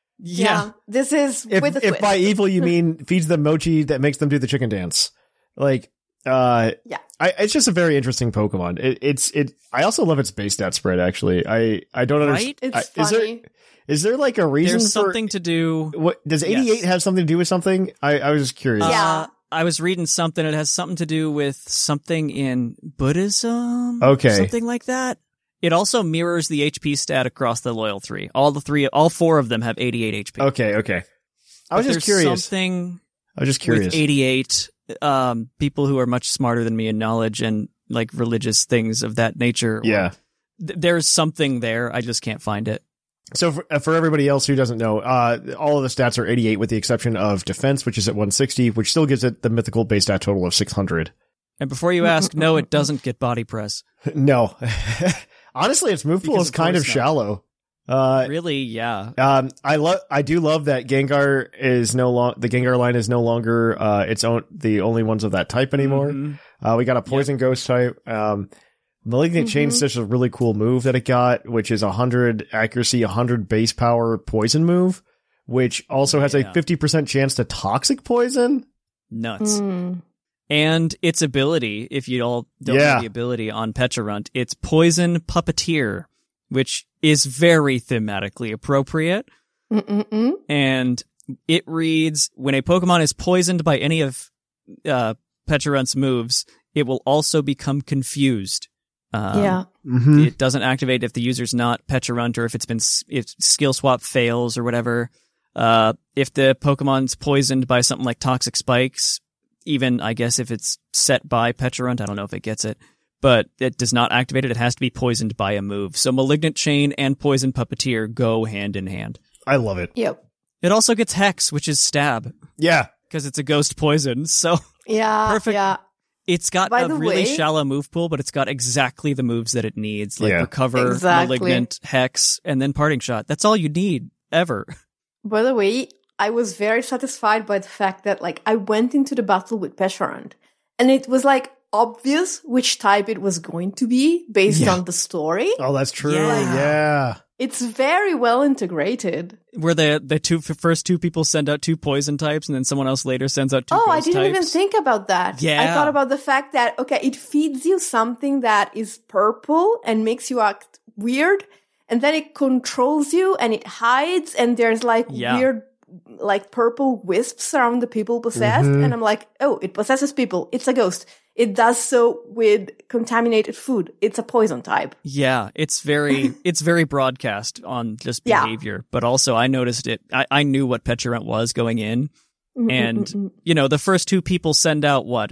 Speaker 6: Yeah. This is
Speaker 5: if,
Speaker 6: with a
Speaker 5: if
Speaker 6: twist.
Speaker 5: by evil you mean feeds them mochi that makes them do the chicken dance. Like, uh,
Speaker 6: Yeah.
Speaker 5: I, it's just a very interesting Pokemon. It, it's, it, I also love its base stat spread, actually. I, I don't understand.
Speaker 6: It's
Speaker 5: I- Is there,
Speaker 6: funny.
Speaker 5: is there like a reason
Speaker 7: There's
Speaker 5: for,
Speaker 7: something to do.
Speaker 5: what, does eighty-eight
Speaker 7: Yes.
Speaker 5: have something to do with something? I, I was just curious.
Speaker 6: Yeah.
Speaker 7: Uh, I was reading something. It has something to do with something in Buddhism.
Speaker 5: Okay.
Speaker 7: Something like that. It also mirrors the H P stat across the loyal three. All the three, all four of them have eighty-eight H P.
Speaker 5: Okay. Okay. I was
Speaker 7: But
Speaker 5: just
Speaker 7: there's
Speaker 5: curious.
Speaker 7: Something
Speaker 5: I was just curious.
Speaker 7: with eighty-eight, um, people who are much smarter than me in knowledge and like religious things of that nature. or-
Speaker 5: Yeah.
Speaker 7: th- there's something there. I just can't find it.
Speaker 5: So for, uh, for everybody else who doesn't know, uh, all of the stats are eighty-eight with the exception of defense, which is at one sixty, which still gives it the mythical base stat total of six hundred.
Speaker 7: And before you ask, no, it doesn't get body press.
Speaker 5: No. Honestly, its move pool
Speaker 7: Because
Speaker 5: is
Speaker 7: of
Speaker 5: kind of
Speaker 7: course not.
Speaker 5: shallow. Uh,
Speaker 7: Really? Yeah.
Speaker 5: um, I love, I do love that Gengar is no long, the Gengar line is no longer, uh, its own, the only ones of that type anymore.
Speaker 7: Mhm.
Speaker 5: Uh, we got a poison ghost type. Um, Malignant Chain Stitch is a really cool move that it got, which is one hundred accuracy, one hundred base power poison move, which also has
Speaker 7: Yeah.
Speaker 5: a fifty percent chance to toxic poison.
Speaker 7: Nuts.
Speaker 6: Mm.
Speaker 7: And its ability, if you all don't
Speaker 5: Yeah.
Speaker 7: know the ability on Pecharunt, it's Poison Puppeteer, which is very thematically appropriate.
Speaker 6: Mm-mm-mm.
Speaker 7: And it reads, when a Pokemon is poisoned by any of uh, Pecharunt's moves, it will also become confused. Um,
Speaker 6: Yeah.
Speaker 5: Mm-hmm.
Speaker 7: It doesn't activate if the user's not Pecharunt or if it's been s- if skill swap fails or whatever. Uh, if the Pokemon's poisoned by something like Toxic Spikes, even I guess if it's set by Pecharunt, I don't know if it gets it, but it does not activate it. It has to be poisoned by a move. So Malignant Chain and Poison Puppeteer go hand in hand.
Speaker 5: I love it.
Speaker 6: Yep.
Speaker 7: It also gets Hex, which is stab,
Speaker 5: Yeah.
Speaker 7: because it's a ghost poison. So
Speaker 6: Yeah.
Speaker 7: Perfect.
Speaker 6: Yeah.
Speaker 7: it's got
Speaker 6: By
Speaker 7: a
Speaker 6: the
Speaker 7: really
Speaker 6: way-
Speaker 7: shallow move pool, but it's got exactly the moves that it needs, like
Speaker 5: Yeah.
Speaker 7: Recover,
Speaker 6: Exactly.
Speaker 7: Malignant, Hex, and then Parting Shot. That's all you need, ever.
Speaker 6: By the way, I was very satisfied by the fact that like I went into the battle with Pecharunt and it was like obvious which type it was going to be based
Speaker 5: Yeah.
Speaker 6: on the story.
Speaker 5: Oh, that's true.
Speaker 7: Yeah.
Speaker 5: Yeah.
Speaker 6: It's very well integrated.
Speaker 7: Where the the two first two people send out two poison types, and then someone else later sends out two
Speaker 6: Oh,
Speaker 7: ghost
Speaker 6: I didn't even
Speaker 7: types.
Speaker 6: think about that. I
Speaker 7: Yeah.
Speaker 6: thought about the fact that, okay, it feeds you something that is purple and makes you act weird, and then it controls you and it hides, and there's like
Speaker 7: Yeah.
Speaker 6: weird, like purple wisps around the people possessed.
Speaker 5: Mhm.
Speaker 6: And I'm like, oh, it possesses people. It's a ghost. It does so with contaminated food. It's a poison type.
Speaker 7: Yeah, it's very it's very broadcast on just
Speaker 6: Yeah.
Speaker 7: behavior, but also I noticed it. I, I knew what Pecharunt was going in, and
Speaker 6: Mm-mm-mm-mm.
Speaker 7: you know the first two people send out what and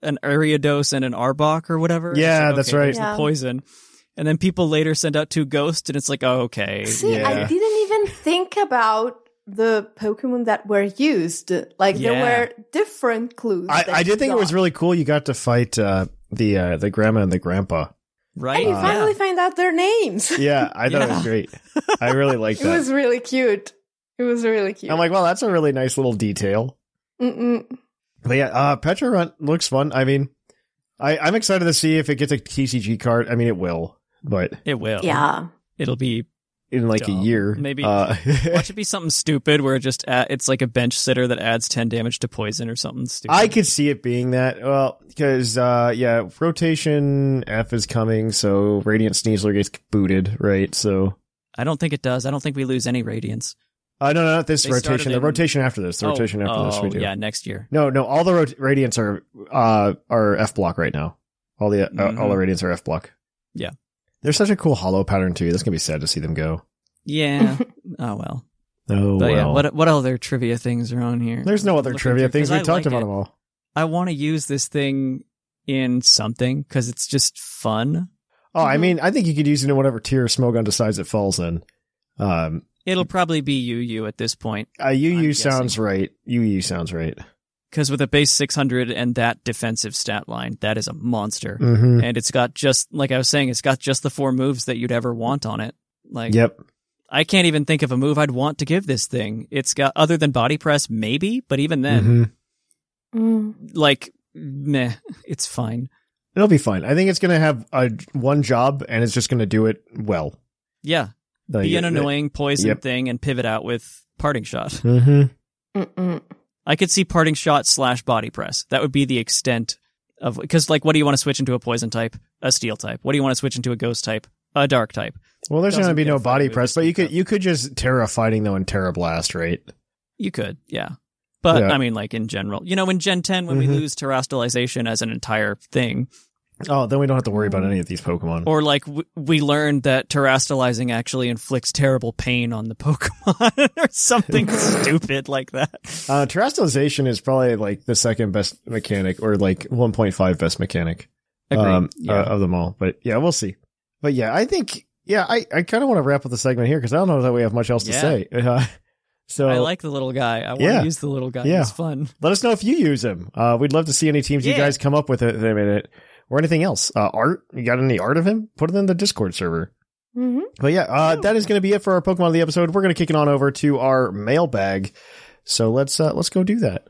Speaker 7: an Ariados and an Arbok or whatever.
Speaker 5: Yeah,
Speaker 7: like,
Speaker 5: that's
Speaker 7: okay,
Speaker 5: right.
Speaker 7: There's
Speaker 6: Yeah.
Speaker 7: the poison. And then people later send out two ghosts, and it's like, oh, okay.
Speaker 6: See,
Speaker 5: Yeah.
Speaker 6: I didn't even think about the Pokemon that were used. Like
Speaker 7: Yeah.
Speaker 6: there were different clues.
Speaker 5: I,
Speaker 6: that
Speaker 5: I
Speaker 6: you
Speaker 5: did think it was
Speaker 6: got.
Speaker 5: really cool. You got to fight uh, the uh, the grandma and the grandpa.
Speaker 7: Right?
Speaker 6: And you
Speaker 5: Uh,
Speaker 6: finally find out their names.
Speaker 5: Yeah, I thought it was
Speaker 7: Yeah.
Speaker 5: great. I really liked
Speaker 6: It
Speaker 5: that.
Speaker 6: was really cute. It was really cute.
Speaker 5: I'm like, well, that's a really nice little detail.
Speaker 6: Mm-mm.
Speaker 5: But yeah, uh, Petra Runt looks fun. I mean, I, I'm excited to see if it gets a T C G card. I mean, it will, but
Speaker 7: It will.
Speaker 6: Yeah.
Speaker 7: It'll be,
Speaker 5: in like
Speaker 7: Dumb.
Speaker 5: a year,
Speaker 7: Maybe-
Speaker 5: Uh,
Speaker 7: watch it be something stupid where it just, add, it's like a bench sitter that adds ten damage to poison or something stupid.
Speaker 5: I could see it being that. Well, because uh, yeah, rotation F is coming, so Radiant Sneasler gets booted, right? So.
Speaker 7: I don't think it does. I don't think we lose any Radiance.
Speaker 5: Uh, no, no, not this
Speaker 7: They started
Speaker 5: rotation. The
Speaker 7: in-
Speaker 5: rotation after this. The
Speaker 7: Oh,
Speaker 5: rotation after this, we
Speaker 7: oh,
Speaker 5: do.
Speaker 7: yeah, next year.
Speaker 5: No, no, all the rot- Radiants are uh are F block right now. All the uh,
Speaker 7: Mhm.
Speaker 5: all the Radiants are F block.
Speaker 7: Yeah.
Speaker 5: They're such a cool hollow pattern too. That's gonna be sad to see them go.
Speaker 7: Yeah. oh, well.
Speaker 5: Oh
Speaker 7: But yeah,
Speaker 5: well.
Speaker 7: what what other trivia things are on here?
Speaker 5: There's no other
Speaker 7: Looking
Speaker 5: trivia
Speaker 7: through-
Speaker 5: things.
Speaker 7: 'cause
Speaker 5: We
Speaker 7: I
Speaker 5: talked
Speaker 7: like
Speaker 5: about
Speaker 7: it.
Speaker 5: them all.
Speaker 7: I want to use this thing in something because it's just fun.
Speaker 5: Oh, I
Speaker 6: Mhm.
Speaker 5: mean, I think you could use it in whatever tier Smogon decides it falls in. Um,
Speaker 7: It'll probably be U U at this point
Speaker 5: uh, U
Speaker 7: I'm
Speaker 5: U
Speaker 7: guessing.
Speaker 5: sounds right. U U sounds right.
Speaker 7: because with a base six hundred and that defensive stat line, that is a monster.
Speaker 5: Mm-hmm.
Speaker 7: And it's got just, like I was saying, it's got just the four moves that you'd ever want on it. Like,
Speaker 5: Yep.
Speaker 7: I can't even think of a move I'd want to give this thing. It's got, other than body press, maybe, but even then,
Speaker 5: Mhm.
Speaker 6: Mm.
Speaker 7: like, meh, it's fine.
Speaker 5: It'll be fine. I think it's gonna have a one job, and it's just gonna do it well.
Speaker 7: Yeah.
Speaker 5: Like,
Speaker 7: Be an
Speaker 5: it-
Speaker 7: annoying poison
Speaker 5: yep.
Speaker 7: thing and pivot out with parting shot.
Speaker 5: Mhm.
Speaker 6: Mm-mm.
Speaker 7: I could see parting shot slash body press. That would be the extent of, because like, what do you want to switch into a poison type? A steel type. What do you want to switch into a ghost type? A dark type.
Speaker 5: Well, there's
Speaker 7: Doesn't
Speaker 5: gonna be
Speaker 7: get
Speaker 5: no
Speaker 7: a fight
Speaker 5: body
Speaker 7: with
Speaker 5: press,
Speaker 7: the
Speaker 5: but you
Speaker 7: speed
Speaker 5: could you could just Terra fighting though in Terra Blast, right?
Speaker 7: You could, yeah. But
Speaker 5: Yeah.
Speaker 7: I mean, like in general, you know, in Gen ten, when
Speaker 5: Mhm.
Speaker 7: we lose terrestrialization as an entire thing,
Speaker 5: Oh, then we don't have to worry about any of these Pokemon.
Speaker 7: or like w- we learned that terrestrializing actually inflicts terrible pain on the Pokemon or something stupid like that.
Speaker 5: Uh, terrestrialization is probably like the second best mechanic, or like one point five best mechanic
Speaker 7: Agreed.
Speaker 5: um,
Speaker 7: Yeah.
Speaker 5: uh, of them all. But yeah, we'll see. But yeah, I think, yeah, I, I kind of want to wrap up the segment here because I don't know that we have much else to
Speaker 7: Yeah.
Speaker 5: say. Uh, so
Speaker 7: I like the little guy. I want
Speaker 5: Yeah.
Speaker 7: to use the little guy.
Speaker 5: Yeah.
Speaker 7: He's fun.
Speaker 5: let us know if you use him. Uh, we'd love to see any teams you
Speaker 7: Yeah.
Speaker 5: guys come up with him in it or anything else. Uh, art, you got any art of him? Put it in the Discord server.
Speaker 6: Mm-hmm.
Speaker 5: But yeah, uh, that is going to be it for our Pokemon of the episode. We're going to kick it on over to our mailbag. So let's uh, let's go do that.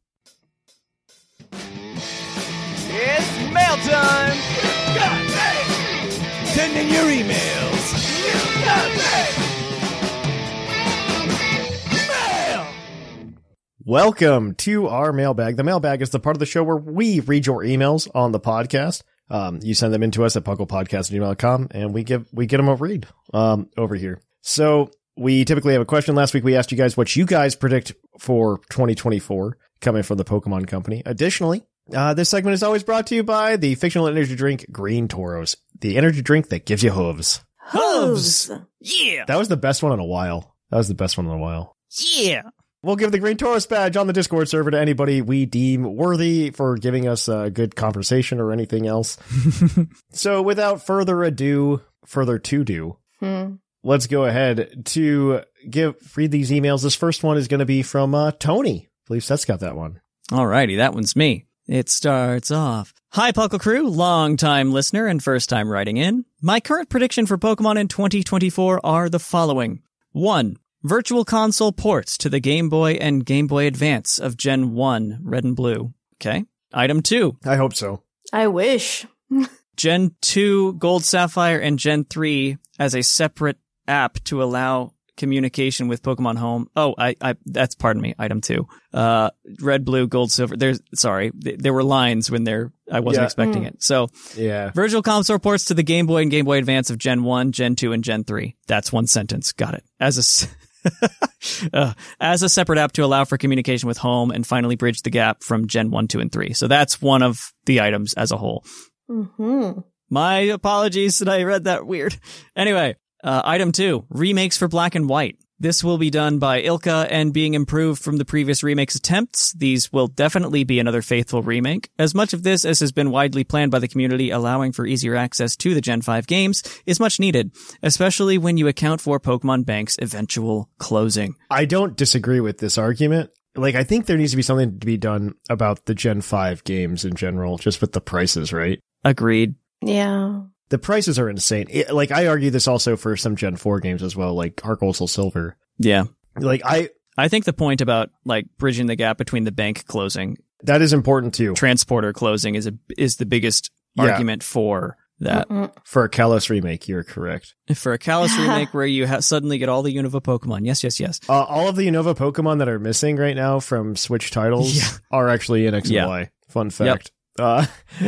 Speaker 4: It's mail time! Send in your emails! Mail!
Speaker 5: Welcome to our mailbag. The mailbag is the part of the show where we read your emails on the podcast. Um, you send them in to us at pucklepodcast at gmail dot com, and we give we get them a read um, over here. So we typically have a question. Last week we asked you guys what you guys predict for twenty twenty-four coming from the Pokemon Company. Additionally, uh, this segment is always brought to you by the fictional energy drink Green Toros, the energy drink that gives you hooves.
Speaker 7: Hooves. Yeah.
Speaker 5: That was the best one in a while. That was the best one in a while.
Speaker 7: Yeah.
Speaker 5: We'll give the Green Taurus badge on the Discord server to anybody we deem worthy for giving us a good conversation or anything else. So without further ado, further to do,
Speaker 6: Hmm.
Speaker 5: let's go ahead to give read these emails. This first one is going to be from uh, Tony. I believe Seth's got that one.
Speaker 7: Alrighty, that one's me. It starts off. Hi, Puckle Crew, long-time listener and first-time writing in. My current prediction for Pokemon in twenty twenty-four are the following. One. Virtual Console ports to the Game Boy and Game Boy Advance of Gen one, Red and Blue. Okay. Item two.
Speaker 5: I hope so.
Speaker 6: I wish.
Speaker 7: Gen two, Gold Sapphire, and Gen three as a separate app to allow communication with Pokemon Home. Oh, I, I, that's, pardon me, item two. Uh, red, blue, gold, silver. There's, sorry, th- there were lines when there, I wasn't
Speaker 5: Yeah.
Speaker 7: expecting
Speaker 6: Mm.
Speaker 7: it. So,
Speaker 5: Yeah.
Speaker 7: Virtual Console ports to the Game Boy and Game Boy Advance of Gen one, Gen two, and Gen three. That's one sentence. Got it. As a, s- uh, as a separate app to allow for communication with Home and finally bridge the gap from Gen one, two, and three. So that's one of the items as a whole.
Speaker 6: Mm-hmm.
Speaker 7: My apologies that I read that weird. Anyway, uh, item two, remakes for Black and White. This will be done by Ilka and being improved from the previous remake's attempts. These will definitely be another faithful remake. As much of this as has been widely planned by the community, allowing for easier access to the Gen five games is much needed, especially when you account for Pokemon Bank's eventual closing.
Speaker 5: I don't disagree with this argument. Like, I think there needs to be something to be done about the Gen five games in general, just with the prices, right?
Speaker 7: Agreed.
Speaker 6: Yeah.
Speaker 5: The prices are insane. It, like, I argue this also for some Gen four games as well, like Heart Gold Soul Silver.
Speaker 7: Yeah.
Speaker 5: Like, I...
Speaker 7: I think the point about, like, bridging the gap between the bank closing...
Speaker 5: That is important, too.
Speaker 7: Transporter closing is a, is the biggest yeah. argument for that.
Speaker 6: Mm-mm.
Speaker 5: For a Kalos remake, you're correct.
Speaker 7: For a Kalos remake where you ha- suddenly get all the Unova Pokemon. Yes, yes, yes.
Speaker 5: Uh, all of the Unova Pokemon that are missing right now from Switch titles
Speaker 7: yeah.
Speaker 5: are actually in X and
Speaker 7: yeah.
Speaker 5: Y. Fun fact. Yep.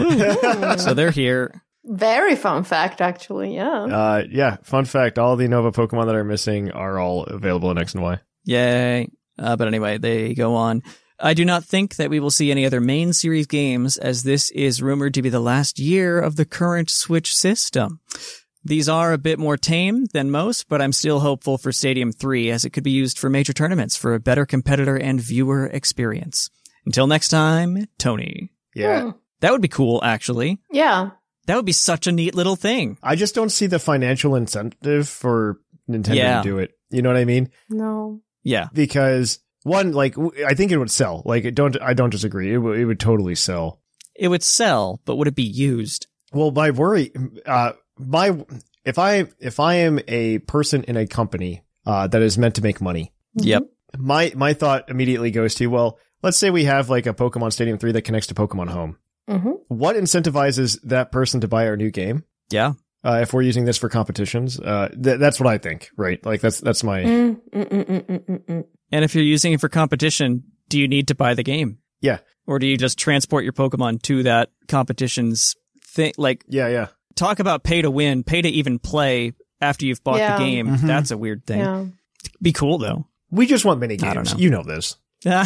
Speaker 7: Uh, so they're here.
Speaker 6: Very fun fact, actually, yeah.
Speaker 5: Uh, yeah, fun fact. All the Unova Pokemon that are missing are all available in X and Y.
Speaker 7: Yay. Uh, but anyway, they go on. I do not think that we will see any other main series games, as this is rumored to be the last year of the current Switch system. These are a bit more tame than most, but I'm still hopeful for Stadium three, as it could be used for major tournaments for a better competitor and viewer experience. Until next time, Tony.
Speaker 5: Yeah.
Speaker 6: Hmm.
Speaker 7: That would be cool, actually.
Speaker 6: Yeah.
Speaker 7: That would be such a neat little thing.
Speaker 5: I just don't see the financial incentive for Nintendo
Speaker 7: yeah.
Speaker 5: to do it. You know what I mean?
Speaker 6: No.
Speaker 7: Yeah.
Speaker 5: Because one, like, I think it would sell. Like, don't I don't disagree. It, w- it would totally sell.
Speaker 7: It would sell, but would it be used?
Speaker 5: Well, my worry, uh, my if I if I am a person in a company uh, that is meant to make money,
Speaker 7: yep.
Speaker 5: My my thought immediately goes to, well, let's say we have like a Pokemon Stadium three that connects to Pokemon Home.
Speaker 6: Mm-hmm.
Speaker 5: What incentivizes that person to buy our new game?
Speaker 7: Yeah.
Speaker 5: Uh, if we're using this for competitions, uh, th- that's what I think, right? Like that's that's my.
Speaker 6: Mm, mm, mm, mm, mm, mm.
Speaker 7: And if you're using it for competition, do you need to buy the game?
Speaker 5: Yeah.
Speaker 7: Or do you just transport your Pokemon to that competition's thing? Like,
Speaker 5: yeah, yeah.
Speaker 7: Talk about pay to win, pay to even play after you've bought
Speaker 6: yeah.
Speaker 7: the game.
Speaker 5: Mm-hmm.
Speaker 7: That's a weird thing.
Speaker 6: Yeah.
Speaker 7: Be cool though.
Speaker 5: We just want mini
Speaker 7: I don't
Speaker 5: games.
Speaker 7: know.
Speaker 5: You know this.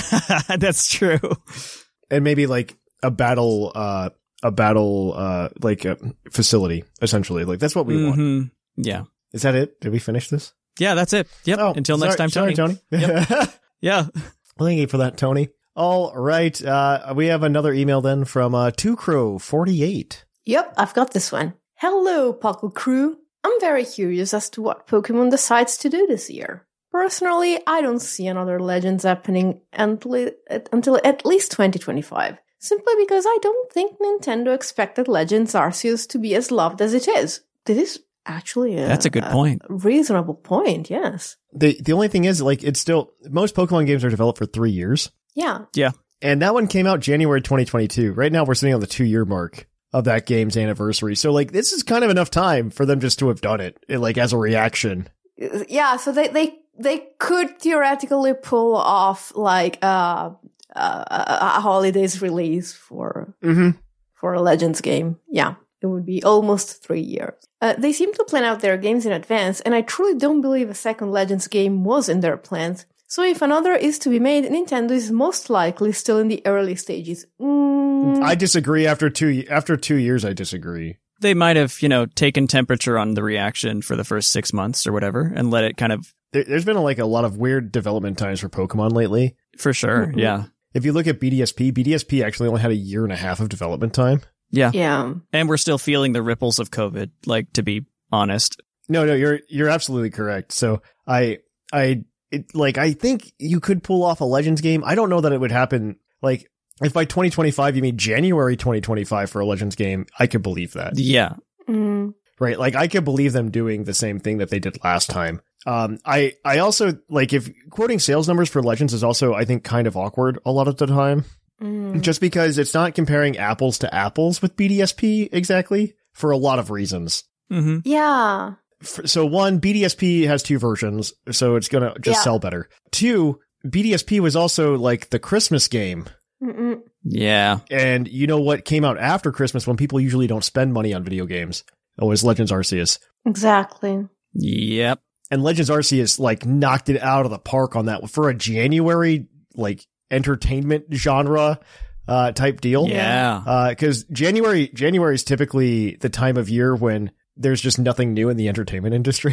Speaker 7: That's true.
Speaker 5: And maybe like a battle, uh, a battle, uh, like a facility, essentially. Like that's what we
Speaker 7: mm-hmm.
Speaker 5: want.
Speaker 7: Yeah.
Speaker 5: Is that it? Did we finish this?
Speaker 7: Yeah, that's it. Yep.
Speaker 5: Oh,
Speaker 7: Until
Speaker 5: sorry,
Speaker 7: next time,
Speaker 5: sorry,
Speaker 7: Tony.
Speaker 5: Tony.
Speaker 7: Yep. Yeah.
Speaker 5: Thank you for that, Tony. All right. Uh, we have another email then from uh, Two Crow forty-eight.
Speaker 6: Yep, I've got this one. Hello, Puckle Crew. I'm very curious as to what Pokemon decides to do this year. Personally, I don't see another Legends happening until, until at least twenty twenty-five. Simply because I don't think Nintendo expected Legends Arceus to be as loved as it is. This is actually a,
Speaker 7: That's a good
Speaker 6: a
Speaker 7: point.
Speaker 6: reasonable point, yes.
Speaker 5: The the only thing is, like, it's still, most Pokemon games are developed for three years.
Speaker 6: Yeah.
Speaker 7: Yeah.
Speaker 5: And that one came out January twenty twenty-two. Right now, we're sitting on the two-year mark of that game's anniversary. So, like, this is kind of enough time for them just to have done it, like, as a reaction.
Speaker 6: Yeah, so they they, they could theoretically pull off, like, uh, uh, a holidays release for
Speaker 5: Mm-hmm.
Speaker 6: for a Legends game. Yeah, it would be almost three years. Uh, they seem to plan out their games in advance, and I truly don't believe a second Legends game was in their plans. So if another is to be made, Nintendo is most likely still in the early stages. Mm.
Speaker 5: I disagree. After two after two years, I disagree.
Speaker 7: They might have, you know, taken temperature on the reaction for the first six months or whatever and let it kind of...
Speaker 5: There, there's been, like, a lot of weird development times for Pokemon lately.
Speaker 7: For sure,
Speaker 6: Mm-hmm.
Speaker 7: yeah.
Speaker 5: If you look at B D S P, B D S P actually only had a year and a half of development time.
Speaker 7: Yeah.
Speaker 6: Yeah.
Speaker 7: And we're still feeling the ripples of COVID, like, to be honest.
Speaker 5: No, no, you're you're absolutely correct. So I I it, like I think you could pull off a Legends game. I don't know that it would happen. Like, if by twenty twenty-five you mean January twenty twenty-five for a Legends game, I could believe that.
Speaker 7: Yeah.
Speaker 6: Mm.
Speaker 5: Right? Like, I could believe them doing the same thing that they did last time. Um, I I also like, if quoting sales numbers for Legends is also, I think, kind of awkward a lot of the time.
Speaker 6: Mm.
Speaker 5: Just because it's not comparing apples to apples with B D S P exactly, for a lot of reasons.
Speaker 7: Mm-hmm.
Speaker 6: Yeah.
Speaker 5: So one, B D S P has two versions, so it's gonna just
Speaker 6: Yeah.
Speaker 5: sell better. Two, B D S P was also like the Christmas game.
Speaker 6: Mm-mm.
Speaker 7: Yeah.
Speaker 5: And you know what came out after Christmas when people usually don't spend money on video games? It was Legends Arceus.
Speaker 6: Exactly.
Speaker 7: Yep.
Speaker 5: And Legends Arceus, like, knocked it out of the park on that for a January, like, entertainment genre uh, type deal.
Speaker 7: Yeah.
Speaker 5: Uh, cause January, January is typically the time of year when there's just nothing new in the entertainment industry.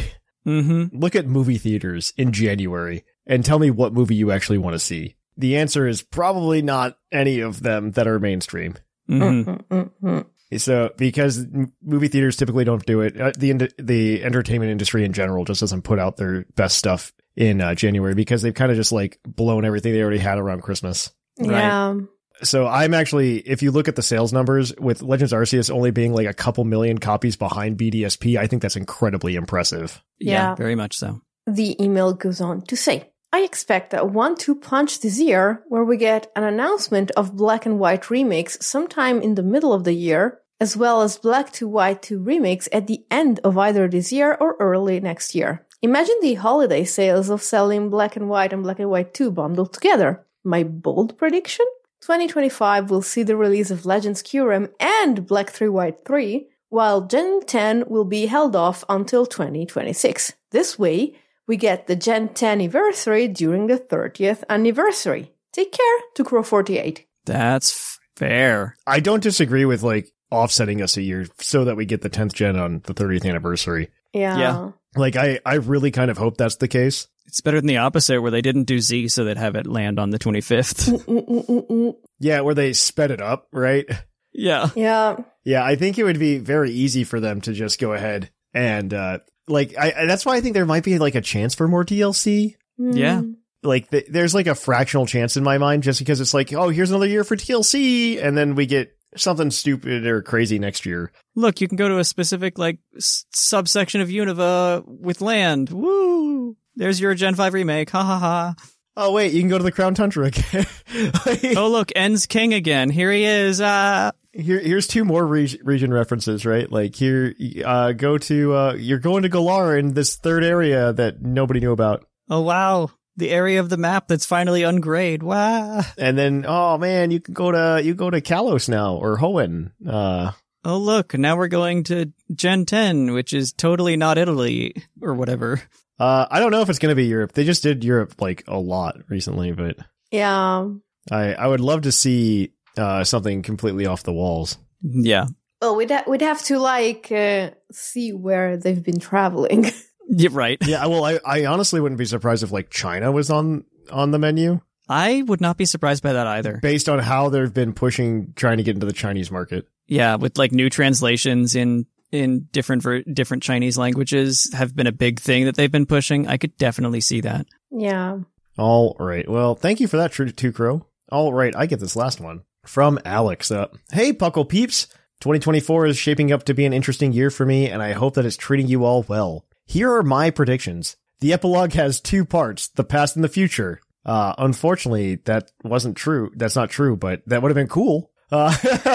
Speaker 7: Mm-hmm.
Speaker 5: Look at movie theaters in January and tell me what movie you actually want to see. The answer is probably not any of them that are mainstream.
Speaker 7: Mm-hmm.
Speaker 6: Mm-hmm.
Speaker 5: So, because movie theaters typically don't do it, uh, the the entertainment industry in general just doesn't put out their best stuff in uh, January because they've kind of just like blown everything they already had around Christmas.
Speaker 6: Yeah.
Speaker 7: Right.
Speaker 5: So I'm actually, if you look at the sales numbers with Legends Arceus only being like a couple million copies behind B D S P, I think that's incredibly impressive.
Speaker 7: Yeah,
Speaker 6: Yeah.
Speaker 7: very much so.
Speaker 6: The email goes on to say, I expect a one two punch this year where we get an announcement of Black and White remakes sometime in the middle of the year, as well as Black to White two remakes at the end of either this year or early next year. Imagine the holiday sales of selling Black and White and Black and White two bundled together. My bold prediction? twenty twenty-five will see the release of Legends Kyurem and Black three White three, while Gen ten will be held off until twenty twenty-six. This way, we get the Gen ten anniversary during the thirtieth anniversary. Take care, Tukro forty-eight.
Speaker 7: That's fair.
Speaker 5: I don't disagree with like offsetting us a year so that we get the tenth gen on the thirtieth anniversary.
Speaker 6: Yeah.
Speaker 7: Yeah.
Speaker 5: Like, I, I really kind of hope that's the case.
Speaker 7: It's better than the opposite where they didn't do Z so they'd have it land on the twenty-fifth.
Speaker 6: Mm-mm-mm-mm.
Speaker 5: Yeah, where they sped it up, right?
Speaker 7: Yeah.
Speaker 6: Yeah.
Speaker 5: Yeah, I think it would be very easy for them to just go ahead and, uh, like, I, I that's why I think there might be, like, a chance for more D L C.
Speaker 7: Yeah.
Speaker 5: Like, th- there's, like, a fractional chance in my mind just because it's like, oh, here's another year for D L C, and then we get something stupid or crazy next year.
Speaker 7: Look, you can go to a specific, like, s- subsection of Unova with land. Woo! There's your Gen five remake. Ha ha ha.
Speaker 5: Oh, wait, you can go to the Crown Tundra again. Like,
Speaker 7: Oh, look, En's king again. Here he is. Ah.
Speaker 5: Here, here's two more reg- region references, right? Like here, uh, go to, uh, you're going to Galar in this third area that nobody knew about.
Speaker 7: Oh, wow. The area of the map that's finally ungrayed. Wow.
Speaker 5: And then, oh man, you can go to, you go to Kalos now, or Hoenn. Uh,
Speaker 7: Oh, look, now we're going to Gen ten, which is totally not Italy or whatever.
Speaker 5: uh, I don't know if it's going to be Europe. They just did Europe like a lot recently, but
Speaker 6: Yeah.
Speaker 5: I, I would love to see, uh, something completely off the walls.
Speaker 7: Yeah.
Speaker 6: Oh, we'd, ha- we'd have to, like, uh, see where they've been traveling.
Speaker 7: Yeah, right.
Speaker 5: Yeah. Well, I, I honestly wouldn't be surprised if like China was on, on the menu
Speaker 7: I would not be surprised by that either.
Speaker 5: based on how they've been pushing, trying to get into the Chinese market.
Speaker 7: Yeah, with like new translations in in different ver- different Chinese languages have been a big thing that they've been pushing. I could definitely see that.
Speaker 6: Yeah.
Speaker 5: All right. Well, thank you for that, True Two Crow. All right, I get this last one from Alex. Uh, hey, Puckle Peeps. twenty twenty-four is shaping up to be an interesting year for me, and I hope that it's treating you all well. Here are my predictions. The epilogue has two parts, the past and the future. Uh, unfortunately, that wasn't true. That's not true, but that would have been cool. Uh,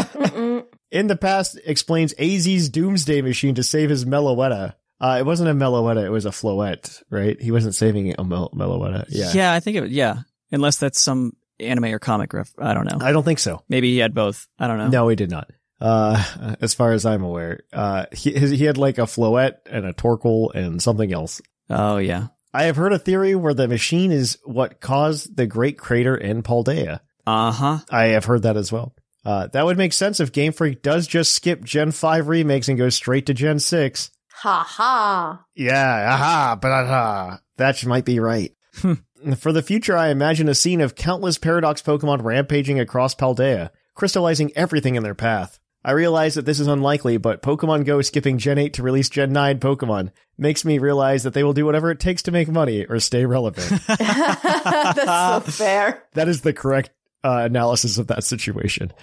Speaker 5: in the past explains A Z's doomsday machine to save his Meloetta. Uh, it wasn't a Meloetta, it was a Floette, right? He wasn't saving a Mel- Meloetta. Yeah.
Speaker 7: Yeah, I think it. Yeah, unless that's some anime or comic ref. I don't know.
Speaker 5: I don't think so.
Speaker 7: Maybe he had both. I don't know.
Speaker 5: No, he did not. Uh, as far as I'm aware, uh, he, his, he had like a Floette and a Torkoal and something else.
Speaker 7: Oh yeah.
Speaker 5: I have heard a theory where the machine is what caused the Great Crater in Paldea.
Speaker 7: Uh huh.
Speaker 5: I have heard that as well. Uh, that would make sense if Game Freak does just skip Gen five remakes and goes straight to Gen six.
Speaker 6: Ha ha.
Speaker 5: Yeah, aha, but aha. That might be right. For the future, I imagine a scene of countless Paradox Pokemon rampaging across Paldea, crystallizing everything in their path. I realize that this is unlikely, but Pokemon Go skipping Gen eight to release Gen nine Pokemon makes me realize that they will do whatever it takes to make money or stay relevant.
Speaker 6: That's so fair.
Speaker 5: That is the correct uh, analysis of that situation.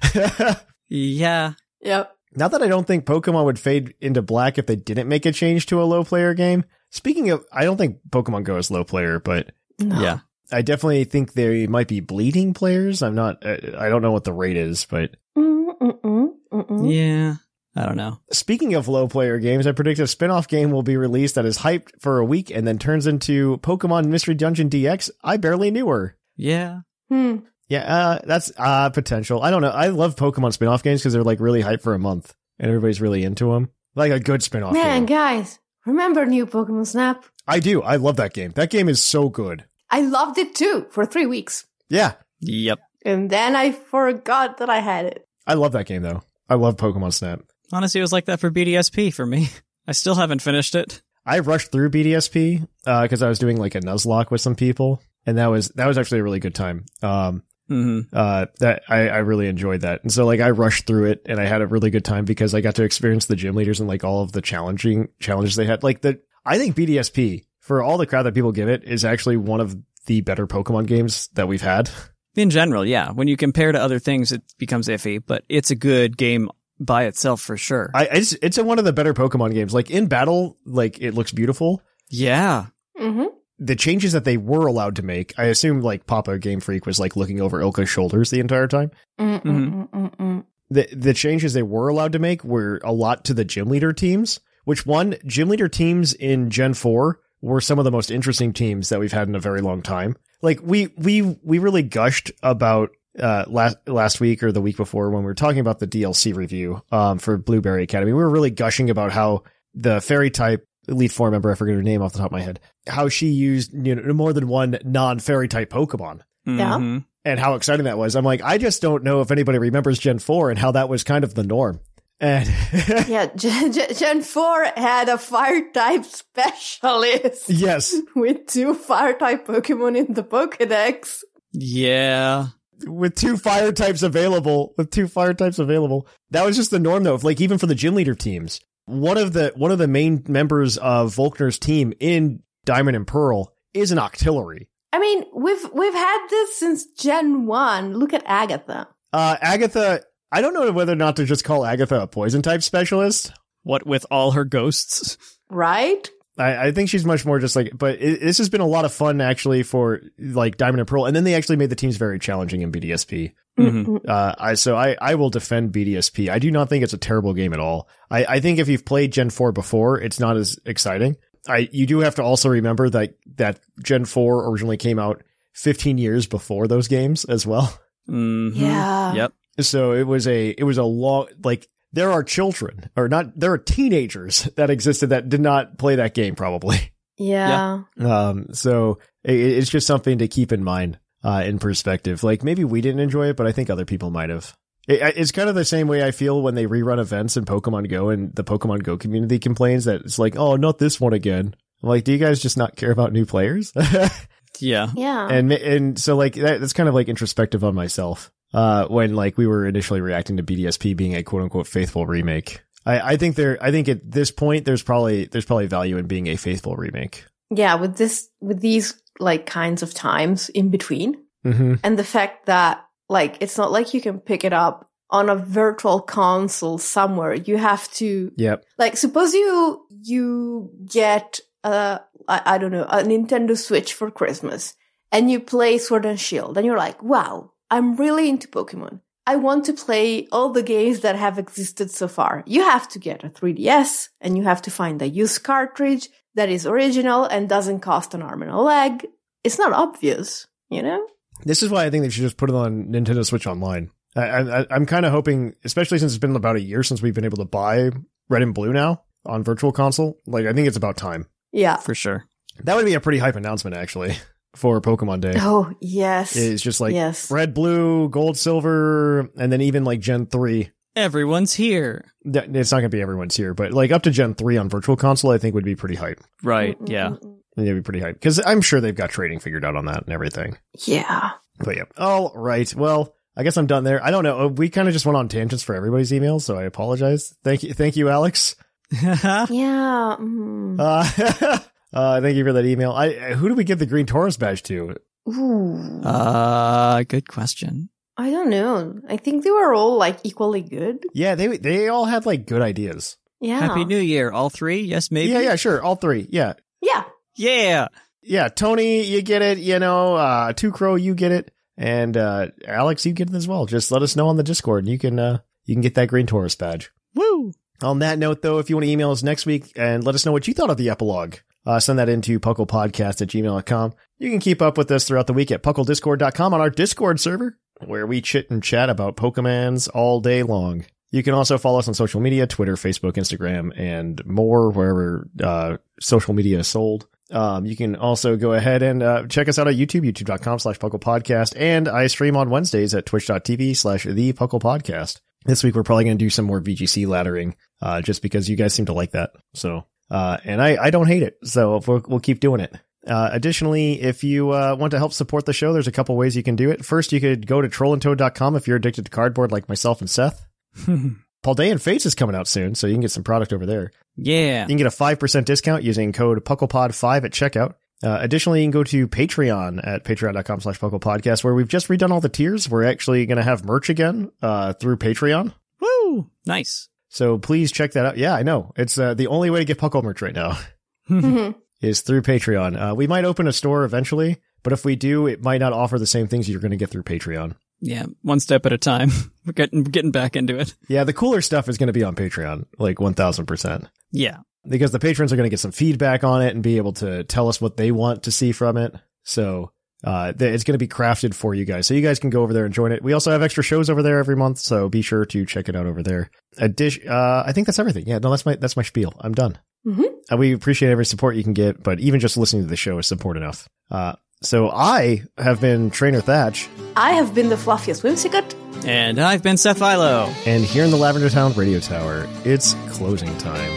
Speaker 7: Yeah.
Speaker 6: Yep.
Speaker 5: Not that I don't think Pokemon would fade into black if they didn't make a change to a low player game. Speaking of, I don't think Pokemon Go is low player, but
Speaker 7: Yeah.
Speaker 5: I definitely think they might be bleeding players. I'm not, I don't know what the rate is, but
Speaker 6: Mm-mm-mm. Mm-mm.
Speaker 7: Yeah. I don't know.
Speaker 5: speaking of low player games, I predict a spin-off game will be released that is hyped for a week and then turns into Pokemon Mystery Dungeon D X. I barely knew her.
Speaker 7: Yeah.
Speaker 6: Hmm.
Speaker 5: Yeah, uh, that's uh, potential. I don't know. I love Pokemon spin-off games because they're like really hyped for a month and everybody's really into them. Like a good spin-off
Speaker 6: Man,
Speaker 5: game.
Speaker 6: guys, remember new Pokemon Snap?
Speaker 5: I do. I love that game. That game is so good.
Speaker 6: I loved it too for three weeks.
Speaker 5: Yeah.
Speaker 7: Yep.
Speaker 6: And then I forgot that I had it.
Speaker 5: I love that game though. I love Pokemon Snap.
Speaker 7: Honestly, it was like that for B D S P for me. I still haven't finished it.
Speaker 5: I rushed through B D S P uh, because I was doing like a Nuzlocke with some people, and that was that was actually a really good time. Um,
Speaker 7: Mm-hmm.
Speaker 5: Uh, that I, I really enjoyed that. And so like I rushed through it and I had a really good time because I got to experience the gym leaders and like all of the challenging challenges they had. Like the, I think B D S P, for all the crowd that people give it, is actually one of the better Pokemon games that we've had.
Speaker 7: In general, yeah. When you compare to other things, it becomes iffy, but it's a good game by itself for sure.
Speaker 5: I, it's, it's a, one of the better Pokemon games. Like in battle, like it looks beautiful.
Speaker 7: Yeah.
Speaker 6: Mm-hmm.
Speaker 5: The changes that they were allowed to make, I assume like Papa Game Freak was like looking over Ilka's shoulders the entire time.
Speaker 6: Mm-hmm.
Speaker 5: The the changes they were allowed to make were a lot to the gym leader teams, which one, gym leader teams in Gen four were some of the most interesting teams that we've had in a very long time. Like we we we really gushed about uh last last week or the week before when we were talking about the D L C review um for Blueberry Academy. We were really gushing about how the fairy type Elite Four member, I forget her name off the top of my head, how she used, you know, more than one non-fairy type Pokemon.
Speaker 6: Yeah.
Speaker 7: Mm-hmm.
Speaker 5: And how exciting that was. I'm like, I just don't know if anybody remembers Gen four and how that was kind of the norm. And
Speaker 6: yeah, Gen, Gen four had a fire type specialist.
Speaker 5: Yes.
Speaker 6: With two fire type Pokemon in the Pokedex.
Speaker 7: Yeah.
Speaker 5: With two fire types available, with two fire types available. That was just the norm though. Like even for the gym leader teams. One of the one of the main members of Volkner's team in Diamond and Pearl is an Octillery.
Speaker 6: I mean, we've we've had this since Gen one. Look at Agatha.
Speaker 5: Uh, Agatha, I don't know whether or not to just call Agatha a poison type specialist.
Speaker 7: What with all her ghosts?
Speaker 6: Right?
Speaker 5: I, I think she's much more just like, but it, this has been a lot of fun actually for like Diamond and Pearl. And then they actually made the teams very challenging in B D S P.
Speaker 7: Mm-hmm.
Speaker 5: Uh, I, so I, I will defend B D S P. I do not think it's a terrible game at all. I, I think if you've played Gen four before, it's not as exciting. I, you do have to also remember that, that Gen four originally came out fifteen years before those games as well.
Speaker 7: Mm-hmm.
Speaker 6: Yeah.
Speaker 7: Yep.
Speaker 5: So it was a, it was a long, like, there are children, or not, there are teenagers that existed that did not play that game probably.
Speaker 6: Yeah.
Speaker 5: Um, so it, it's just something to keep in mind, uh, in perspective. Like maybe we didn't enjoy it, but I think other people might have. It, it's kind of the same way I feel when they rerun events in Pokemon Go and the Pokemon Go community complains that it's like, oh, not this one again. I'm like, do you guys just not care about new players?
Speaker 7: Yeah.
Speaker 6: Yeah.
Speaker 5: And, and so like that, that's kind of like introspective on myself. Uh, when like we were initially reacting to B D S P being a quote unquote faithful remake. I, I think there, I think at this point, there's probably, there's probably value in being a faithful remake.
Speaker 6: Yeah. With this, with these like kinds of times in between.
Speaker 5: Mm-hmm.
Speaker 6: And the fact that like, it's not like you can pick it up on a virtual console somewhere. You have to,
Speaker 5: Yep.
Speaker 6: like, suppose you, you get, uh, I, I don't know, a Nintendo Switch for Christmas and you play Sword and Shield and you're like, wow, I'm really into Pokemon. I want to play all the games that have existed so far. You have to get a three D S and you have to find a used cartridge that is original and doesn't cost an arm and a leg. It's not obvious, you know?
Speaker 5: This is why I think they should just put it on Nintendo Switch Online. I, I, I'm kind of hoping, especially since it's been about a year since we've been able to buy Red and Blue now on Virtual Console. Like, I think it's about time.
Speaker 6: Yeah.
Speaker 7: For sure.
Speaker 5: That would be a pretty hype announcement, actually, for Pokemon Day.
Speaker 6: Oh, yes.
Speaker 5: It's just like
Speaker 6: yes.
Speaker 5: Red, Blue, Gold, Silver, and then even like Gen three.
Speaker 7: Everyone's here.
Speaker 5: It's not going to be everyone's here, but like up to Gen three on Virtual Console, I think would be pretty hype.
Speaker 7: Right, yeah.
Speaker 5: It'd be pretty hype. Because I'm sure they've got trading figured out on that and everything.
Speaker 6: Yeah.
Speaker 5: But yeah. All right. Well, I guess I'm done there. I don't know. We kind of just went on tangents for everybody's emails, so I apologize. Thank you. Thank you, Alex.
Speaker 6: Yeah. Mm.
Speaker 5: Uh, uh, thank you for that email. I, who do we give the Green Taurus badge to?
Speaker 6: Ooh.
Speaker 7: Uh, good question.
Speaker 6: I don't know. I think they were all like equally good.
Speaker 5: Yeah, they they all had like good ideas.
Speaker 6: Yeah.
Speaker 7: Happy New Year, all three? Yes, maybe?
Speaker 5: Yeah, yeah, sure. All three. Yeah.
Speaker 6: Yeah.
Speaker 7: Yeah.
Speaker 5: Yeah, Tony, you get it. You know, uh, Two Crow, you get it. And, uh, Alex, you get it as well. Just let us know on the Discord and you can, uh, you can get that Green Taurus badge.
Speaker 7: Woo!
Speaker 5: On that note, though, if you want to email us next week and let us know what you thought of the epilogue, uh, send that into pucklepodcast at gmail dot com. You can keep up with us throughout the week at puckle discord dot com on our Discord server, where we chit and chat about Pokemans all day long. You can also follow us on social media, Twitter, Facebook, Instagram, and more, wherever uh, social media is sold. Um, you can also go ahead and uh, check us out on YouTube, youtube dot com slash Puckle Podcast, and I stream on Wednesdays at twitch dot t v slash the Puckle Podcast. This week we're probably going to do some more V G C laddering, uh, just because you guys seem to like that. So Uh, and I, I don't hate it, so we'll, we'll keep doing it. Uh, additionally, if you uh, want to help support the show, there's a couple ways you can do it. First, you could go to troll and toad dot com if you're addicted to cardboard like myself and Seth. Paldean Fates is coming out soon, so you can get some product over there.
Speaker 7: Yeah.
Speaker 5: You can get a five percent discount using code PucklePod five at checkout. Uh, additionally, you can go to Patreon at patreon dot com slash PucklePodcast, where we've just redone all the tiers. We're actually going to have merch again uh, through Patreon.
Speaker 7: Woo! Nice.
Speaker 5: So please check that out. Yeah, I know. It's uh, the only way to get Puckle merch right now. Is through Patreon. Uh, we might open a store eventually, but if we do, it might not offer the same things you're going to get through Patreon.
Speaker 7: Yeah, one step at a time. We're getting, getting back into it.
Speaker 5: Yeah, the cooler stuff is going to be on Patreon, like one thousand percent.
Speaker 7: Yeah.
Speaker 5: Because the patrons are going to get some feedback on it and be able to tell us what they want to see from it. So uh, it's going to be crafted for you guys. So you guys can go over there and join it. We also have extra shows over there every month, so be sure to check it out over there. Addition, uh, I think that's everything. Yeah, no, that's my that's my spiel. I'm done.
Speaker 6: Mm-hmm.
Speaker 5: Uh, we appreciate every support you can get, but even just listening to the show is support enough. Uh, so I have been Trainer Thatch.
Speaker 6: I have been the fluffiest Whimsicott.
Speaker 7: And I've been Seth Philo.
Speaker 5: And here in the Lavender Town Radio Tower, it's closing time.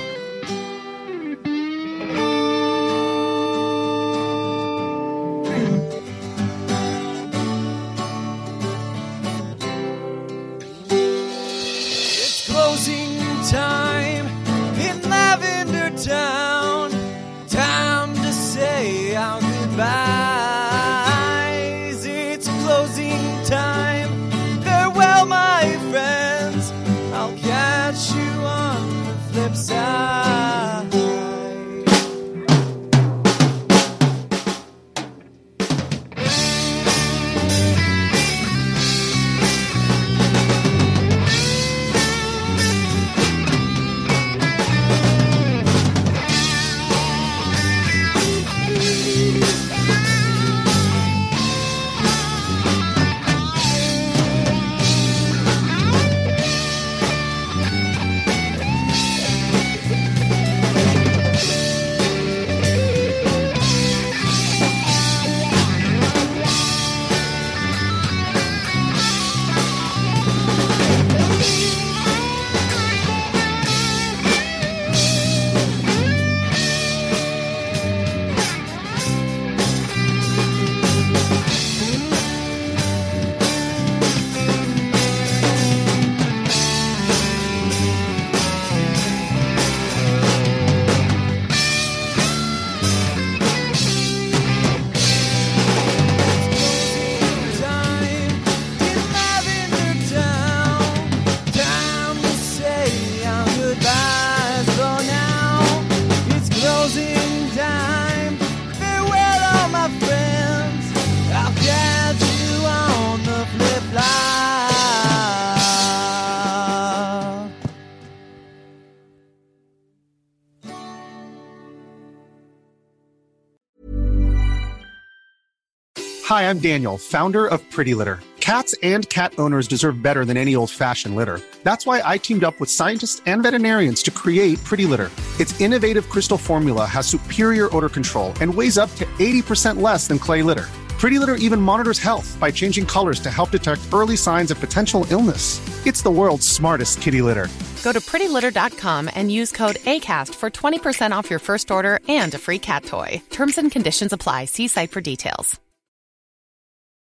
Speaker 4: It's closing time in Lavender Town. Time to say our goodbyes. It's closing time. Farewell, my friends. I'll catch you on the flip side.
Speaker 9: Hi, I'm Daniel, founder of Pretty Litter. Cats and cat owners deserve better than any old-fashioned litter. That's why I teamed up with scientists and veterinarians to create Pretty Litter. Its innovative crystal formula has superior odor control and weighs up to eighty percent less than clay litter. Pretty Litter even monitors health by changing colors to help detect early signs of potential illness. It's the world's smartest kitty litter.
Speaker 10: Go to pretty litter dot com and use code ACAST for twenty percent off your first order and a free cat toy. Terms and conditions apply. See site for details.